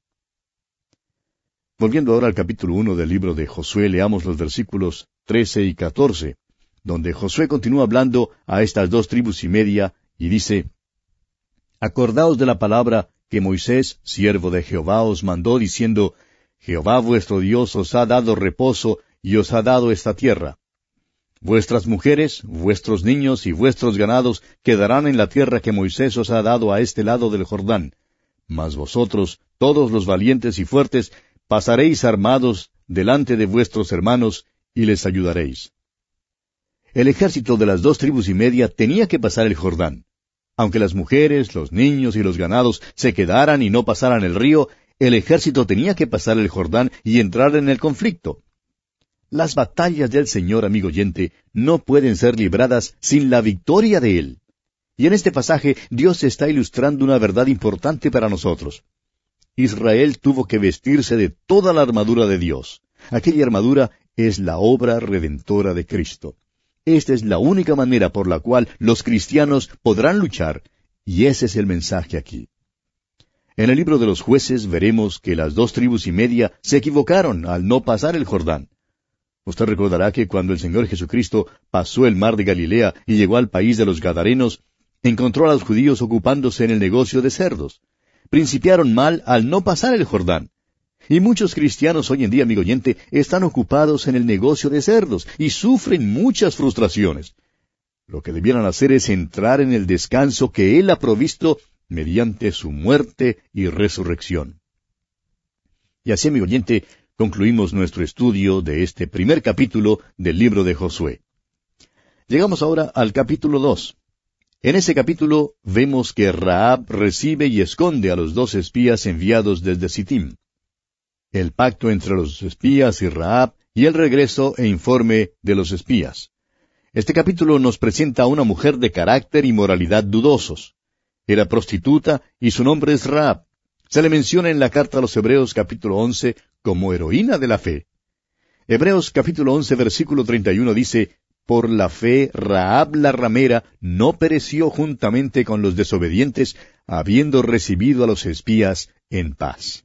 Volviendo ahora al capítulo uno del libro de Josué, leamos los versículos trece y catorce. donde Josué continúa hablando a estas dos tribus y media, y dice, Acordaos de la palabra que Moisés, siervo de Jehová, os mandó, diciendo, Jehová vuestro Dios os ha dado reposo, y os ha dado esta tierra. Vuestras mujeres, vuestros niños y vuestros ganados quedarán en la tierra que Moisés os ha dado a este lado del Jordán. Mas vosotros, todos los valientes y fuertes, pasaréis armados delante de vuestros hermanos, y les ayudaréis. El ejército de las dos tribus y media tenía que pasar el Jordán. Aunque las mujeres, los niños y los ganados se quedaran y no pasaran el río, el ejército tenía que pasar el Jordán y entrar en el conflicto. Las batallas del Señor, amigo oyente, no pueden ser libradas sin la victoria de Él. Y en este pasaje Dios está ilustrando una verdad importante para nosotros. Israel tuvo que vestirse de toda la armadura de Dios. Aquella armadura es la obra redentora de Cristo. Esta es la única manera por la cual los cristianos podrán luchar, y ese es el mensaje aquí. En el libro de los Jueces veremos que las dos tribus y media se equivocaron al no pasar el Jordán. Usted recordará que cuando el Señor Jesucristo pasó el mar de Galilea y llegó al país de los Gadarenos, encontró a los judíos ocupándose en el negocio de cerdos. Principiaron mal al no pasar el Jordán. Y muchos cristianos hoy en día, amigo oyente, están ocupados en el negocio de cerdos y sufren muchas frustraciones. Lo que debieran hacer es entrar en el descanso que Él ha provisto mediante su muerte y resurrección. Y así, amigo oyente, concluimos nuestro estudio de este primer capítulo del libro de Josué. Llegamos ahora al capítulo dos. En ese capítulo vemos que Rahab recibe y esconde a los dos espías enviados desde Sittim. El pacto entre los espías y Rahab y el regreso e informe de los espías. Este capítulo nos presenta a una mujer de carácter y moralidad dudosos. Era prostituta y su nombre es Rahab. Se le menciona en la carta a los Hebreos capítulo once como heroína de la fe. Hebreos capítulo once versículo treinta y uno dice, Por la fe Rahab la ramera no pereció juntamente con los desobedientes, habiendo recibido a los espías en paz.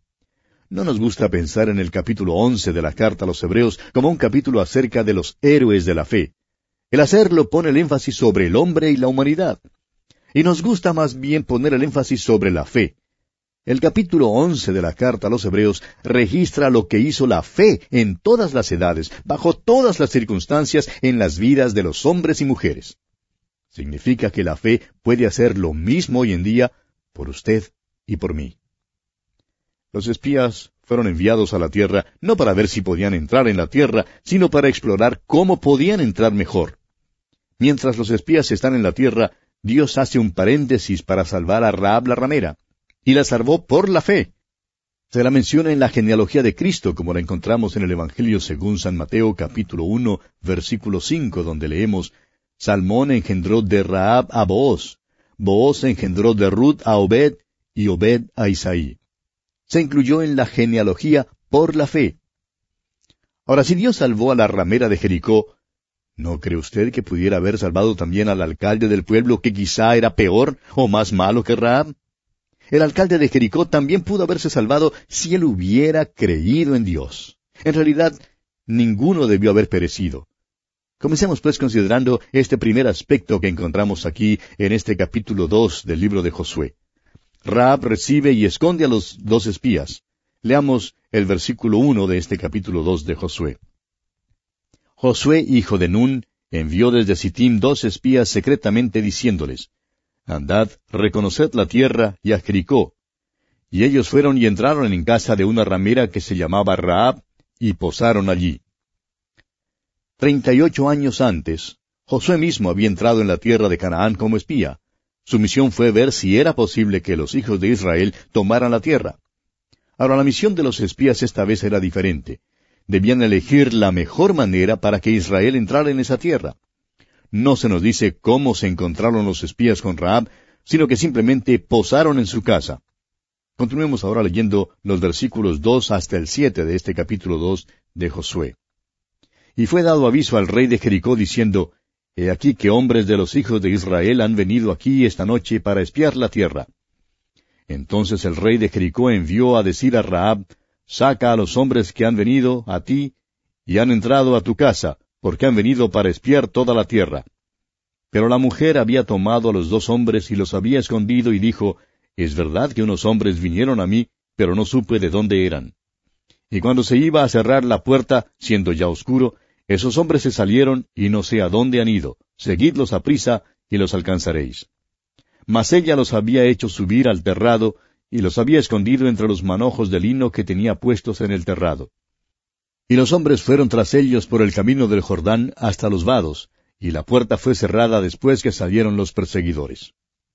No nos gusta pensar en el capítulo once de la carta a los Hebreos como un capítulo acerca de los héroes de la fe. El hacerlo pone el énfasis sobre el hombre y la humanidad. Y nos gusta más bien poner el énfasis sobre la fe. El capítulo once de la carta a los Hebreos registra lo que hizo la fe en todas las edades, bajo todas las circunstancias, en las vidas de los hombres y mujeres. Significa que la fe puede hacer lo mismo hoy en día por usted y por mí. Los espías fueron enviados a la tierra no para ver si podían entrar en la tierra, sino para explorar cómo podían entrar mejor. Mientras los espías están en la tierra, Dios hace un paréntesis para salvar a Rahab la ramera, y la salvó por la fe. Se la menciona en la genealogía de Cristo, como la encontramos en el Evangelio según San Mateo capítulo uno, versículo cinco, donde leemos, Salmón engendró de Rahab a Booz, Booz engendró de Ruth a Obed, y Obed a Isaí. Se incluyó en la genealogía por la fe. Ahora, si Dios salvó a la ramera de Jericó, ¿no cree usted que pudiera haber salvado también al alcalde del pueblo, que quizá era peor o más malo que Rahab? El alcalde de Jericó también pudo haberse salvado si él hubiera creído en Dios. En realidad, ninguno debió haber perecido. Comencemos pues considerando este primer aspecto que encontramos aquí en este capítulo dos del libro de Josué. Rahab recibe y esconde a los dos espías. Leamos el versículo uno de este capítulo dos de Josué. Josué, hijo de Nun, envió desde Sittim dos espías secretamente diciéndoles, Andad, reconoced la tierra y a Jericó. Y ellos fueron y entraron en casa de una ramera que se llamaba Rahab, y posaron allí. Treinta y ocho años antes, Josué mismo había entrado en la tierra de Canaán como espía. Su misión fue ver si era posible que los hijos de Israel tomaran la tierra. Ahora, la misión de los espías esta vez era diferente. Debían elegir la mejor manera para que Israel entrara en esa tierra. No se nos dice cómo se encontraron los espías con Rahab, sino que simplemente posaron en su casa. Continuemos ahora leyendo los versículos dos hasta el siete de este capítulo dos de Josué. Y fue dado aviso al rey de Jericó diciendo, He aquí que hombres de los hijos de Israel han venido aquí esta noche para espiar la tierra. Entonces el rey de Jericó envió a decir a Rahab, Saca a los hombres que han venido a ti y han entrado a tu casa, porque han venido para espiar toda la tierra. Pero la mujer había tomado a los dos hombres y los había escondido y dijo, es verdad que unos hombres vinieron a mí, pero no supe de dónde eran. Y cuando se iba a cerrar la puerta, siendo ya oscuro, esos hombres se salieron y no sé a dónde han ido. Seguidlos a prisa y los alcanzaréis. Mas ella los había hecho subir al terrado y los había escondido entre los manojos de lino que tenía puestos en el terrado. Y los hombres fueron tras ellos por el camino del Jordán hasta los vados, y la puerta fue cerrada después que salieron los perseguidores.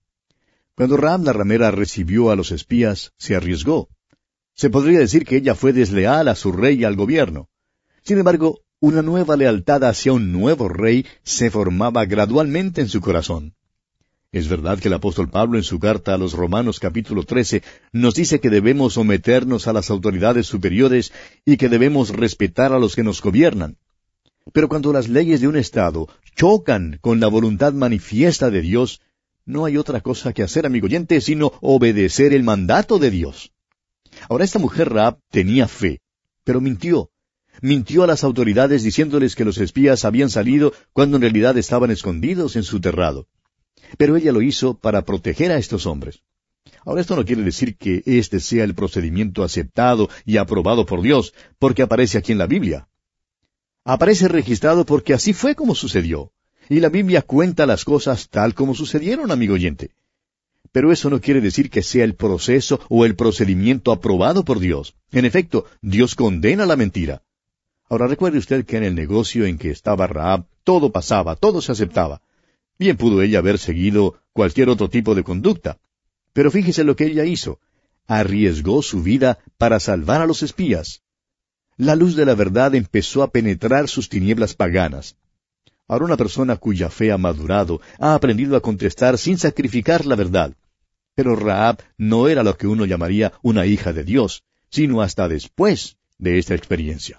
Cuando Rahab la ramera recibió a los espías, se arriesgó. Se podría decir que ella fue desleal a su rey y al gobierno. Sin embargo, una nueva lealtad hacia un nuevo rey se formaba gradualmente en su corazón. Es verdad que el apóstol Pablo en su carta a los Romanos capítulo trece nos dice que debemos someternos a las autoridades superiores y que debemos respetar a los que nos gobiernan. Pero cuando las leyes de un Estado chocan con la voluntad manifiesta de Dios, no hay otra cosa que hacer, amigo oyente, sino obedecer el mandato de Dios. Ahora esta mujer Rahab tenía fe, pero mintió. Mintió a las autoridades diciéndoles que los espías habían salido cuando en realidad estaban escondidos en su terrado. Pero ella lo hizo para proteger a estos hombres. Ahora esto no quiere decir que este sea el procedimiento aceptado y aprobado por Dios, porque aparece aquí en la Biblia. Aparece registrado porque así fue como sucedió. Y la Biblia cuenta las cosas tal como sucedieron, amigo oyente. Pero eso no quiere decir que sea el proceso o el procedimiento aprobado por Dios. En efecto, Dios condena la mentira. Ahora recuerde usted que en el negocio en que estaba Rahab, todo pasaba, todo se aceptaba. Bien pudo ella haber seguido cualquier otro tipo de conducta. Pero fíjese lo que ella hizo. Arriesgó su vida para salvar a los espías. La luz de la verdad empezó a penetrar sus tinieblas paganas. Ahora una persona cuya fe ha madurado ha aprendido a contestar sin sacrificar la verdad. Pero Rahab no era lo que uno llamaría una hija de Dios, sino hasta después de esta experiencia.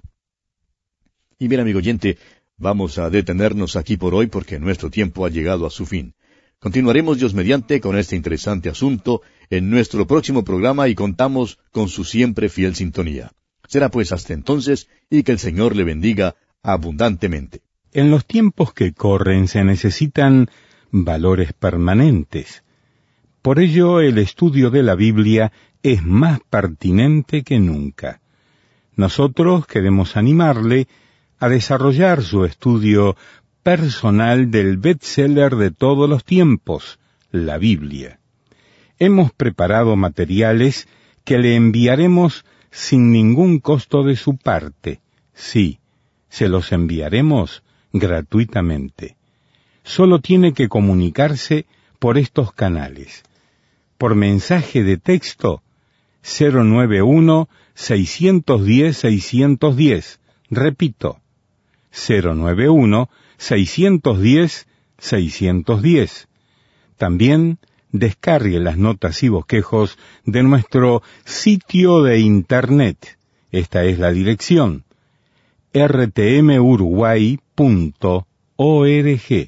Y bien, amigo oyente, vamos a detenernos aquí por hoy porque nuestro tiempo ha llegado a su fin. Continuaremos Dios mediante con este interesante asunto en nuestro próximo programa y contamos con su siempre fiel sintonía. Será pues hasta entonces y que el Señor le bendiga abundantemente. En los tiempos que corren se necesitan valores permanentes. Por ello el estudio de la Biblia es más pertinente que nunca. Nosotros queremos animarle a desarrollar su estudio personal del bestseller de todos los tiempos, la Biblia. Hemos preparado materiales que le enviaremos sin ningún costo de su parte. Sí, se los enviaremos gratuitamente. Solo tiene que comunicarse por estos canales. Por mensaje de texto, cero nueve uno, seis uno cero, seis uno cero. Repito, cero nueve uno, seis uno cero, seis uno cero. También descargue las notas y bosquejos de nuestro sitio de internet. Esta es la dirección, r t m uruguay punto org.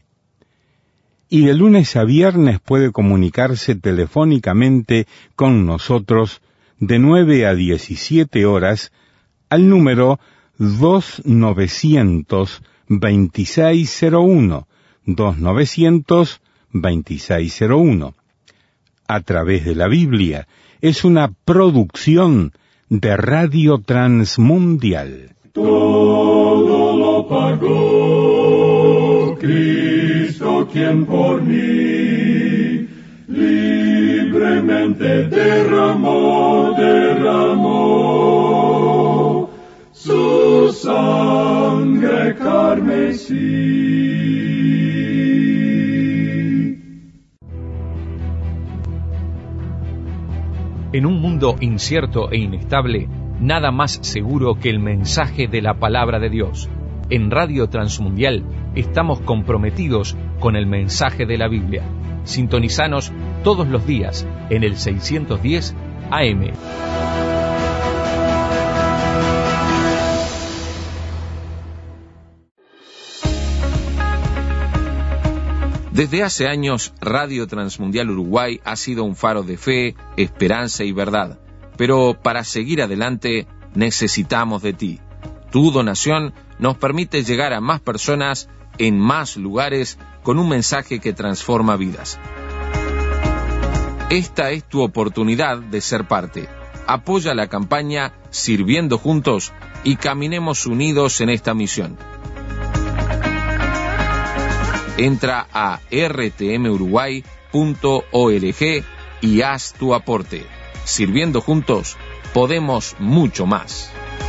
Y de lunes a viernes puede comunicarse telefónicamente con nosotros de nueve a diecisiete horas al número dos novecientos veintiséis cero uno, dos novecientos veintiséis cero uno. A través de la Biblia es una producción de Radio Transmundial. Todo lo pagó Cristo, quien por mí libremente derramó, derramó su sangre carmesí. En un mundo incierto e inestable, nada más seguro que el mensaje de la palabra de Dios. En Radio Transmundial estamos comprometidos con el mensaje de la Biblia. Sintonizanos todos los días en el seiscientos diez A M. Desde hace años, Radio Transmundial Uruguay ha sido un faro de fe, esperanza y verdad. Pero para seguir adelante, necesitamos de ti. Tu donación nos permite llegar a más personas en más lugares con un mensaje que transforma vidas. Esta es tu oportunidad de ser parte. Apoya la campaña Sirviendo Juntos y caminemos unidos en esta misión. Entra a r t m uruguay punto org y haz tu aporte. Sirviendo Juntos, podemos mucho más.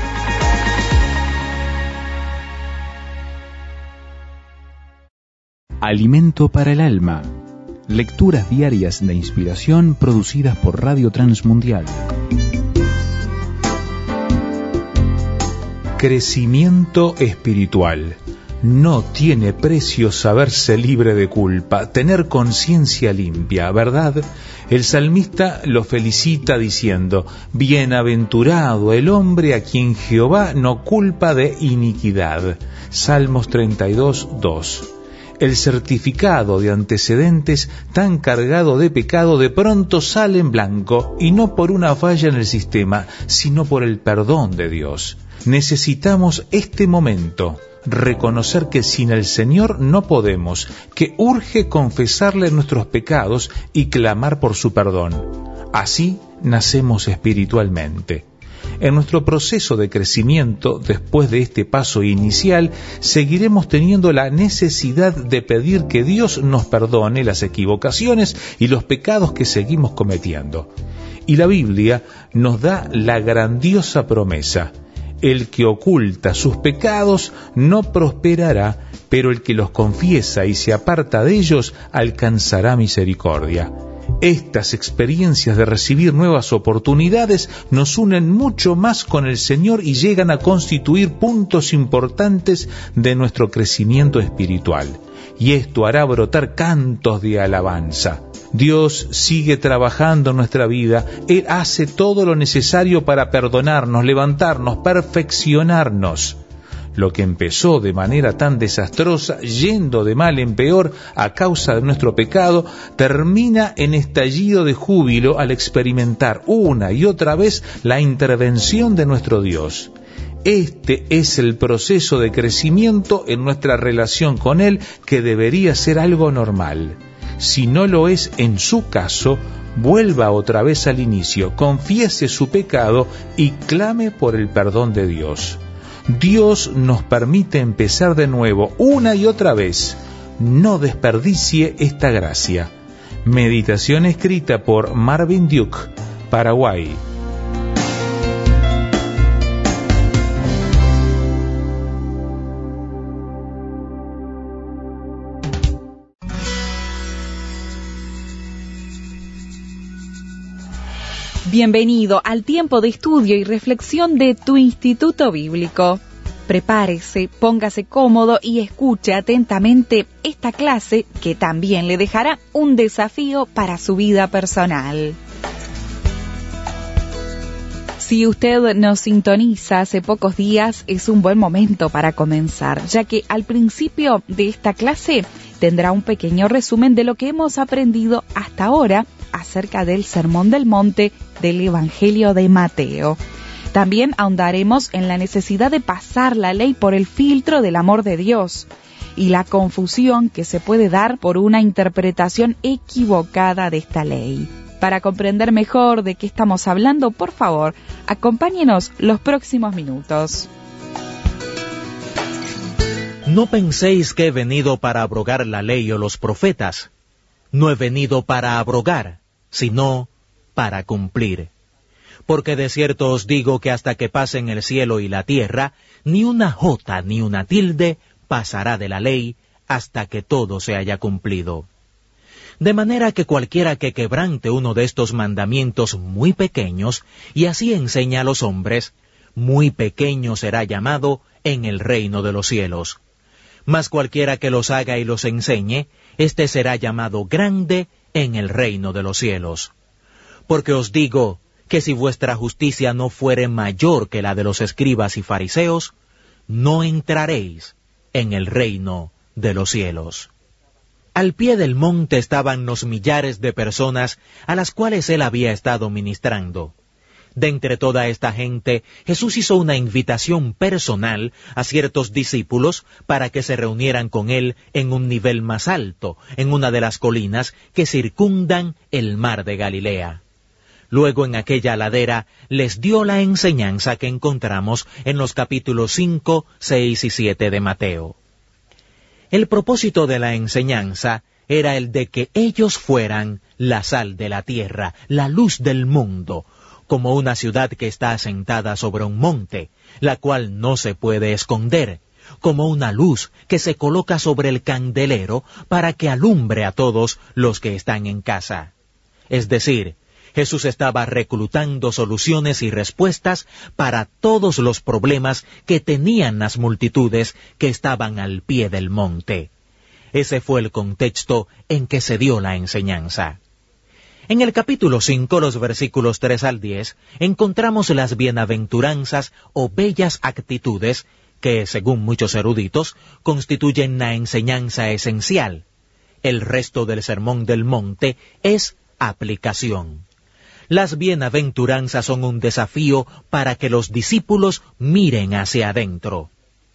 Alimento para el alma. Lecturas diarias de inspiración producidas por Radio Transmundial. Crecimiento espiritual. No tiene precio saberse libre de culpa, tener conciencia limpia, ¿verdad? El salmista lo felicita diciendo: bienaventurado el hombre a quien Jehová no culpa de iniquidad. Salmos treinta y dos, dos. El certificado de antecedentes tan cargado de pecado de pronto sale en blanco, y no por una falla en el sistema, sino por el perdón de Dios. Necesitamos este momento, reconocer que sin el Señor no podemos, que urge confesarle nuestros pecados y clamar por su perdón. Así nacemos espiritualmente. En nuestro proceso de crecimiento, después de este paso inicial, seguiremos teniendo la necesidad de pedir que Dios nos perdone las equivocaciones y los pecados que seguimos cometiendo. Y la Biblia nos da la grandiosa promesa: el que oculta sus pecados no prosperará, pero el que los confiesa y se aparta de ellos alcanzará misericordia. Estas experiencias de recibir nuevas oportunidades nos unen mucho más con el Señor y llegan a constituir puntos importantes de nuestro crecimiento espiritual. Y esto hará brotar cantos de alabanza. Dios sigue trabajando en nuestra vida. Él hace todo lo necesario para perdonarnos, levantarnos, perfeccionarnos. Lo que empezó de manera tan desastrosa, yendo de mal en peor a causa de nuestro pecado, termina en estallido de júbilo al experimentar una y otra vez la intervención de nuestro Dios. Este es el proceso de crecimiento en nuestra relación con Él, que debería ser algo normal. Si no lo es en su caso, vuelva otra vez al inicio, confiese su pecado y clame por el perdón de Dios. Dios nos permite empezar de nuevo una y otra vez. No desperdicie esta gracia. Meditación escrita por Marvin Duke, Paraguay. Bienvenido al tiempo de estudio y reflexión de tu Instituto Bíblico. Prepárese, póngase cómodo y escuche atentamente esta clase que también le dejará un desafío para su vida personal. Si usted nos sintoniza hace pocos días, es un buen momento para comenzar, ya que al principio de esta clase tendrá un pequeño resumen de lo que hemos aprendido hasta ahora acerca del Sermón del Monte del Evangelio de Mateo. También ahondaremos en la necesidad de pasar la ley por el filtro del amor de Dios y la confusión que se puede dar por una interpretación equivocada de esta ley. Para comprender mejor de qué estamos hablando, por favor, acompáñenos los próximos minutos. No penséis que he venido para abrogar la ley o los profetas. No he venido para abrogar, sino para cumplir. Porque de cierto os digo que hasta que pasen el cielo y la tierra, ni una jota ni una tilde pasará de la ley hasta que todo se haya cumplido. De manera que cualquiera que quebrante uno de estos mandamientos muy pequeños, y así enseña a los hombres, muy pequeño será llamado en el reino de los cielos. Mas cualquiera que los haga y los enseñe, éste será llamado grande en el reino de los cielos. Porque os digo que si vuestra justicia no fuere mayor que la de los escribas y fariseos, no entraréis en el reino de los cielos. Al pie del monte estaban los millares de personas a las cuales él había estado ministrando. De entre toda esta gente, Jesús hizo una invitación personal a ciertos discípulos para que se reunieran con él en un nivel más alto, en una de las colinas que circundan el mar de Galilea. Luego en aquella ladera les dio la enseñanza que encontramos en los capítulos cinco, seis y siete de Mateo. El propósito de la enseñanza era el de que ellos fueran la sal de la tierra, la luz del mundo, como una ciudad que está asentada sobre un monte, la cual no se puede esconder, como una luz que se coloca sobre el candelero para que alumbre a todos los que están en casa. Es decir, Jesús estaba reclutando soluciones y respuestas para todos los problemas que tenían las multitudes que estaban al pie del monte. Ese fue el contexto en que se dio la enseñanza. En el capítulo cinco, los versículos tres al diez, encontramos las bienaventuranzas o bellas actitudes que, según muchos eruditos, constituyen la enseñanza esencial. El resto del Sermón del Monte es aplicación. Las bienaventuranzas son un desafío para que los discípulos miren hacia adentro.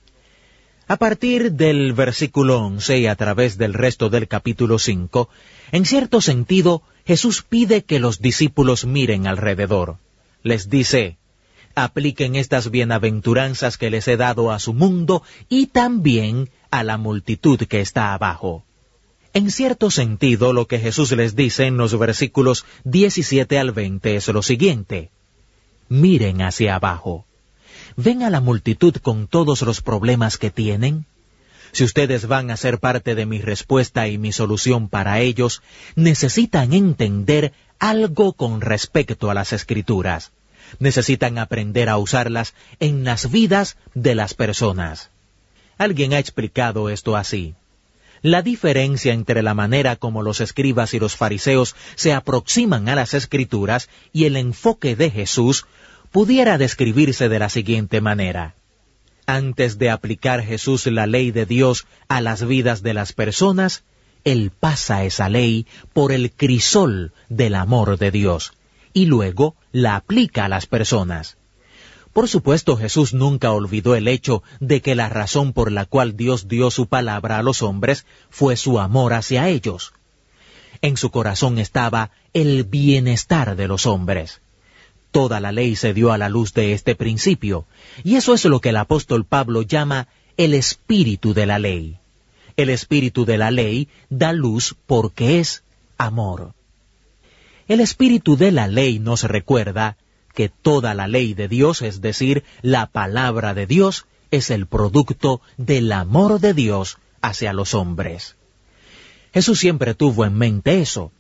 A partir del versículo once y a través del resto del capítulo cinco, en cierto sentido, Jesús pide que los discípulos miren alrededor. Les dice, apliquen estas bienaventuranzas que les he dado a su mundo y también a la multitud que está abajo. En cierto sentido, lo que Jesús les dice en los versículos diecisiete al veinte es lo siguiente. Miren hacia abajo. ¿Ven a la multitud con todos los problemas que tienen? Si ustedes van a ser parte de mi respuesta y mi solución para ellos, necesitan entender algo con respecto a las Escrituras. Necesitan aprender a usarlas en las vidas de las personas. Alguien ha explicado esto así. La diferencia entre la manera como los escribas y los fariseos se aproximan a las Escrituras y el enfoque de Jesús pudiera describirse de la siguiente manera. Antes de aplicar Jesús la ley de Dios a las vidas de las personas, Él pasa esa ley por el crisol del amor de Dios y luego la aplica a las personas. Por supuesto, Jesús nunca olvidó el hecho de que la razón por la cual Dios dio su palabra a los hombres fue su amor hacia ellos. En su corazón estaba el bienestar de los hombres. Toda la ley se dio a la luz de este principio, y eso es lo que el apóstol Pablo llama el espíritu de la ley. El espíritu de la ley da luz porque es amor. El espíritu de la ley nos recuerda que toda la ley de Dios, es decir, la palabra de Dios, es el producto del amor de Dios hacia los hombres. Jesús siempre tuvo en mente eso.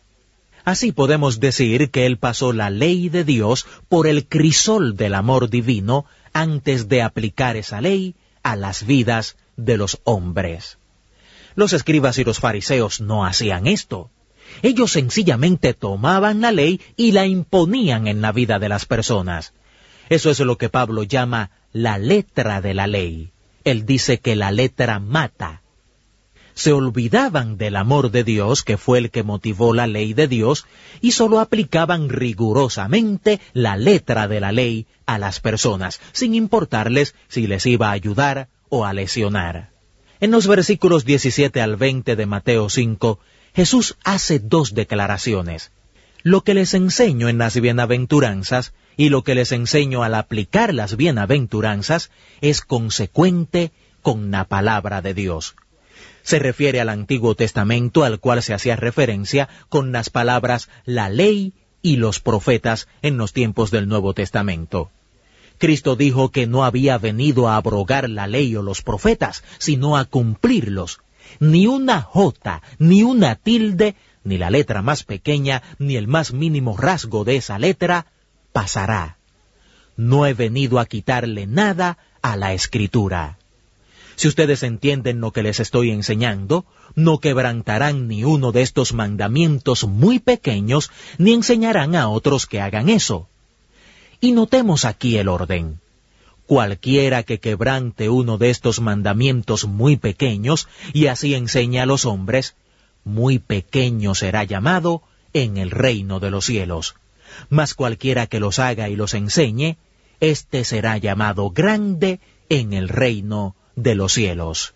Así podemos decir que Él pasó la ley de Dios por el crisol del amor divino antes de aplicar esa ley a las vidas de los hombres. Los escribas y los fariseos no hacían esto. Ellos sencillamente tomaban la ley y la imponían en la vida de las personas. Eso es lo que Pablo llama la letra de la ley. Él dice que la letra mata. Se olvidaban del amor de Dios, que fue el que motivó la ley de Dios, y solo aplicaban rigurosamente la letra de la ley a las personas, sin importarles si les iba a ayudar o a lesionar. En los versículos diecisiete al veinte de Mateo cinco, Jesús hace dos declaraciones. Lo que les enseño en las bienaventuranzas y lo que les enseño al aplicar las bienaventuranzas es consecuente con la palabra de Dios. Se refiere al Antiguo Testamento, al cual se hacía referencia con las palabras la ley y los profetas en los tiempos del Nuevo Testamento. Cristo dijo que no había venido a abrogar la ley o los profetas, sino a cumplirlos. Ni una jota, ni una tilde, ni la letra más pequeña, ni el más mínimo rasgo de esa letra pasará. No he venido a quitarle nada a la Escritura. Si ustedes entienden lo que les estoy enseñando, no quebrantarán ni uno de estos mandamientos muy pequeños, ni enseñarán a otros que hagan eso. Y notemos aquí el orden. Cualquiera que quebrante uno de estos mandamientos muy pequeños, y así enseña a los hombres, muy pequeño será llamado en el reino de los cielos. mas cualquiera que los haga y los enseñe, éste será llamado grande en el reino de los cielos.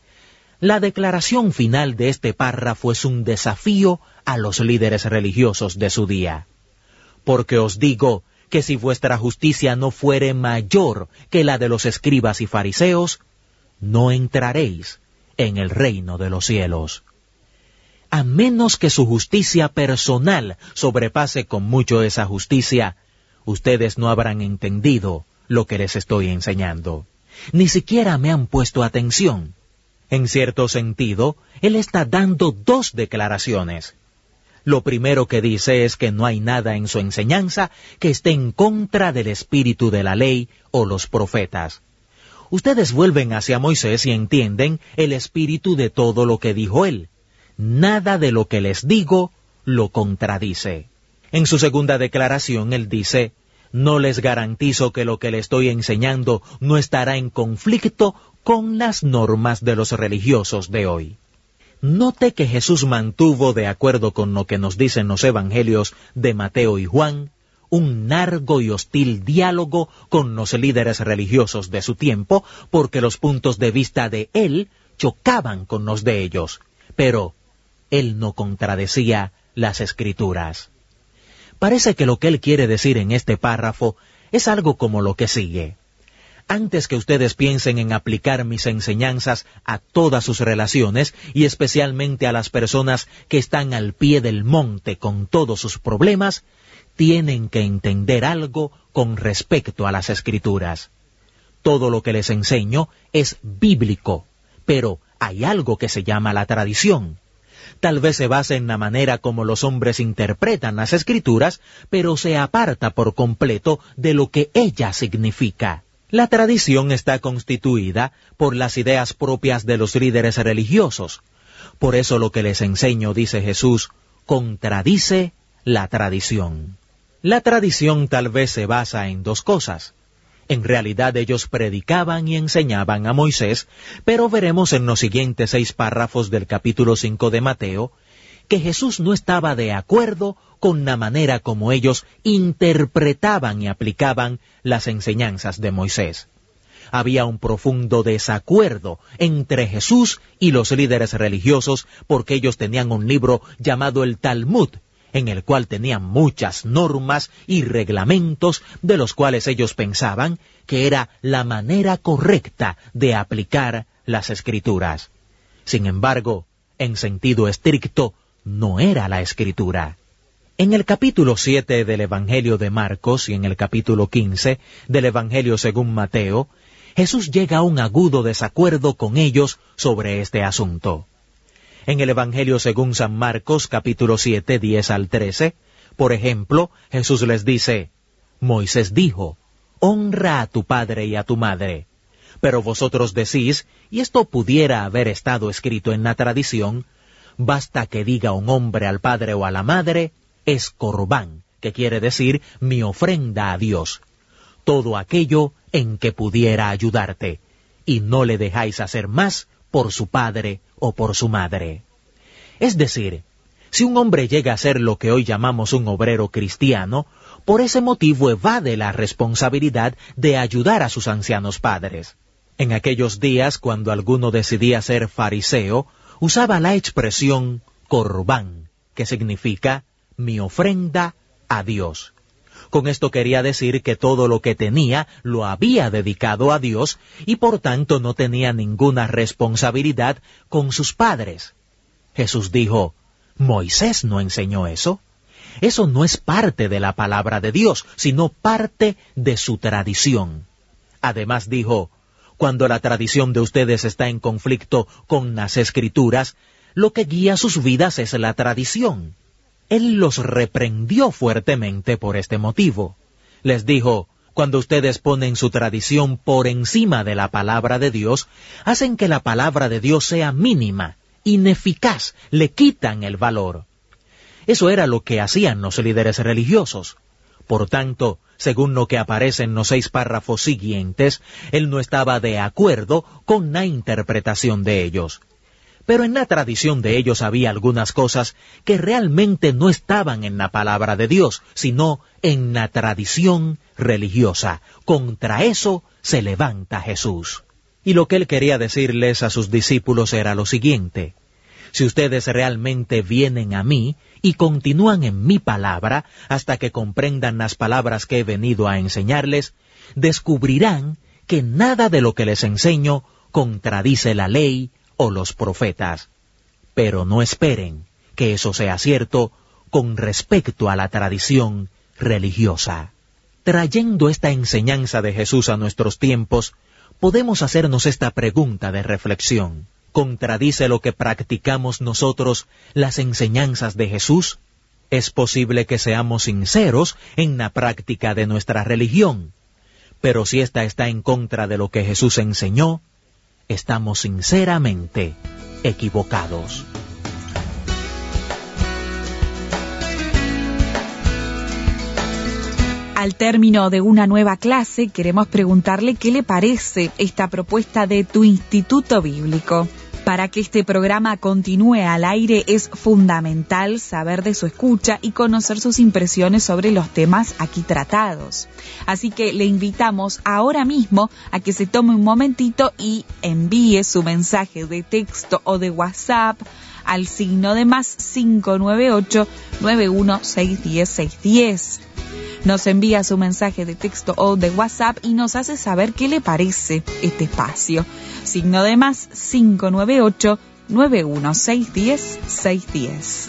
La declaración final de este párrafo es un desafío a los líderes religiosos de su día. Porque os digo que si vuestra justicia no fuere mayor que la de los escribas y fariseos, no entraréis en el reino de los cielos. A menos que su justicia personal sobrepase con mucho esa justicia, ustedes no habrán entendido lo que les estoy enseñando. Ni siquiera me han puesto atención. En cierto sentido, él está dando dos declaraciones. Lo primero que dice es que no hay nada en su enseñanza que esté en contra del espíritu de la ley o los profetas. Ustedes vuelven hacia Moisés y entienden el espíritu de todo lo que dijo él. Nada de lo que les digo lo contradice. En su segunda declaración, él dice, no les garantizo que lo que le estoy enseñando no estará en conflicto con las normas de los religiosos de hoy. Note que Jesús mantuvo, de acuerdo con lo que nos dicen los evangelios de Mateo y Juan, un largo y hostil diálogo con los líderes religiosos de su tiempo, porque los puntos de vista de él chocaban con los de ellos, pero él no contradecía las Escrituras. Parece que lo que él quiere decir en este párrafo es algo como lo que sigue. Antes que ustedes piensen en aplicar mis enseñanzas a todas sus relaciones, y especialmente a las personas que están al pie del monte con todos sus problemas, tienen que entender algo con respecto a las Escrituras. Todo lo que les enseño es bíblico, pero hay algo que se llama la tradición. Tal vez se base en la manera como los hombres interpretan las Escrituras, pero se aparta por completo de lo que ella significa. La tradición está constituida por las ideas propias de los líderes religiosos. Por eso lo que les enseño, dice Jesús, contradice la tradición. La tradición tal vez se basa en dos cosas. En realidad ellos predicaban y enseñaban a Moisés, pero veremos en los siguientes seis párrafos del capítulo cinco de Mateo, que Jesús no estaba de acuerdo con la manera como ellos interpretaban y aplicaban las enseñanzas de Moisés. Había un profundo desacuerdo entre Jesús y los líderes religiosos porque ellos tenían un libro llamado el Talmud, en el cual tenían muchas normas y reglamentos de los cuales ellos pensaban que era la manera correcta de aplicar las Escrituras. Sin embargo, en sentido estricto, no era la Escritura. En el capítulo siete del Evangelio de Marcos y en el capítulo quince del Evangelio según Mateo, Jesús llega a un agudo desacuerdo con ellos sobre este asunto. En el Evangelio según San Marcos, capítulo siete, diez al trece, por ejemplo, Jesús les dice, Moisés dijo, honra a tu padre y a tu madre. Pero vosotros decís, y esto pudiera haber estado escrito en la tradición, basta que diga un hombre al padre o a la madre, es corbán, que quiere decir mi ofrenda a Dios. Todo aquello en que pudiera ayudarte, y no le dejáis hacer más por su padre o por su madre. Es decir, si un hombre llega a ser lo que hoy llamamos un obrero cristiano, por ese motivo evade la responsabilidad de ayudar a sus ancianos padres. En aquellos días, cuando alguno decidía ser fariseo, usaba la expresión corbán, que significa mi ofrenda a Dios. Con esto quería decir que todo lo que tenía lo había dedicado a Dios y por tanto no tenía ninguna responsabilidad con sus padres. Jesús dijo, ¿Moisés no enseñó eso? Eso no es parte de la palabra de Dios, sino parte de su tradición. Además dijo, cuando la tradición de ustedes está en conflicto con las Escrituras, lo que guía sus vidas es la tradición. Él los reprendió fuertemente por este motivo. Les dijo, cuando ustedes ponen su tradición por encima de la palabra de Dios, hacen que la palabra de Dios sea mínima, ineficaz, le quitan el valor. Eso era lo que hacían los líderes religiosos. Por tanto, según lo que aparece en los seis párrafos siguientes, él no estaba de acuerdo con la interpretación de ellos. Pero en la tradición de ellos había algunas cosas que realmente no estaban en la palabra de Dios, sino en la tradición religiosa. Contra eso se levanta Jesús. Y lo que él quería decirles a sus discípulos era lo siguiente: si ustedes realmente vienen a mí y continúan en mi palabra hasta que comprendan las palabras que he venido a enseñarles, descubrirán que nada de lo que les enseño contradice la ley o los profetas. Pero no esperen que eso sea cierto con respecto a la tradición religiosa. Trayendo esta enseñanza de Jesús a nuestros tiempos, podemos hacernos esta pregunta de reflexión: ¿contradice lo que practicamos nosotros las enseñanzas de Jesús? Es posible que seamos sinceros en la práctica de nuestra religión, pero si ésta está en contra de lo que Jesús enseñó, estamos sinceramente equivocados. Al término de una nueva clase, queremos preguntarle qué le parece esta propuesta de Tu Instituto Bíblico. Para que este programa continúe al aire es fundamental saber de su escucha y conocer sus impresiones sobre los temas aquí tratados. Así que le invitamos ahora mismo a que se tome un momentito y envíe su mensaje de texto o de WhatsApp al signo de más cinco nueve ocho, nueve uno seis, diez, seis diez. Nos envía su mensaje de texto o de WhatsApp y nos hace saber qué le parece este espacio. Signo de más cinco nueve ocho, nueve uno seis, diez, seis diez.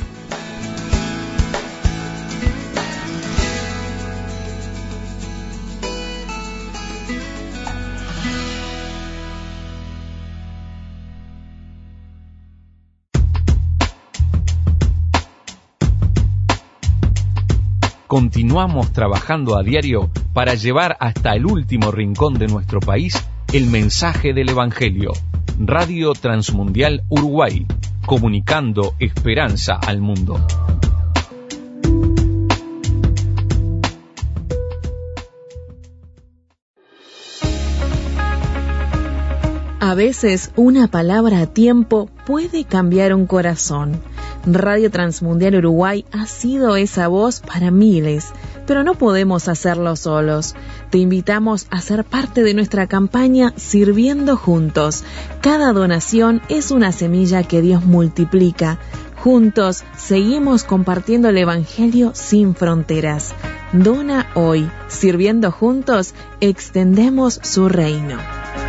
Continuamos trabajando a diario para llevar hasta el último rincón de nuestro país el mensaje del Evangelio. Radio Transmundial Uruguay, comunicando esperanza al mundo. A veces una palabra a tiempo puede cambiar un corazón. Radio Transmundial Uruguay ha sido esa voz para miles, pero no podemos hacerlo solos. Te invitamos a ser parte de nuestra campaña Sirviendo Juntos. Cada donación es una semilla que Dios multiplica. Juntos seguimos compartiendo el Evangelio sin fronteras. Dona hoy. Sirviendo juntos, extendemos su reino.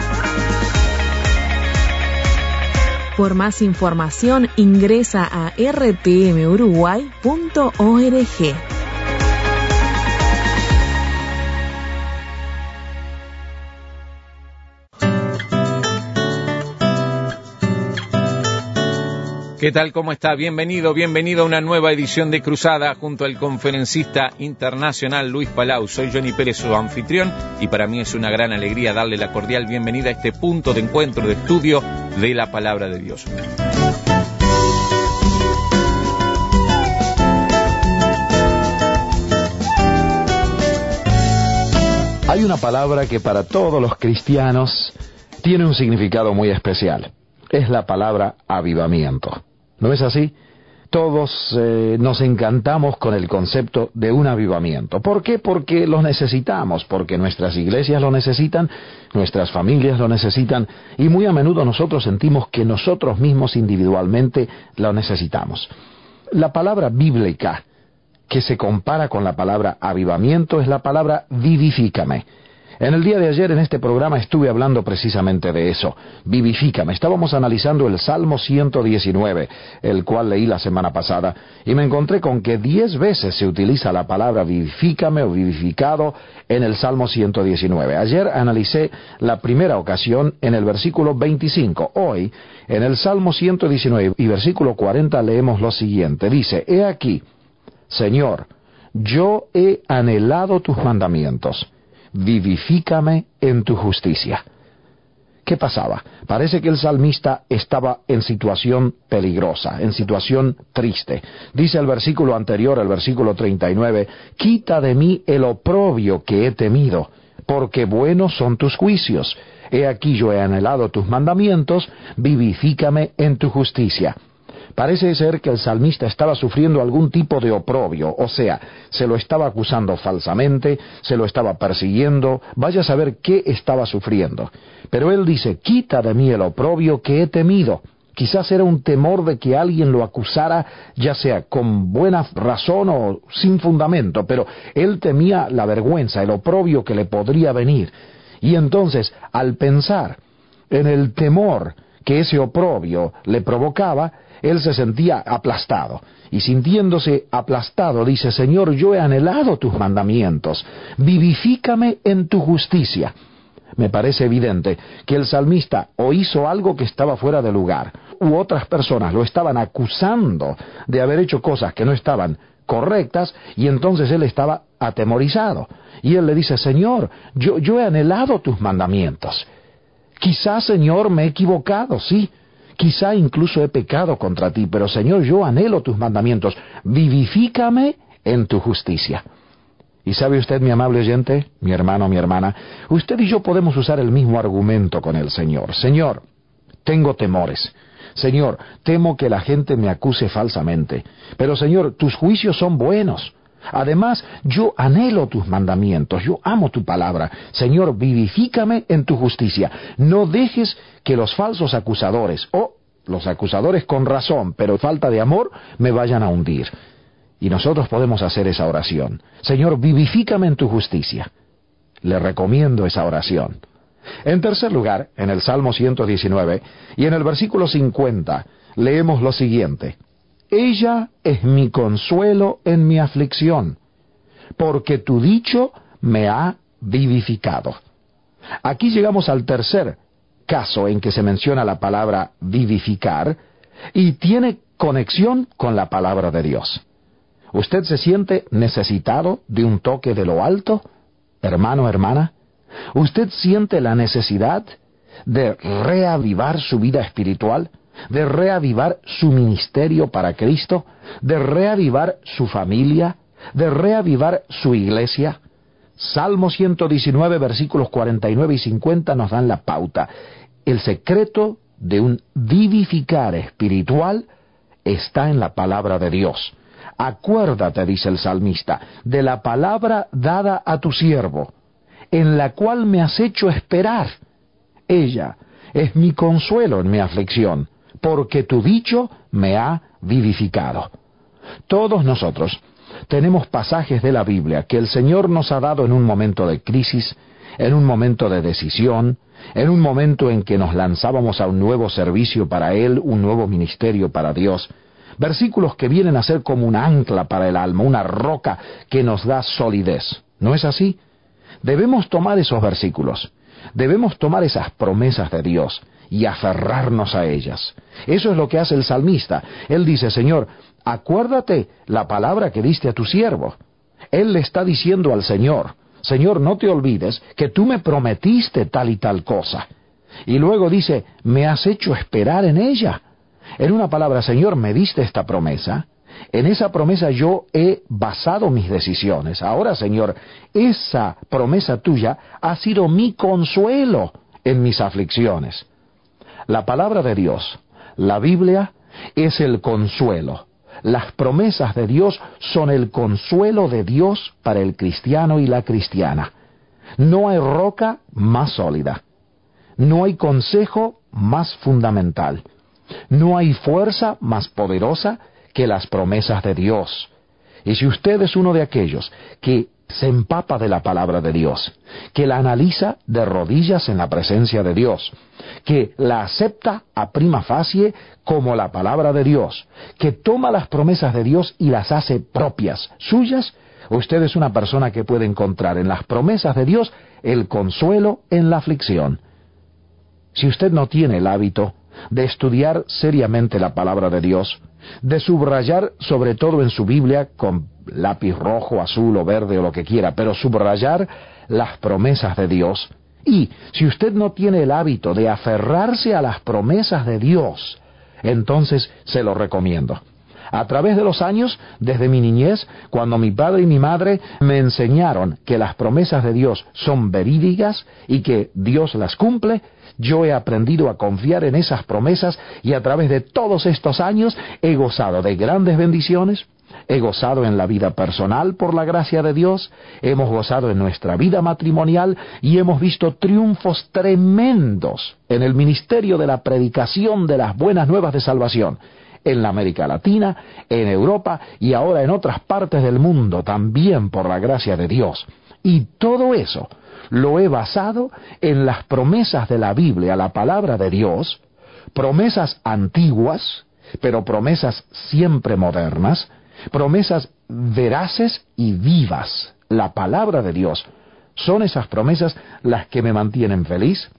Por más información, ingresa a r t m uruguay punto org. ¿Qué tal? ¿Cómo está? Bienvenido, bienvenido a una nueva edición de Cruzada junto al conferencista internacional Luis Palau. Soy Johnny Pérez, su anfitrión, y para mí es una gran alegría darle la cordial bienvenida a este punto de encuentro, de estudio de la Palabra de Dios. Hay una palabra que para todos los cristianos tiene un significado muy especial. Es la palabra avivamiento. ¿No es así? Todos eh, nos encantamos con el concepto de un avivamiento. ¿Por qué? Porque lo necesitamos, porque nuestras iglesias lo necesitan, nuestras familias lo necesitan, y muy a menudo nosotros sentimos que nosotros mismos individualmente lo necesitamos. La palabra bíblica que se compara con la palabra avivamiento es la palabra vivifícame. En el día de ayer en este programa estuve hablando precisamente de eso, vivifícame. Estábamos analizando el Salmo ciento diecinueve, el cual leí la semana pasada, y me encontré con que diez veces se utiliza la palabra vivifícame o vivificado en el Salmo ciento diecinueve. Ayer analicé la primera ocasión en el versículo veinticinco. Hoy, en el Salmo ciento diecinueve y versículo cuarenta leemos lo siguiente. Dice, he aquí, Señor, yo he anhelado tus mandamientos. Vivifícame en tu justicia. ¿Qué pasaba? Parece que el salmista estaba en situación peligrosa, en situación triste. Dice el versículo anterior, el versículo treinta y nueve, quita de mí el oprobio que he temido, porque buenos son tus juicios. He aquí yo he anhelado tus mandamientos, vivifícame en tu justicia. Parece ser que el salmista estaba sufriendo algún tipo de oprobio, o sea, se lo estaba acusando falsamente, se lo estaba persiguiendo, vaya a saber qué estaba sufriendo. Pero él dice, quita de mí el oprobio que he temido. Quizás era un temor de que alguien lo acusara, ya sea con buena razón o sin fundamento, pero él temía la vergüenza, el oprobio que le podría venir. Y entonces, al pensar en el temor que ese oprobio le provocaba, él se sentía aplastado. Y sintiéndose aplastado, dice, Señor, yo he anhelado tus mandamientos, vivifícame en tu justicia. Me parece evidente que el salmista o hizo algo que estaba fuera de lugar, u otras personas lo estaban acusando de haber hecho cosas que no estaban correctas, y entonces él estaba atemorizado. Y él le dice, Señor, yo, yo he anhelado tus mandamientos. Quizá, Señor, me he equivocado, sí. Quizá incluso he pecado contra ti, pero Señor, yo anhelo tus mandamientos. Vivifícame en tu justicia. Y sabe usted, mi amable oyente, mi hermano, mi hermana, usted y yo podemos usar el mismo argumento con el Señor. Señor, tengo temores. Señor, temo que la gente me acuse falsamente. Pero Señor, tus juicios son buenos. Además, yo anhelo tus mandamientos, yo amo tu palabra. Señor, vivifícame en tu justicia. No dejes que los falsos acusadores, o los acusadores con razón, pero falta de amor, me vayan a hundir. Y nosotros podemos hacer esa oración. Señor, vivifícame en tu justicia. Le recomiendo esa oración. En tercer lugar, en el Salmo ciento diecinueve, y en el versículo cincuenta, leemos lo siguiente. Ella es mi consuelo en mi aflicción, porque tu dicho me ha vivificado. Aquí llegamos al tercer caso en que se menciona la palabra vivificar, y tiene conexión con la palabra de Dios. ¿Usted se siente necesitado de un toque de lo alto, hermano, hermana? ¿Usted siente la necesidad de reavivar su vida espiritual, de reavivar su ministerio para Cristo, de reavivar su familia, de reavivar su iglesia? Salmo ciento diecinueve, versículos cuarenta y nueve y cincuenta nos dan la pauta. El secreto de un vivificar espiritual está en la palabra de Dios. Acuérdate, dice el salmista, de la palabra dada a tu siervo, en la cual me has hecho esperar. Ella es mi consuelo en mi aflicción, porque tu dicho me ha vivificado. Todos nosotros tenemos pasajes de la Biblia que el Señor nos ha dado en un momento de crisis, en un momento de decisión, en un momento en que nos lanzábamos a un nuevo servicio para Él, un nuevo ministerio para Dios. Versículos que vienen a ser como un ancla para el alma, una roca que nos da solidez. ¿No es así? Debemos tomar esos versículos, debemos tomar esas promesas de Dios y aferrarnos a ellas. Eso es lo que hace el salmista. Él dice, Señor, acuérdate la palabra que diste a tu siervo. Él le está diciendo al Señor, Señor, no te olvides que tú me prometiste tal y tal cosa. Y luego dice, me has hecho esperar en ella. En una palabra, Señor, me diste esta promesa. En esa promesa yo he basado mis decisiones. Ahora, Señor, esa promesa tuya ha sido mi consuelo en mis aflicciones. La palabra de Dios, la Biblia, es el consuelo. Las promesas de Dios son el consuelo de Dios para el cristiano y la cristiana. No hay roca más sólida. No hay consejo más fundamental. No hay fuerza más poderosa que las promesas de Dios. Y si usted es uno de aquellos que se empapa de la palabra de Dios, que la analiza de rodillas en la presencia de Dios, que la acepta a prima facie como la palabra de Dios, que toma las promesas de Dios y las hace propias, suyas, usted es una persona que puede encontrar en las promesas de Dios el consuelo en la aflicción. Si usted no tiene el hábito de estudiar seriamente la palabra de Dios, de subrayar sobre todo en su Biblia con lápiz rojo, azul o verde o lo que quiera, pero subrayar las promesas de Dios. Y si usted no tiene el hábito de aferrarse a las promesas de Dios, entonces se lo recomiendo. A través de los años, desde mi niñez, cuando mi padre y mi madre me enseñaron que las promesas de Dios son verídicas y que Dios las cumple, yo he aprendido a confiar en esas promesas y a través de todos estos años he gozado de grandes bendiciones, he gozado en la vida personal por la gracia de Dios, hemos gozado en nuestra vida matrimonial y hemos visto triunfos tremendos en el ministerio de la predicación de las buenas nuevas de salvación, en la América Latina, en Europa y ahora en otras partes del mundo también por la gracia de Dios. Y todo eso lo he basado en las promesas de la Biblia, la palabra de Dios, promesas antiguas, pero promesas siempre modernas, promesas veraces y vivas. La palabra de Dios son esas promesas las que me mantienen feliz,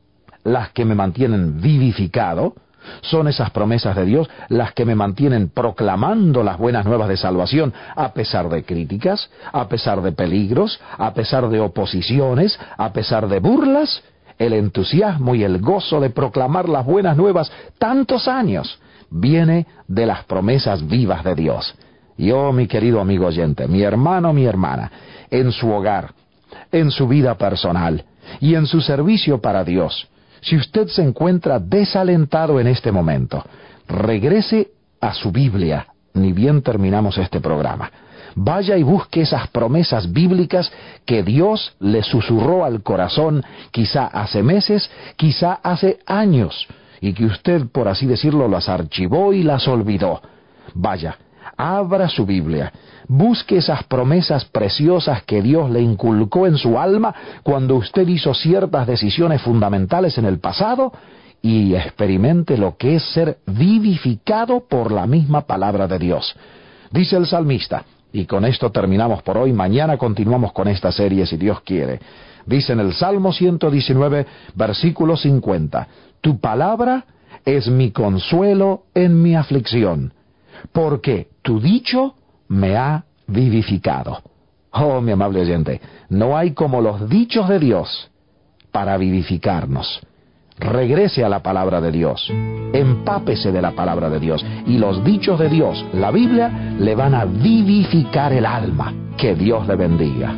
las que me mantienen vivificado. Son esas promesas de Dios las que me mantienen proclamando las buenas nuevas de salvación a pesar de críticas, a pesar de peligros, a pesar de oposiciones, a pesar de burlas. El entusiasmo y el gozo de proclamar las buenas nuevas tantos años viene de las promesas vivas de Dios. Y oh, mi querido amigo oyente, mi hermano, mi hermana, en su hogar, en su vida personal y en su servicio para Dios, si usted se encuentra desalentado en este momento, regrese a su Biblia, ni bien terminamos este programa. Vaya y busque esas promesas bíblicas que Dios le susurró al corazón, quizá hace meses, quizá hace años, y que usted, por así decirlo, las archivó y las olvidó. Vaya, abra su Biblia, busque esas promesas preciosas que Dios le inculcó en su alma cuando usted hizo ciertas decisiones fundamentales en el pasado y experimente lo que es ser vivificado por la misma palabra de Dios. Dice el salmista, y con esto terminamos por hoy, mañana continuamos con esta serie si Dios quiere. Dice en el Salmo ciento diecinueve, versículo cincuenta, tu palabra es mi consuelo en mi aflicción, porque tu dicho me ha vivificado. Oh, mi amable oyente, no hay como los dichos de Dios para vivificarnos. Regrese a la palabra de Dios, empápese de la palabra de Dios, y los dichos de Dios, la Biblia, le van a vivificar el alma. Que Dios le bendiga.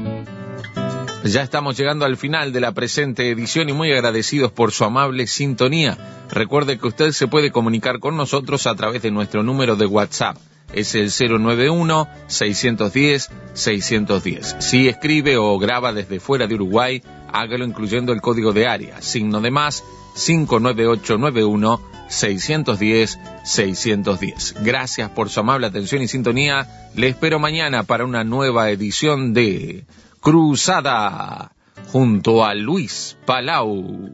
Ya estamos llegando al final de la presente edición y muy agradecidos por su amable sintonía. Recuerde que usted se puede comunicar con nosotros a través de nuestro número de WhatsApp. Es el cero nueve uno, seis uno cero, seis uno cero. Si escribe o graba desde fuera de Uruguay, hágalo incluyendo el código de área, signo de más, cinco nueve ocho nueve uno, seis uno cero, seis uno cero. Gracias por su amable atención y sintonía. Le espero mañana para una nueva edición de Cruzada, junto a Luis Palau.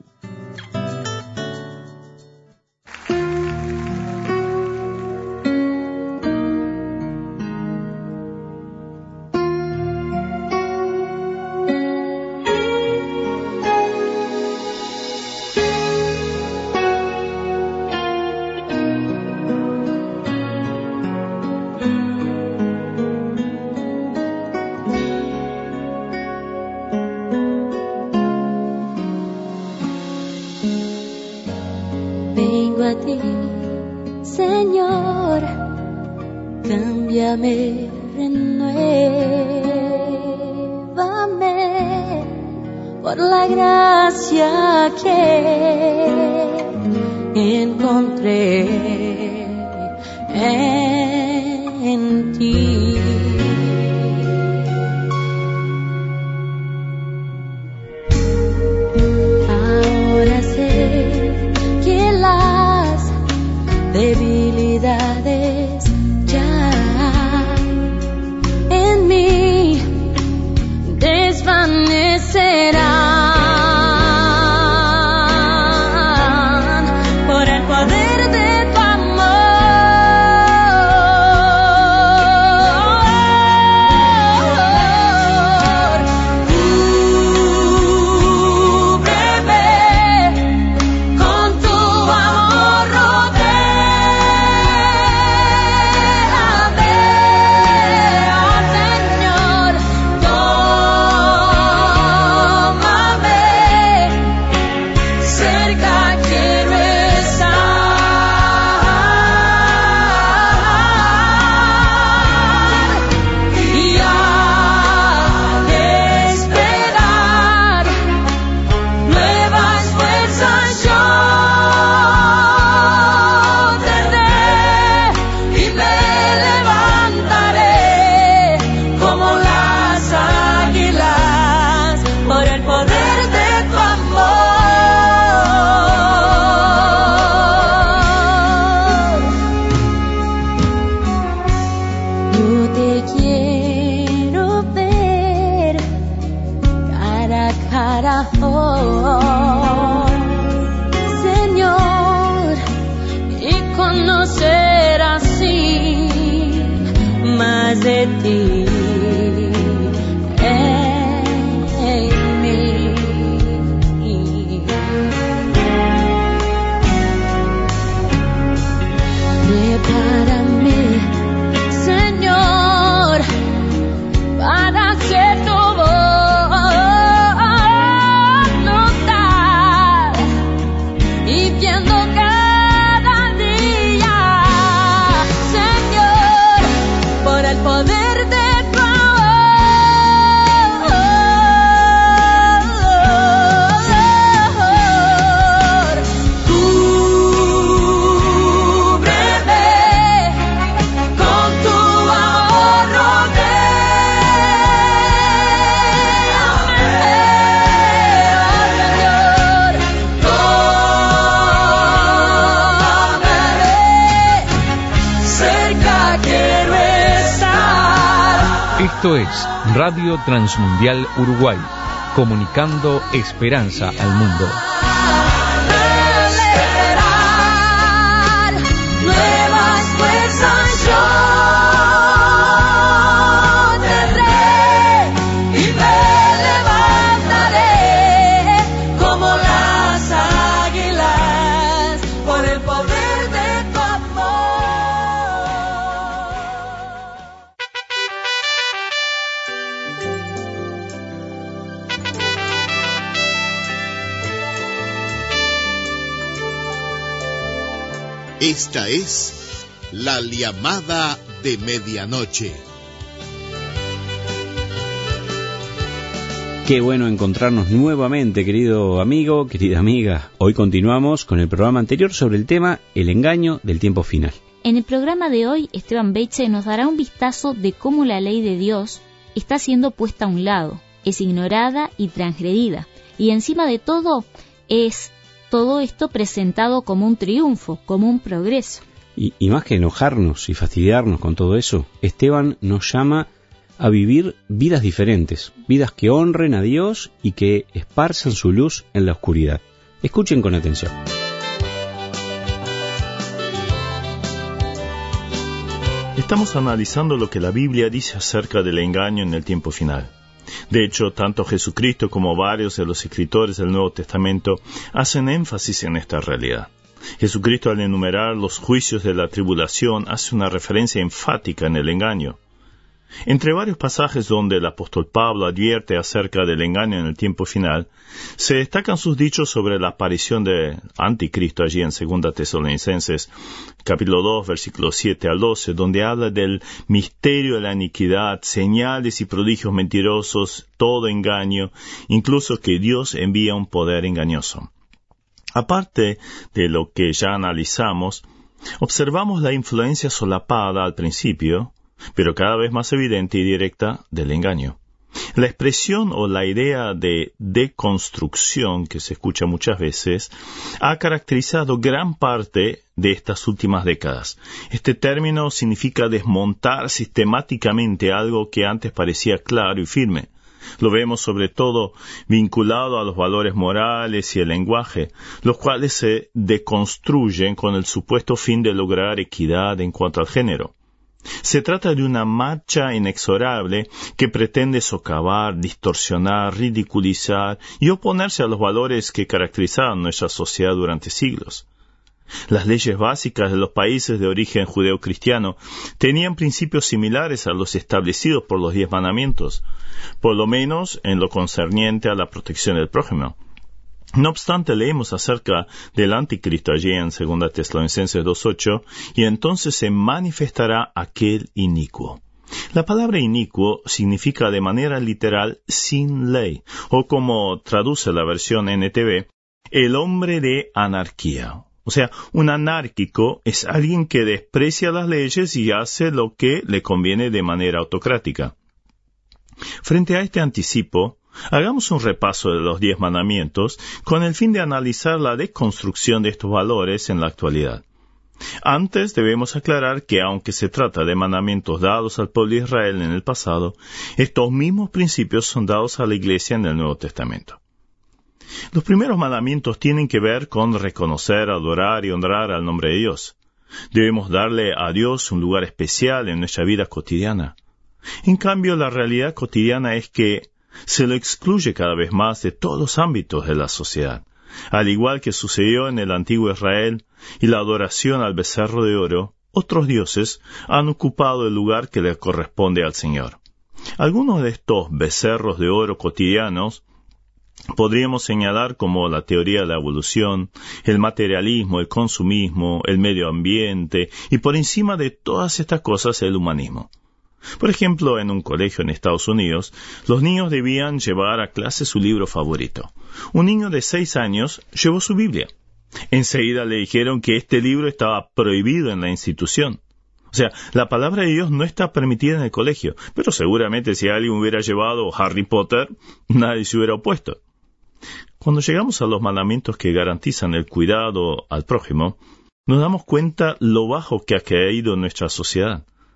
Desvanecerá. Esto es Radio Transmundial Uruguay, comunicando esperanza al mundo. Nuevas fuerzas yo tendré y me levantaré como las águilas por el poder de tu Esta es la llamada de medianoche. Qué bueno encontrarnos nuevamente, querido amigo, querida amiga. Hoy continuamos con el programa anterior sobre el tema El engaño del tiempo final. En el programa de hoy, Esteban Beche nos dará un vistazo de cómo la ley de Dios está siendo puesta a un lado, es ignorada y transgredida, y encima de todo es todo esto presentado como un triunfo, como un progreso. Y, y más que enojarnos y fastidiarnos con todo eso, Esteban nos llama a vivir vidas diferentes, vidas que honren a Dios y que esparzan su luz en la oscuridad. Escuchen con atención. Estamos analizando lo que la Biblia dice acerca del engaño en el tiempo final. De hecho, tanto Jesucristo como varios de los escritores del Nuevo Testamento hacen énfasis en esta realidad. Jesucristo, al enumerar los juicios de la tribulación, hace una referencia enfática en el engaño. Entre varios pasajes donde el apóstol Pablo advierte acerca del engaño en el tiempo final, se destacan sus dichos sobre la aparición de Anticristo allí en Segunda Tesalonicenses, capítulo dos, versículos siete al doce, donde habla del misterio de la iniquidad, señales y prodigios mentirosos, todo engaño, incluso que Dios envía un poder engañoso. Aparte de lo que ya analizamos, observamos la influencia solapada al principio, pero cada vez más evidente y directa, del engaño. La expresión o la idea de deconstrucción, que se escucha muchas veces, ha caracterizado gran parte de estas últimas décadas. Este término significa desmontar sistemáticamente algo que antes parecía claro y firme. Lo vemos sobre todo vinculado a los valores morales y el lenguaje, los cuales se deconstruyen con el supuesto fin de lograr equidad en cuanto al género. Se trata de una marcha inexorable que pretende socavar, distorsionar, ridiculizar y oponerse a los valores que caracterizaban nuestra sociedad durante siglos. Las leyes básicas de los países de origen judeocristiano tenían principios similares a los establecidos por los diez mandamientos, por lo menos en lo concerniente a la protección del prójimo. No obstante, leemos acerca del anticristo allí en Segunda Tesalonicenses dos ocho, y entonces se manifestará aquel inicuo. La palabra inicuo significa de manera literal sin ley, o como traduce la versión N T V, el hombre de anarquía. O sea, un anárquico es alguien que desprecia las leyes y hace lo que le conviene de manera autocrática. Frente a este anticipo, hagamos un repaso de los diez mandamientos con el fin de analizar la deconstrucción de estos valores en la actualidad. Antes debemos aclarar que aunque se trata de mandamientos dados al pueblo de Israel en el pasado, estos mismos principios son dados a la Iglesia en el Nuevo Testamento. Los primeros mandamientos tienen que ver con reconocer, adorar y honrar al nombre de Dios. Debemos darle a Dios un lugar especial en nuestra vida cotidiana. En cambio, la realidad cotidiana es que se lo excluye cada vez más de todos los ámbitos de la sociedad. Al igual que sucedió en el antiguo Israel y la adoración al becerro de oro, otros dioses han ocupado el lugar que le corresponde al Señor. Algunos de estos becerros de oro cotidianos podríamos señalar como la teoría de la evolución, el materialismo, el consumismo, el medio ambiente y por encima de todas estas cosas el humanismo. Por ejemplo, en un colegio en Estados Unidos, los niños debían llevar a clase su libro favorito. Un niño de seis años llevó su Biblia. Enseguida le dijeron que este libro estaba prohibido en la institución. O sea, la palabra de Dios no está permitida en el colegio, pero seguramente si alguien hubiera llevado Harry Potter, nadie se hubiera opuesto. Cuando llegamos a los mandamientos que garantizan el cuidado al prójimo, nos damos cuenta lo bajo que ha caído nuestra sociedad.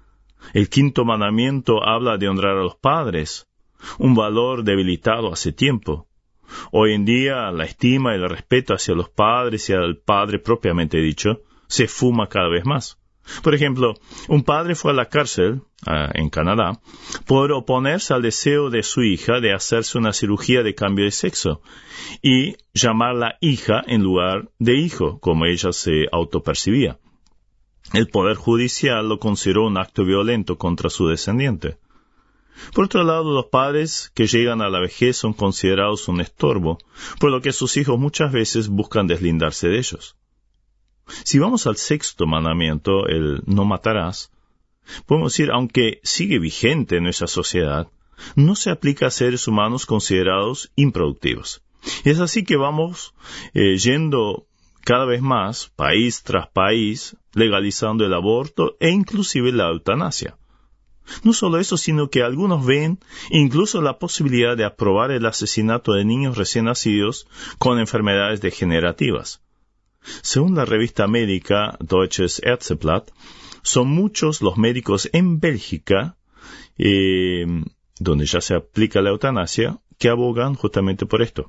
El quinto mandamiento habla de honrar a los padres, un valor debilitado hace tiempo. Hoy en día la estima y el respeto hacia los padres y al padre propiamente dicho se fuma cada vez más. Por ejemplo, un padre fue a la cárcel, uh, en Canadá, por oponerse al deseo de su hija de hacerse una cirugía de cambio de sexo y llamarla hija en lugar de hijo, como ella se autopercibía. El Poder Judicial lo consideró un acto violento contra su descendiente. Por otro lado, los padres que llegan a la vejez son considerados un estorbo, por lo que sus hijos muchas veces buscan deslindarse de ellos. Si vamos al sexto mandamiento, el no matarás, podemos decir, aunque sigue vigente en nuestra sociedad, no se aplica a seres humanos considerados improductivos. Es así que vamos eh, yendo cada vez más, país tras país, legalizando el aborto e inclusive la eutanasia. No solo eso, sino que algunos ven incluso la posibilidad de aprobar el asesinato de niños recién nacidos con enfermedades degenerativas. Según la revista médica Deutsches Ärzteblatt, son muchos los médicos en Bélgica, eh, donde ya se aplica la eutanasia, que abogan justamente por esto.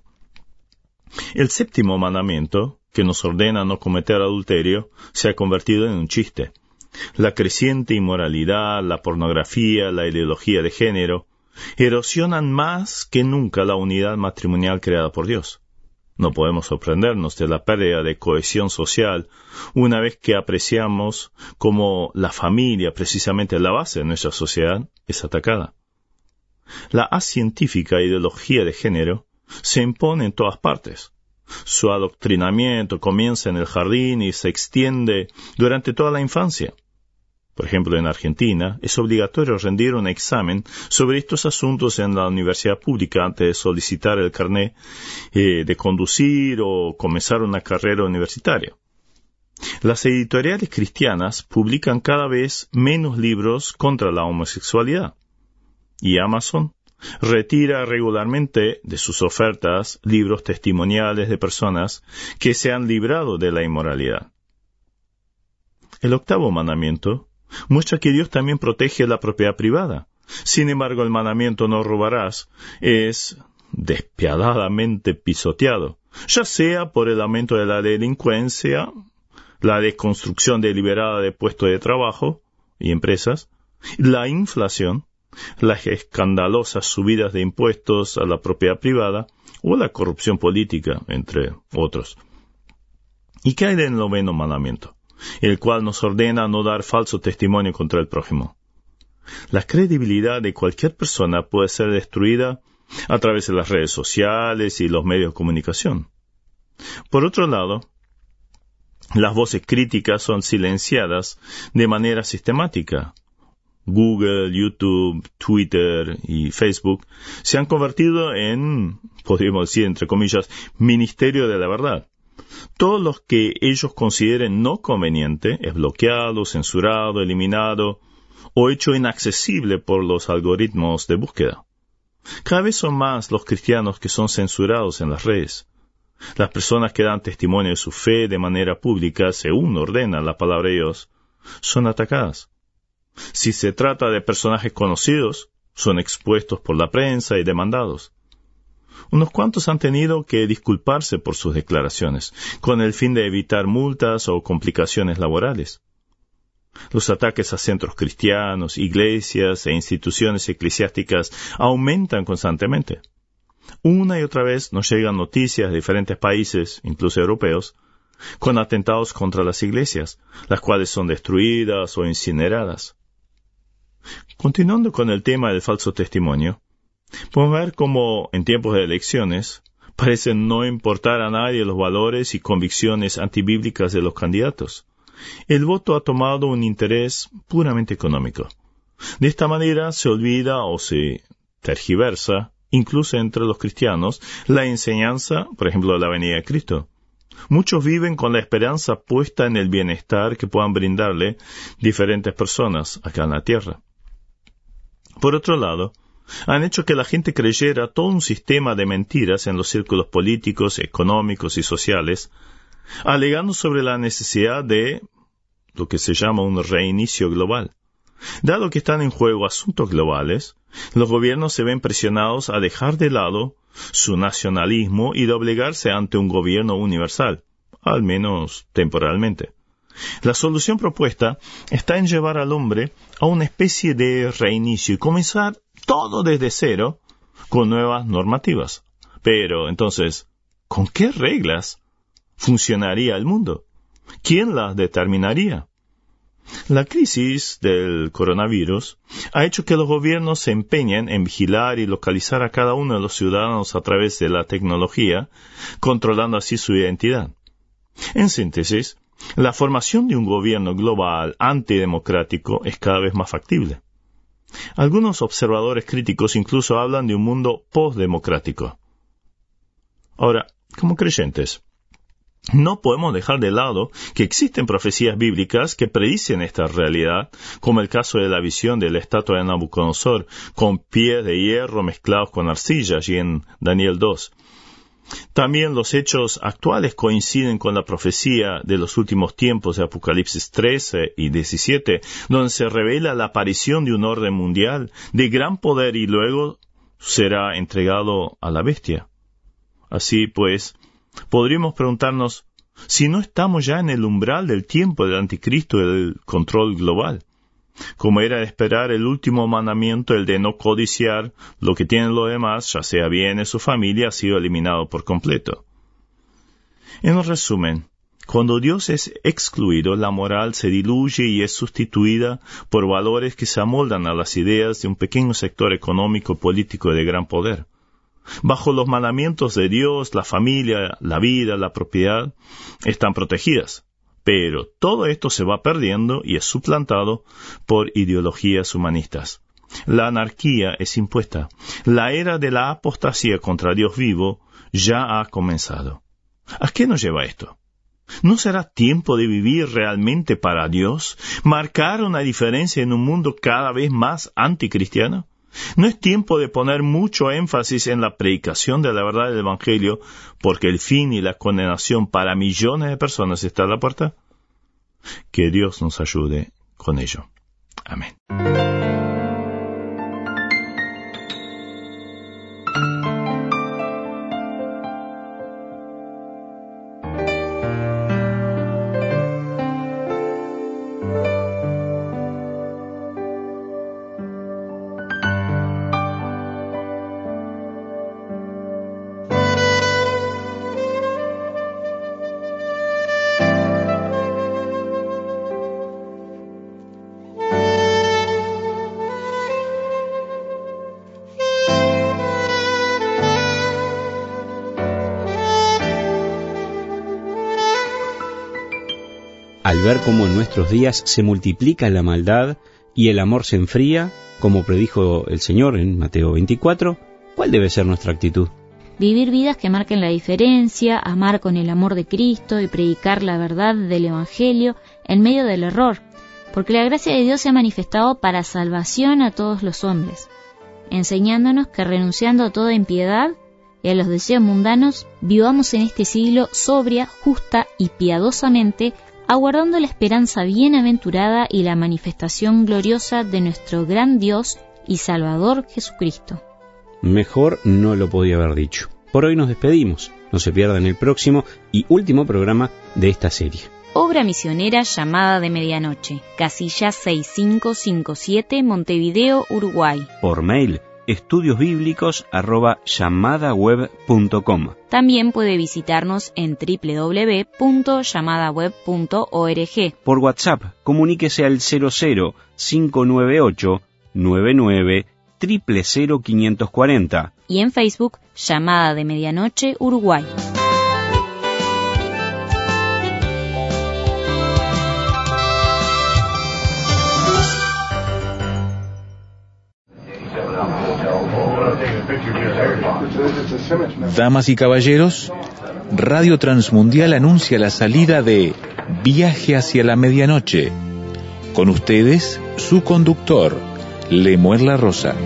El séptimo mandamiento, que nos ordena no cometer adulterio, se ha convertido en un chiste. La creciente inmoralidad, la pornografía, la ideología de género, erosionan más que nunca la unidad matrimonial creada por Dios. No podemos sorprendernos de la pérdida de cohesión social una vez que apreciamos cómo la familia, precisamente la base de nuestra sociedad, es atacada. La acientífica ideología de género se impone en todas partes. Su adoctrinamiento comienza en el jardín y se extiende durante toda la infancia. Por ejemplo, en Argentina es obligatorio rendir un examen sobre estos asuntos en la universidad pública antes de solicitar el carnet eh, de conducir o comenzar una carrera universitaria. Las editoriales cristianas publican cada vez menos libros contra la homosexualidad. Y Amazon retira regularmente de sus ofertas libros testimoniales de personas que se han librado de la inmoralidad. El octavo mandamiento muestra que Dios también protege la propiedad privada. Sin embargo, el mandamiento no robarás es despiadadamente pisoteado, ya sea por el aumento de la delincuencia, la deconstrucción deliberada de puestos de trabajo y empresas, la inflación, las escandalosas subidas de impuestos a la propiedad privada o la corrupción política, entre otros. ¿Y qué hay del noveno mandamiento, el cual nos ordena no dar falso testimonio contra el prójimo? La credibilidad de cualquier persona puede ser destruida a través de las redes sociales y los medios de comunicación. Por otro lado, las voces críticas son silenciadas de manera sistemática. Google, YouTube, Twitter y Facebook se han convertido en, podríamos decir entre comillas, ministerio de la verdad. Todo lo que ellos consideren no conveniente es bloqueado, censurado, eliminado o hecho inaccesible por los algoritmos de búsqueda. Cada vez son más los cristianos que son censurados en las redes. Las personas que dan testimonio de su fe de manera pública, según ordena la palabra de Dios, son atacadas. Si se trata de personajes conocidos, son expuestos por la prensa y demandados. Unos cuantos han tenido que disculparse por sus declaraciones, con el fin de evitar multas o complicaciones laborales. Los ataques a centros cristianos, iglesias e instituciones eclesiásticas aumentan constantemente. Una y otra vez nos llegan noticias de diferentes países, incluso europeos, con atentados contra las iglesias, las cuales son destruidas o incineradas. Continuando con el tema del falso testimonio, podemos ver cómo en tiempos de elecciones parecen no importar a nadie los valores y convicciones antibíblicas de los candidatos. El voto ha tomado un interés puramente económico. De esta manera se olvida o se tergiversa, incluso entre los cristianos, la enseñanza, por ejemplo, de la venida de Cristo. Muchos viven con la esperanza puesta en el bienestar que puedan brindarle diferentes personas acá en la tierra. Por otro lado, han hecho que la gente creyera todo un sistema de mentiras en los círculos políticos, económicos y sociales, alegando sobre la necesidad de lo que se llama un reinicio global. Dado que están en juego asuntos globales, los gobiernos se ven presionados a dejar de lado su nacionalismo y doblegarse ante un gobierno universal, al menos temporalmente. La solución propuesta está en llevar al hombre a una especie de reinicio y comenzar todo desde cero con nuevas normativas. Pero, entonces, ¿con qué reglas funcionaría el mundo? ¿Quién las determinaría? La crisis del coronavirus ha hecho que los gobiernos se empeñen en vigilar y localizar a cada uno de los ciudadanos a través de la tecnología, controlando así su identidad. En síntesis, la formación de un gobierno global antidemocrático es cada vez más factible. Algunos observadores críticos incluso hablan de un mundo postdemocrático. Ahora, como creyentes, no podemos dejar de lado que existen profecías bíblicas que predicen esta realidad, como el caso de la visión de la estatua de Nabucodonosor con pies de hierro mezclados con arcilla, allí en Daniel dos. También los hechos actuales coinciden con la profecía de los últimos tiempos de Apocalipsis trece y diecisiete, donde se revela la aparición de un orden mundial de gran poder y luego será entregado a la bestia. Así pues, podríamos preguntarnos si no estamos ya en el umbral del tiempo del anticristo y del control global. Como era de esperar, el último mandamiento, el de no codiciar lo que tienen los demás, ya sea bienes o familia, ha sido eliminado por completo. En resumen, cuando Dios es excluido, la moral se diluye y es sustituida por valores que se amoldan a las ideas de un pequeño sector económico y político de gran poder. Bajo los mandamientos de Dios, la familia, la vida, la propiedad están protegidas. Pero todo esto se va perdiendo y es suplantado por ideologías humanistas. La anarquía es impuesta. La era de la apostasía contra Dios vivo ya ha comenzado. ¿A qué nos lleva esto? ¿No será tiempo de vivir realmente para Dios? ¿Marcar una diferencia en un mundo cada vez más anticristiano? ¿No es tiempo de poner mucho énfasis en la predicación de la verdad del Evangelio, porque el fin y la condenación para millones de personas está a la puerta? Que Dios nos ayude con ello. Amén. Al ver cómo en nuestros días se multiplica la maldad y el amor se enfría, como predijo el Señor en Mateo veinticuatro, ¿cuál debe ser nuestra actitud? Vivir vidas que marquen la diferencia, amar con el amor de Cristo y predicar la verdad del Evangelio en medio del error, porque la gracia de Dios se ha manifestado para salvación a todos los hombres, enseñándonos que renunciando a toda impiedad y a los deseos mundanos, vivamos en este siglo sobria, justa y piadosamente, aguardando la esperanza bienaventurada y la manifestación gloriosa de nuestro gran Dios y Salvador Jesucristo. Mejor no lo podía haber dicho. Por hoy nos despedimos. No se pierdan el próximo y último programa de esta serie. Obra misionera Llamada de Medianoche, casilla seis cinco cinco siete, Montevideo, Uruguay. Por mail, estudiosbíblicos arroba llamadaweb punto com. También puede visitarnos en doble u doble u doble u punto llamadaweb punto org. Por WhatsApp, comuníquese al cero cero cinco nueve ocho nueve nueve cero cero cero quinientos cuarenta. Y en Facebook, Llamada de Medianoche, Uruguay. Damas y caballeros, Radio Transmundial anuncia la salida de Viaje hacia la Medianoche. Con ustedes, su conductor, Lemuel La Rosa.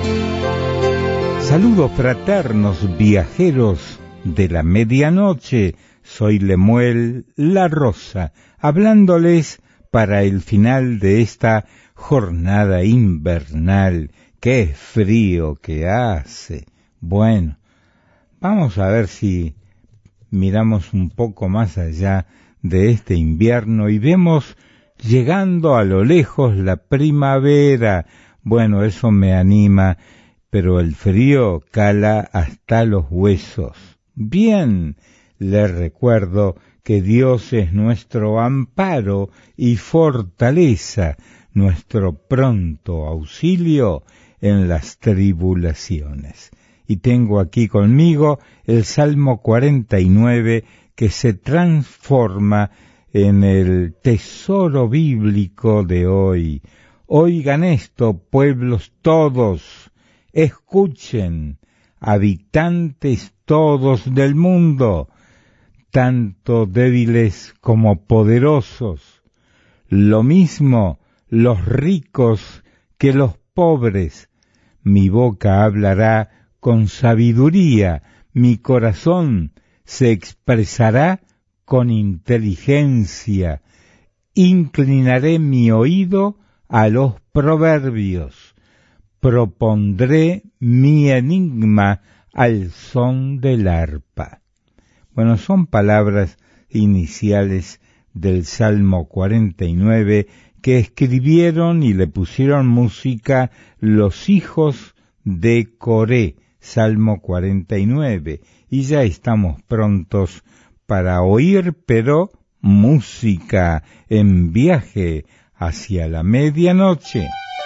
Saludos fraternos viajeros de la medianoche. Soy Lemuel La Rosa, hablándoles para el final de esta jornada invernal. ¡Qué frío que hace! Bueno, vamos a ver si miramos un poco más allá de este invierno y vemos llegando a lo lejos la primavera. Bueno, eso me anima, pero el frío cala hasta los huesos. Bien, les recuerdo que Dios es nuestro amparo y fortaleza, nuestro pronto auxilio en las tribulaciones. Y tengo aquí conmigo el Salmo cuarenta y nueve, que se transforma en el tesoro bíblico de hoy. Oigan esto, pueblos todos, escuchen, habitantes todos del mundo, tanto débiles como poderosos, lo mismo los ricos que los pobres. Mi boca hablará con sabiduría, mi corazón se expresará con inteligencia. Inclinaré mi oído a los proverbios, propondré mi enigma al son del arpa. Bueno, son palabras iniciales del Salmo cuarenta y nueve que escribieron y le pusieron música los hijos de Coré, Salmo cuarenta y nueve, y ya estamos prontos para oír, pero música en viaje hacia la medianoche.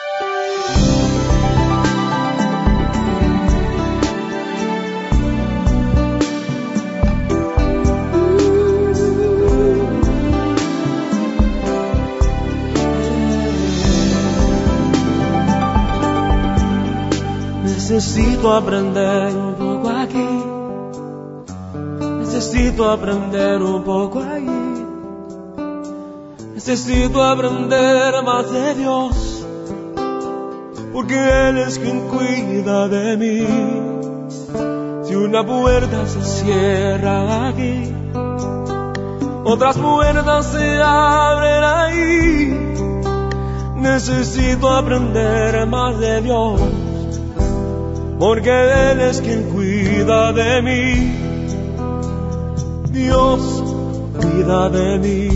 Necesito aprender un poco aquí, necesito aprender un poco allí, necesito aprender más de Dios, porque Él es quien cuida de mí. Si una puerta se cierra aquí, otras puertas se abren ahí. Necesito aprender más de Dios, porque Él es quien cuida de mí. Dios cuida de mí.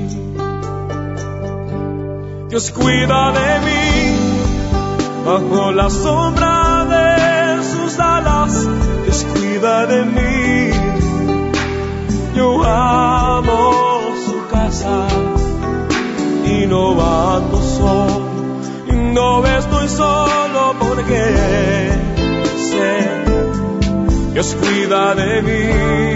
Dios cuida de mí. Bajo la sombra de sus alas, Dios cuida de mí. Yo amo su casa y no ando solo, y no estoy solo porque Dios cuida de mí,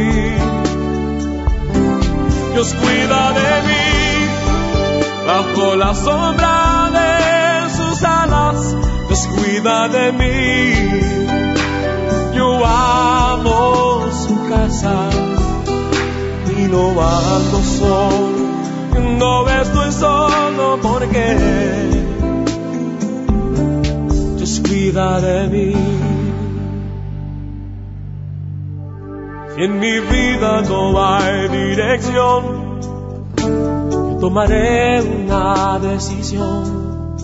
Dios cuida de mí, bajo la sombra de sus alas, Dios cuida de mí. Yo amo su casa y no ando solo, no estoy solo porque Dios cuida de mí. Si en mi vida no hay dirección, yo tomaré una decisión.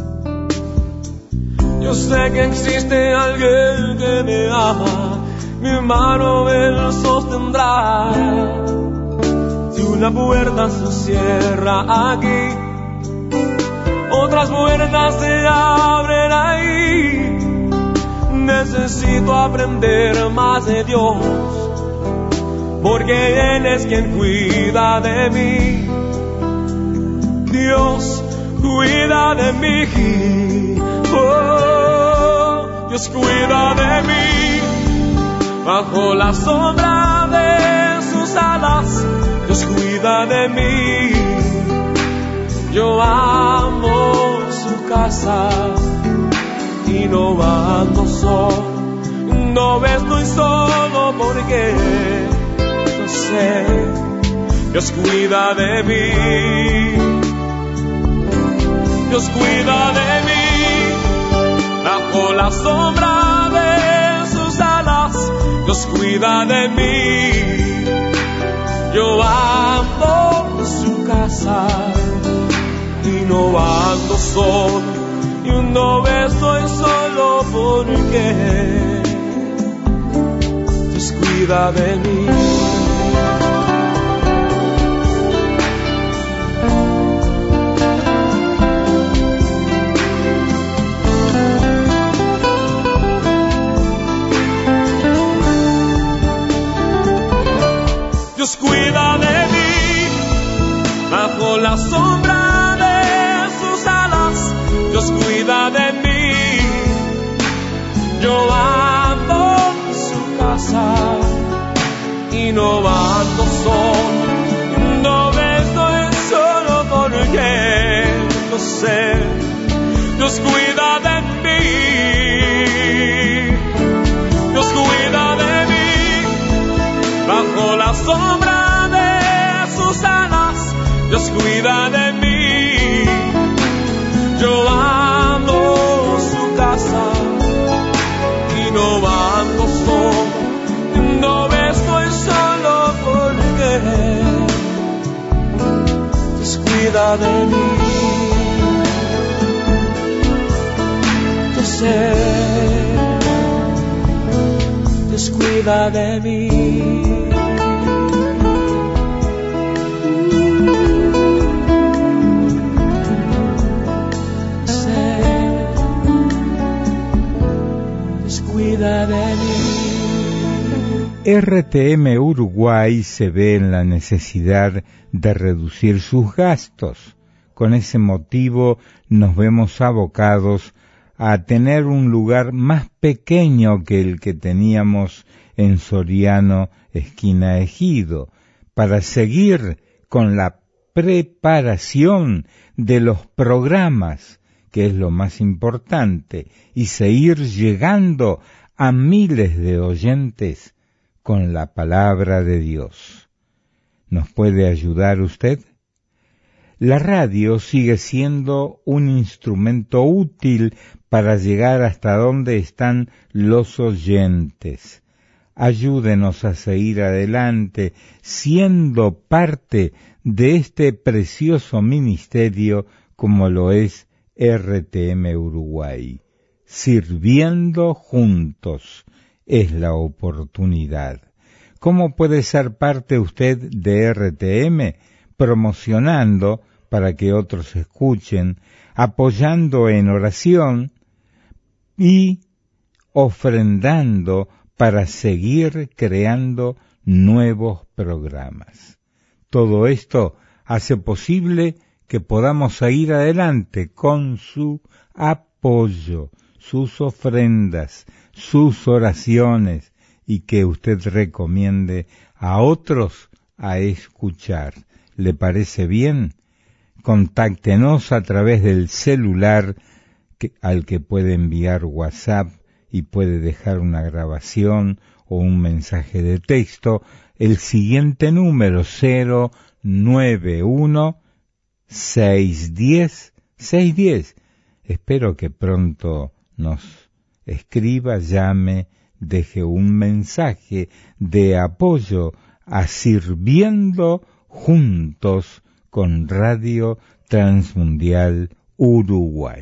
Yo sé que existe alguien que me ama, mi mano Él sostendrá. Si una puerta se cierra aquí, otras puertas se abren ahí. Necesito aprender más de Dios, porque Él es quien cuida de mí. Dios cuida de mí. Oh, Dios cuida de mí. Bajo la sombra de sus alas, Dios cuida de mí. Yo amo su casa y no ando solo, no estoy solo porque Dios cuida de mí, Dios cuida de mí, bajo la sombra de sus alas, Dios cuida de mí. Yo amo su casa no ando solo y no estoy solo porque Dios cuida de mí. Dios cuida de mí bajo la sombra de sus alas. Dios cuida de mí. Yo ando en su casa y no ando solo. No estoy solo porque no sé. Dios cuida de mí. Dios cuida de mí. Bajo la sombra de sus alas, Dios cuida de mí. Yo amo su casa y no ando solo, no estoy solo porque Dios cuida de mí. Yo sé, Dios cuida de mí. R T M Uruguay se ve en la necesidad de reducir sus gastos. Con ese motivo nos vemos abocados a tener un lugar más pequeño que el que teníamos en Soriano, esquina Ejido, para seguir con la preparación de los programas, que es lo más importante, y seguir llegando a miles de oyentes con la palabra de Dios. ¿Nos puede ayudar usted? La radio sigue siendo un instrumento útil para llegar hasta donde están los oyentes. Ayúdenos a seguir adelante, siendo parte de este precioso ministerio como lo es R T M Uruguay. Sirviendo juntos es la oportunidad. ¿Cómo puede ser parte usted de R T M? Promocionando para que otros escuchen, apoyando en oración y ofrendando para seguir creando nuevos programas. Todo esto hace posible que podamos seguir adelante con su apoyo, sus ofrendas, sus oraciones, y que usted recomiende a otros a escuchar. ¿Le parece bien? Contáctenos a través del celular que, al que puede enviar WhatsApp y puede dejar una grabación o un mensaje de texto. El siguiente número, cero nueve uno seis uno cero seis uno cero. Espero que pronto nos escriba, llame, deje un mensaje de apoyo a Sirviendo Juntos con Radio Transmundial Uruguay.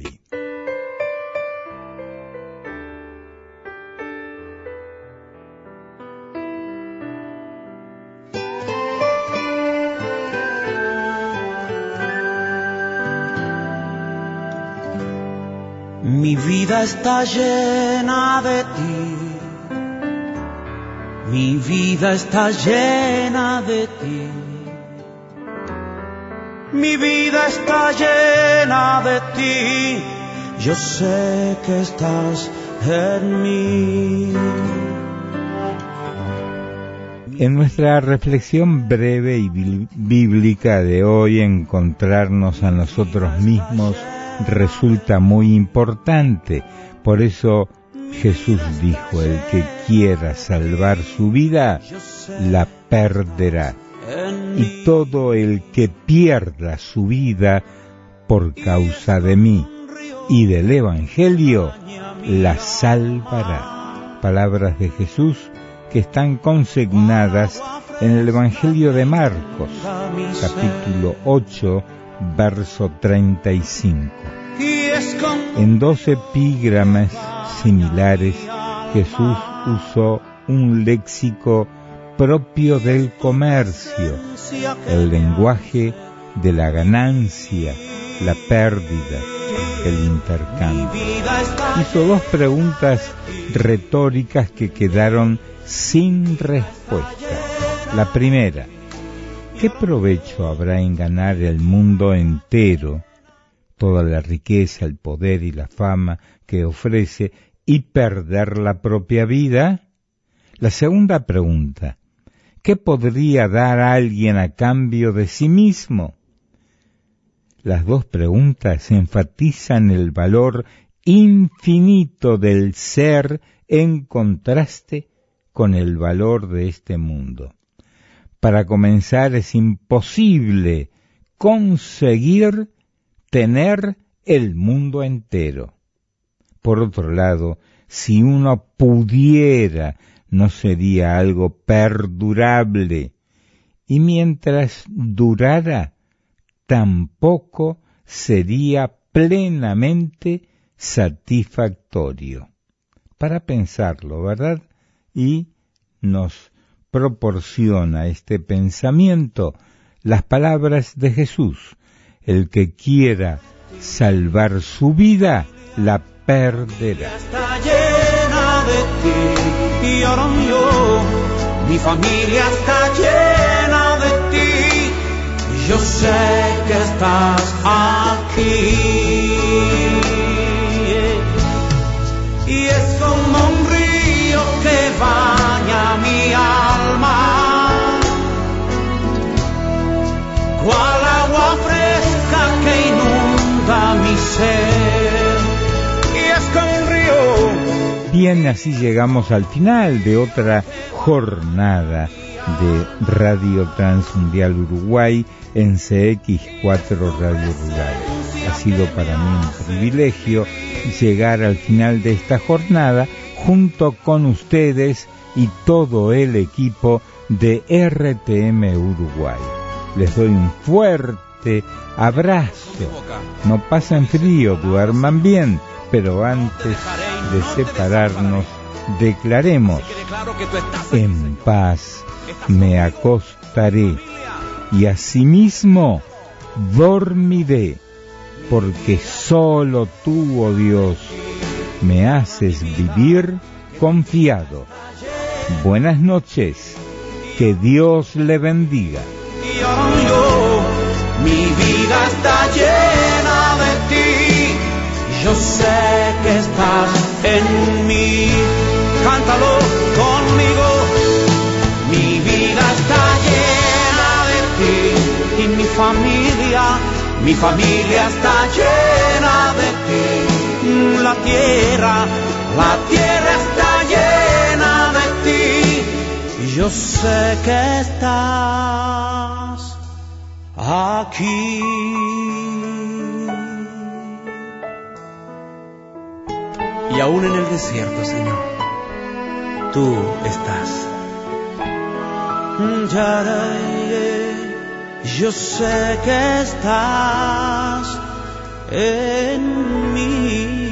Mi vida está llena de ti. Mi vida está llena de ti. Mi vida está llena de ti. Yo sé que estás en mí. En nuestra reflexión breve y bíblica de hoy, encontrarnos a nosotros mismos resulta muy importante. Por eso Jesús dijo: el que quiera salvar su vida, la perderá. Y todo el que pierda su vida por causa de mí y del Evangelio, la salvará. Palabras de Jesús que están consignadas en el Evangelio de Marcos, capítulo ocho, verso treinta y cinco. En dos epígrames similares, Jesús usó un léxico propio del comercio, el lenguaje de la ganancia, la pérdida, el intercambio. Hizo dos preguntas retóricas que quedaron sin respuesta. La primera: ¿qué provecho habrá en ganar el mundo entero, toda la riqueza, el poder y la fama que ofrece, y perder la propia vida? La segunda pregunta: ¿qué podría dar alguien a cambio de sí mismo? Las dos preguntas enfatizan el valor infinito del ser en contraste con el valor de este mundo. Para comenzar, es imposible conseguir tener el mundo entero. Por otro lado, si uno pudiera, no sería algo perdurable, y mientras durara, tampoco sería plenamente satisfactorio. Para pensarlo, ¿verdad? Y nos proporciona este pensamiento las palabras de Jesús: el que quiera salvar su vida, la perderá. Está llena de ti y ahora yo, mi familia está llena de ti. Yo sé que estás aquí y es como un río que baña mi alma, cual agua fresca que inunda mi ser, y es como un río. Bien, así llegamos al final de otra jornada de Radio Transmundial Uruguay en C X cuatro Radio Rural. Ha sido para mí un privilegio llegar al final de esta jornada junto con ustedes y todo el equipo de R T M Uruguay. Les doy un fuerte abrazo. No pasen frío, duerman bien, pero antes de separarnos, declaremos: en paz me acostaré y asimismo dormiré, porque solo tú, oh Dios, me haces vivir confiado. Buenas noches, que Dios le bendiga. Y ahora yo, mi vida está llena de ti. Yo sé que estás en mí. Cántalo conmigo. Mi vida está llena de ti y mi familia, mi familia está llena de ti. La tierra, la tierra está llena de ti. Yo sé que estás aquí. Y aún en el desierto, Señor, tú estás. Yo sé que estás en mí.